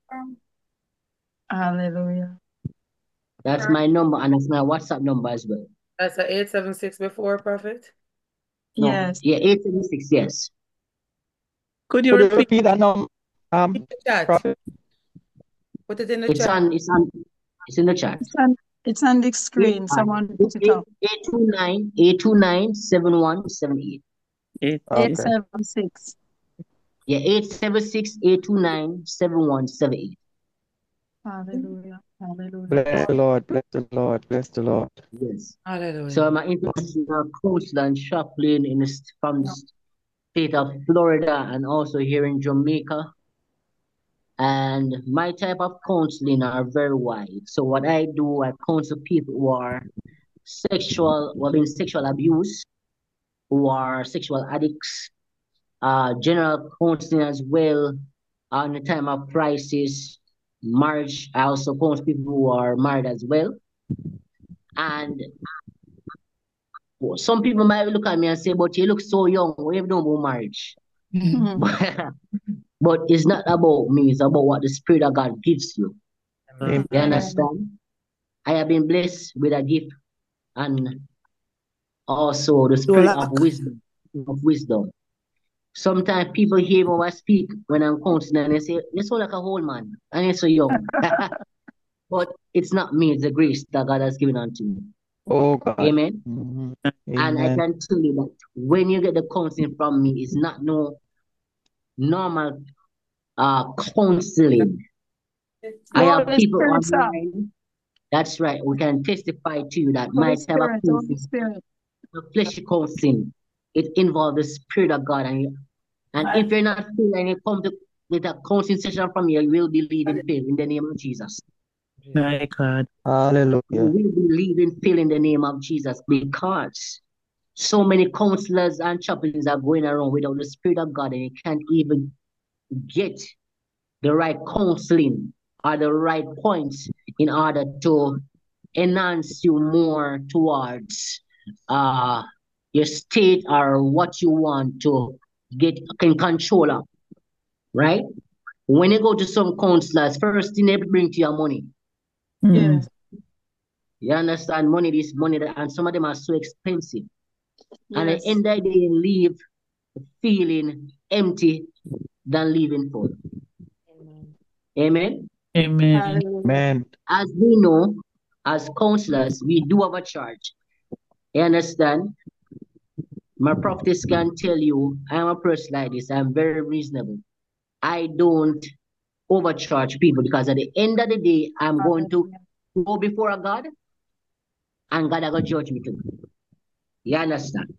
Hallelujah. That's my number, and that's my WhatsApp number as well. That's a eight seven six before, Prophet? No, Yes. yeah, eight seven six, yes. could you Could you repeat? repeat that number, um, In the chat. Prophet? Put it in the It's chat. on, it's on, it's in the chat. It's on, it's on the Eight, screen. uh, Someone eight, put it eight, up. eight two nine, eight two nine, seven one seven eight. Eight, Okay. eight seven six. Yeah, eight seven six, eight two nine, seven one seven eight. Hallelujah. Hallelujah. Bless the Lord. Bless the Lord. Bless the Lord. Yes. Hallelujah. So I'm an international counselor and chaplain in the, st- from the state of Florida and also here in Jamaica. And my type of counseling are very wide. So what I do, I counsel people who are sexual, who have been sexual abuse, who are sexual addicts, uh, general counseling as well, on the time of crisis, marriage. I also counsel people who are married as well. And some people might look at me and say, but you look so young, we have no more marriage. Mhm. But it's not about me, it's about what the Spirit of God gives you. Amen. You understand? I have been blessed with a gift and also the spirit of wisdom, of wisdom. Sometimes people hear how I speak when I'm counseling and they say, you sound like a whole man and you're so young. But it's not me, it's the grace that God has given unto me. Oh God. Amen. Mhm. And I Amen. can tell you that when you get the counseling from me, it's not no normal uh counseling. I have Holy people Spirit, sir. online. That's right. We can testify to you that Holy my type of Spirit, Holy counseling, Spirit. the fleshy counseling, it involves the Spirit of God. And, and if you're not feeling you come to with a counseling session from here, you will be leaving faith in the name of Jesus. My God. You Hallelujah. will be leaving faith in the name of Jesus because so many counselors and chaplains are going around without the Spirit of God and you can't even get the right counseling or the right points in order to enhance you more towards uh, your state or what you want to get in control of, right? When you go to some counselors, first thing they bring to you money. Mm. Yes. You understand? Money, this money, that, and some of them are so expensive. And at Yes. the end of the day, you leave feeling empty than leaving full. Amen. Amen. Hallelujah. Amen. As we know, as counselors, we do have a charge. You understand? My prophetess can tell you, I'm a person like this. I'm very reasonable. I don't overcharge people because at the end of the day, I'm going to go before a God and God will judge me too. You understand?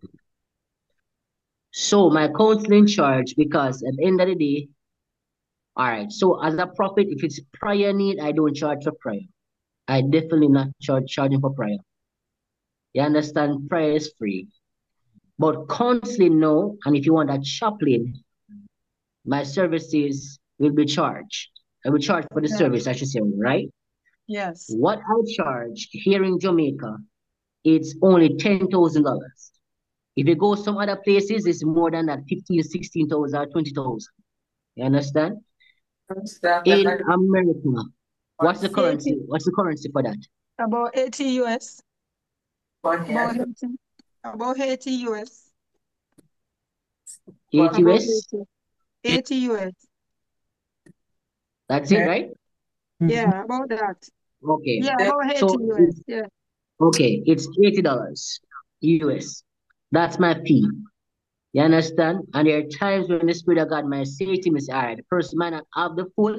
So my counseling charge, because at the end of the day, all right, so as a prophet, if it's prayer need, I don't charge for prayer. I definitely not charge charging for prayer. You understand? Prayer is free. But counseling, no. And if you want a chaplain, my services will be charged. I will charge for the Yes. service, I should say, right? Yes. What I charge here in Jamaica, it's only ten thousand dollars. If you go some other places, it's more than that, fifteen, sixteen thousand or twenty thousand. You understand? In America, what's the currency? eighty, What's the currency for that? about eighty U S. About eighty. About eighty U S. eighty U About S? eighty. eighty U S. That's it, right? Yeah, about that. Okay. Yeah, about eighty So U S. it's Yeah. okay, it's eighty dollars U S. That's my fee. You understand? And there are times when the Spirit of God might say to me, all right, the person might not have the full.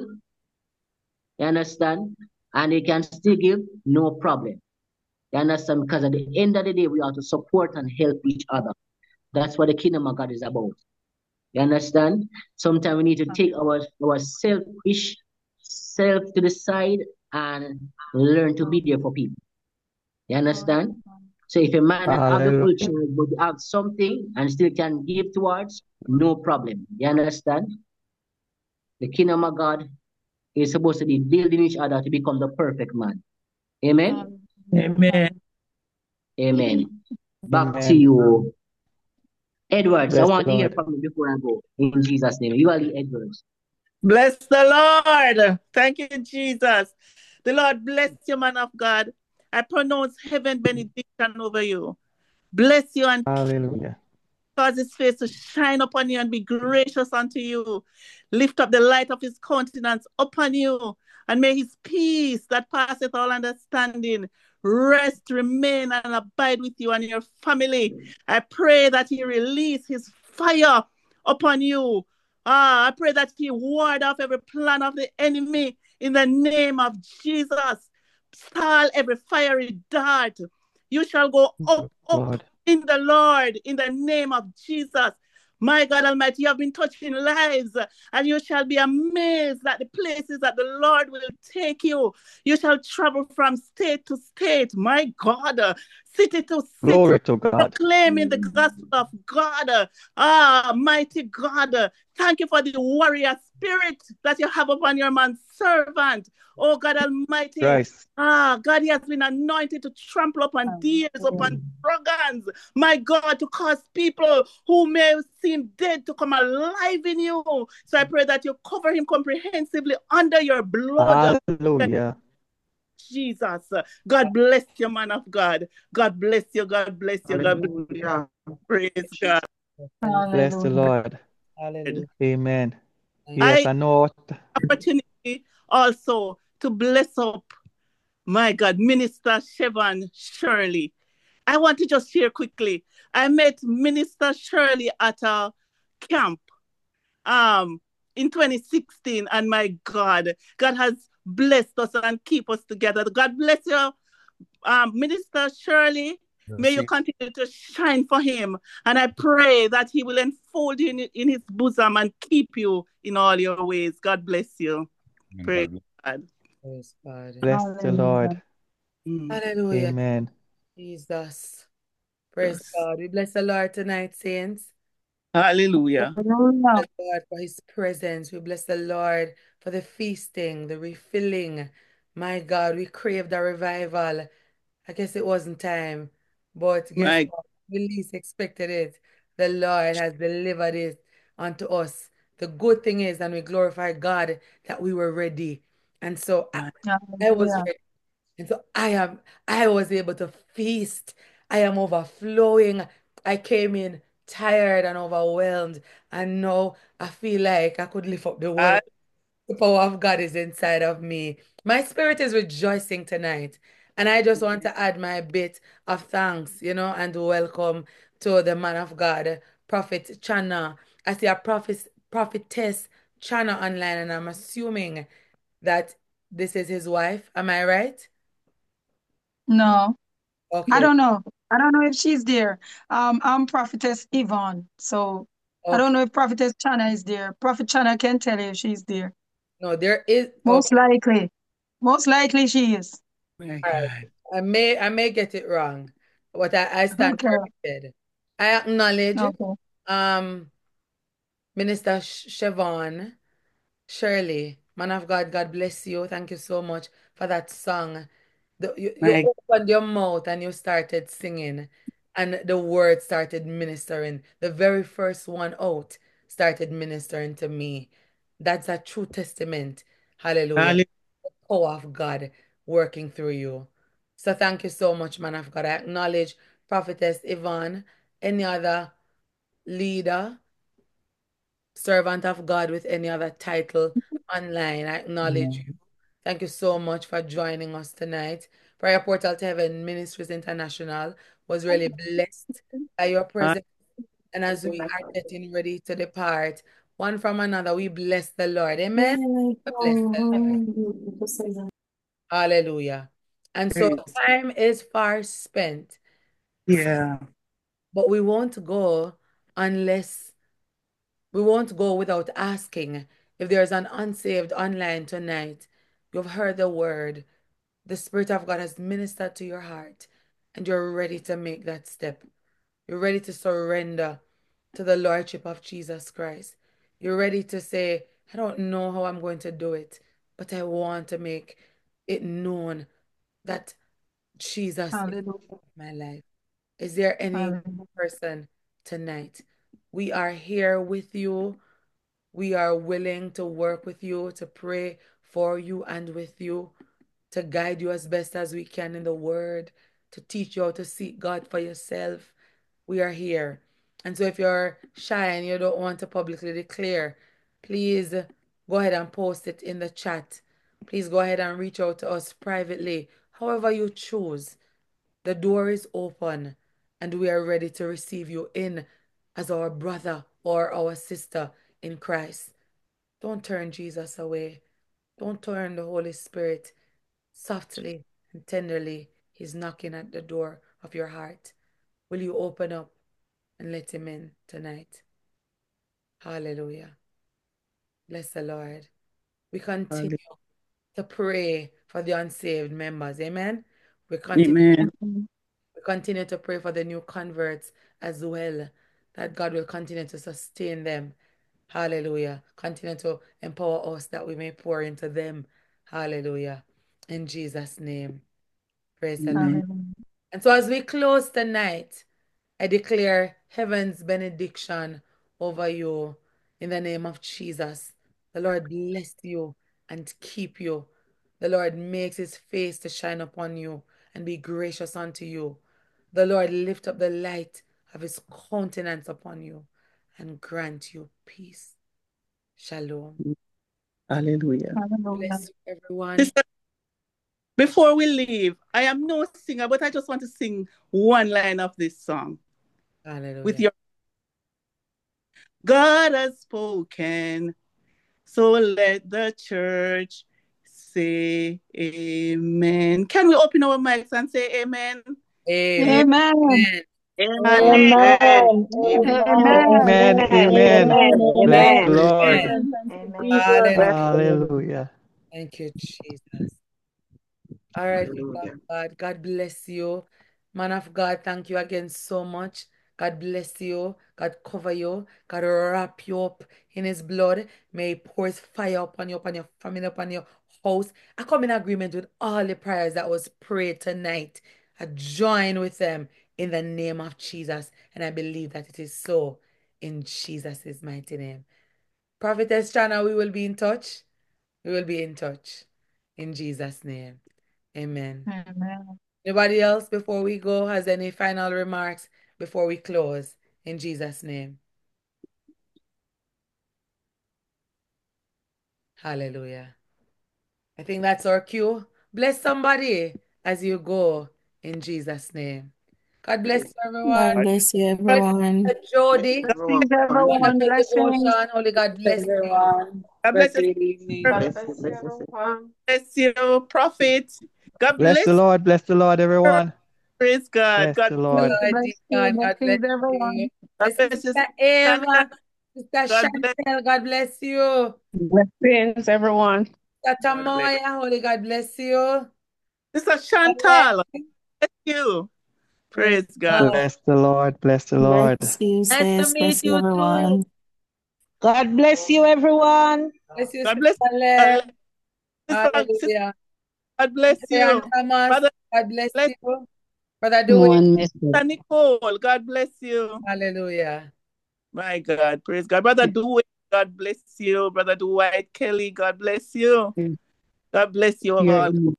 You understand? And they can still give, no problem. You understand? Because at the end of the day, we have to support and help each other. That's what the kingdom of God is about. You understand? Sometimes we need to take our, our selfish self to the side and learn to be there for people. You understand? So if a man not have the full Hallelujah. charge, but you have something and still can give towards, no problem. You understand? The kingdom of God is supposed to be building each other to become the perfect man. Amen? Amen. Amen. Back to Amen. you. Edwards, I Bless the want to hear Lord. from you before I go. In Jesus' name. You are the Edwards. Bless the Lord. Thank you, Jesus. The Lord bless you, man of God. I pronounce heaven benediction over you. Bless you and Hallelujah. cause his face to shine upon you and be gracious unto you. Lift up the light of his countenance upon you, and may his peace that passeth all understanding rest, remain, and abide with you and your family. I pray that he release his fire upon you. Ah, I pray that he ward off every plan of the enemy in the name of Jesus. Stall every fiery dart. You shall go up, up Lord. in the Lord, in the name of Jesus. My God Almighty, you have been touching lives, and you shall be amazed at the places that the Lord will take you. You shall travel from state to state, my God, city to city, Glory to God. proclaiming the gospel of God. Ah, mighty God, thank you for the warrior spirit that you have upon your man servant. Oh God Almighty, Christ. ah, God, he has been anointed to trample upon deers, upon dragons, my God, to cause people who may seem dead to come alive in you. So I pray that you cover him comprehensively under your blood. Hallelujah. Jesus. God bless you, man of God. God bless you. God bless you. God bless you. Praise God. Bless the Lord. Hallelujah. Amen. Thank Yes, I I know. opportunity also to bless up, my God, Minister Chevon Shirley. I want to just share quickly. I met Minister Shirley at a camp um in twenty sixteen, and my God, God has blessed us and keep us together. God bless you, um, Minister Shirley. May you continue to shine for him. And I pray that he will enfold you in, in his bosom and keep you in all your ways. God bless you. Praise God. Praise God. Bless the Lord. Mm. Hallelujah. Amen. Jesus. Praise Yes. God. We bless the Lord tonight, saints. Hallelujah. Hallelujah. The Lord for his presence. We bless the Lord for the feasting, the refilling. My God, we craved a revival. I guess it wasn't time, but guess My what? We least expected it. The Lord has delivered it unto us. The good thing is, and we glorify God that we were ready. And so I, God. I was Hallelujah. ready. And so I am, I was able to feast. I am overflowing. I came in tired and overwhelmed. And now I feel like I could lift up the world. The power of God is inside of me. My spirit is rejoicing tonight. And I just want to add my bit of thanks, you know, and welcome to the man of God, Prophet Chana. I see a prophet, prophetess Chana online, and I'm assuming that this is his wife. Am I right? No, I Okay. don't know. I don't know if she's there. Um, I'm Prophetess Yvonne. So I don't Okay. know if Prophetess Chana is there. Prophet Chana can tell you if she's there. No, there is. Most Okay. likely. Most likely she is. My All right. God. I may I may get it wrong, but I, I stand Okay. corrected. I acknowledge Okay. um Minister Sh- Siobhan Shirley, man of God, God bless you. Thank you so much for that song. The, you, you My opened your mouth and you started singing, and the word started ministering. The very first one out started ministering to me. That's a true testament. Hallelujah. God. The power of God working through you. So thank you so much, man of God. I acknowledge Prophetess Yvonne, any other leader, servant of God with any other title online. I acknowledge you. Thank you so much for joining us tonight. Prayer Portal to Heaven Ministries International was really blessed by your presence. And as we are getting ready to depart, one from another, we bless the Lord. Amen. We bless the Lord. Hallelujah. And so time is far spent, Yeah. but we won't go unless we won't go without asking if there's an unsaved online tonight. You've heard the word. The Spirit of God has ministered to your heart, and you're ready to make that step. You're ready to surrender to the Lordship of Jesus Christ. You're ready to say, I don't know how I'm going to do it, but I want to make it known that Jesus is Hallelujah. my life. Is there any Hallelujah. person tonight? We are here with you. We are willing to work with you, to pray for you and with you, to guide you as best as we can in the word, to teach you how to seek God for yourself. We are here. And so if you're shy and you don't want to publicly declare, please go ahead and post it in the chat. Please go ahead and reach out to us privately, however you choose. The door is open and we are ready to receive you in as our brother or our sister in Christ. Don't turn Jesus away. Don't turn the Holy Spirit. Softly and tenderly, He's knocking at the door of your heart. Will you open up and let Him in tonight? Hallelujah. Bless the Lord. We continue Hallelujah. to pray for the unsaved members. Amen. We continue, Amen. we continue to pray for the new converts as well, that God will continue to sustain them. Hallelujah. Continue to empower us that we may pour into them. Hallelujah. In Jesus' name. Praise the Lord. Amen. Hallelujah. And so as we close tonight, I declare heaven's benediction over you in the name of Jesus. The Lord bless you and keep you. The Lord makes his face to shine upon you and be gracious unto you. The Lord lift up the light of his countenance upon you and grant you peace. Shalom. Hallelujah. Hallelujah. Bless you, everyone. Sister, before we leave, I am no singer, but I just want to sing one line of this song Hallelujah. with your God has spoken, so let the church say amen. Can we open our mics and say amen? Amen. Amen. Amen. Amen. Amen. Amen. Amen. Amen. Amen. Bless the Amen. Lord. Amen. Jesus. Hallelujah. Thank you, Jesus. All right, people of Hallelujah. God. God bless you. Man of God, thank you again so much. God bless you. God cover you. God wrap you up in his blood. May he pour his fire upon you, upon your family, upon your house. I come in agreement with all the prayers that was prayed tonight. I join with them in the name of Jesus. And I believe that it is so in Jesus' mighty name. Prophetess Chana, we will be in touch. We will be in touch. In Jesus' name. Amen. Amen. Anybody else before we go has any final remarks before we close? In Jesus' name. Hallelujah. I think that's our cue. Bless somebody as you go in Jesus' name. God bless you, everyone. God bless you, everyone. Brother Jody, Everyone. Blessings, everyone. wonderful Blessings. devotion. Holy God bless you. Everyone. God bless you. Blessed evening. Bless you. Bless you. everyone. Bless you, prophet. God Bless the bless Lord. Bless the Lord, you. everyone. Praise God. Bless God the The bless Lord. Lord, Bless you. Deacon, God bless Blessings, everyone. you. God My bless you, Sister Sister Chantel. Eva, Sister God bless Chantel, God bless you. Blessings, everyone. Sister God bless. Tamoya, Holy God bless you. Sister God bless Chantal, you. bless you. Praise Praise God. God. Bless the Lord. Bless the Lord. Bless you, Nice to sis. meet Bless you, you too. everyone. God bless you, everyone. Bless you, God bless Sister you. Lev. Sister, sister, Hallelujah. God bless Brian you. Thomas, Brother, God bless bless you. Brother Dewey, One message. Sister Nicole. God bless you. hallelujah. My God. Praise God. Brother Dwight, God bless you. Brother Dwight Kelly, God bless you. God bless you Here all. in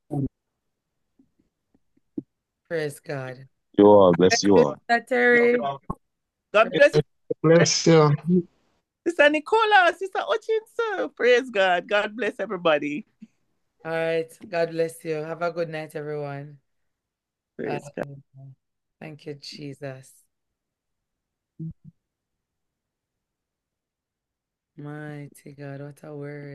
Praise God. You all, bless you all. Sister Terry, God bless you. Bless you. Sister Nicola, Sister Ochinso. Praise God. God bless everybody. all right. God bless you. Have a good night, everyone. Praise God. Hallelujah. Thank you, Jesus. Mighty God, what a word.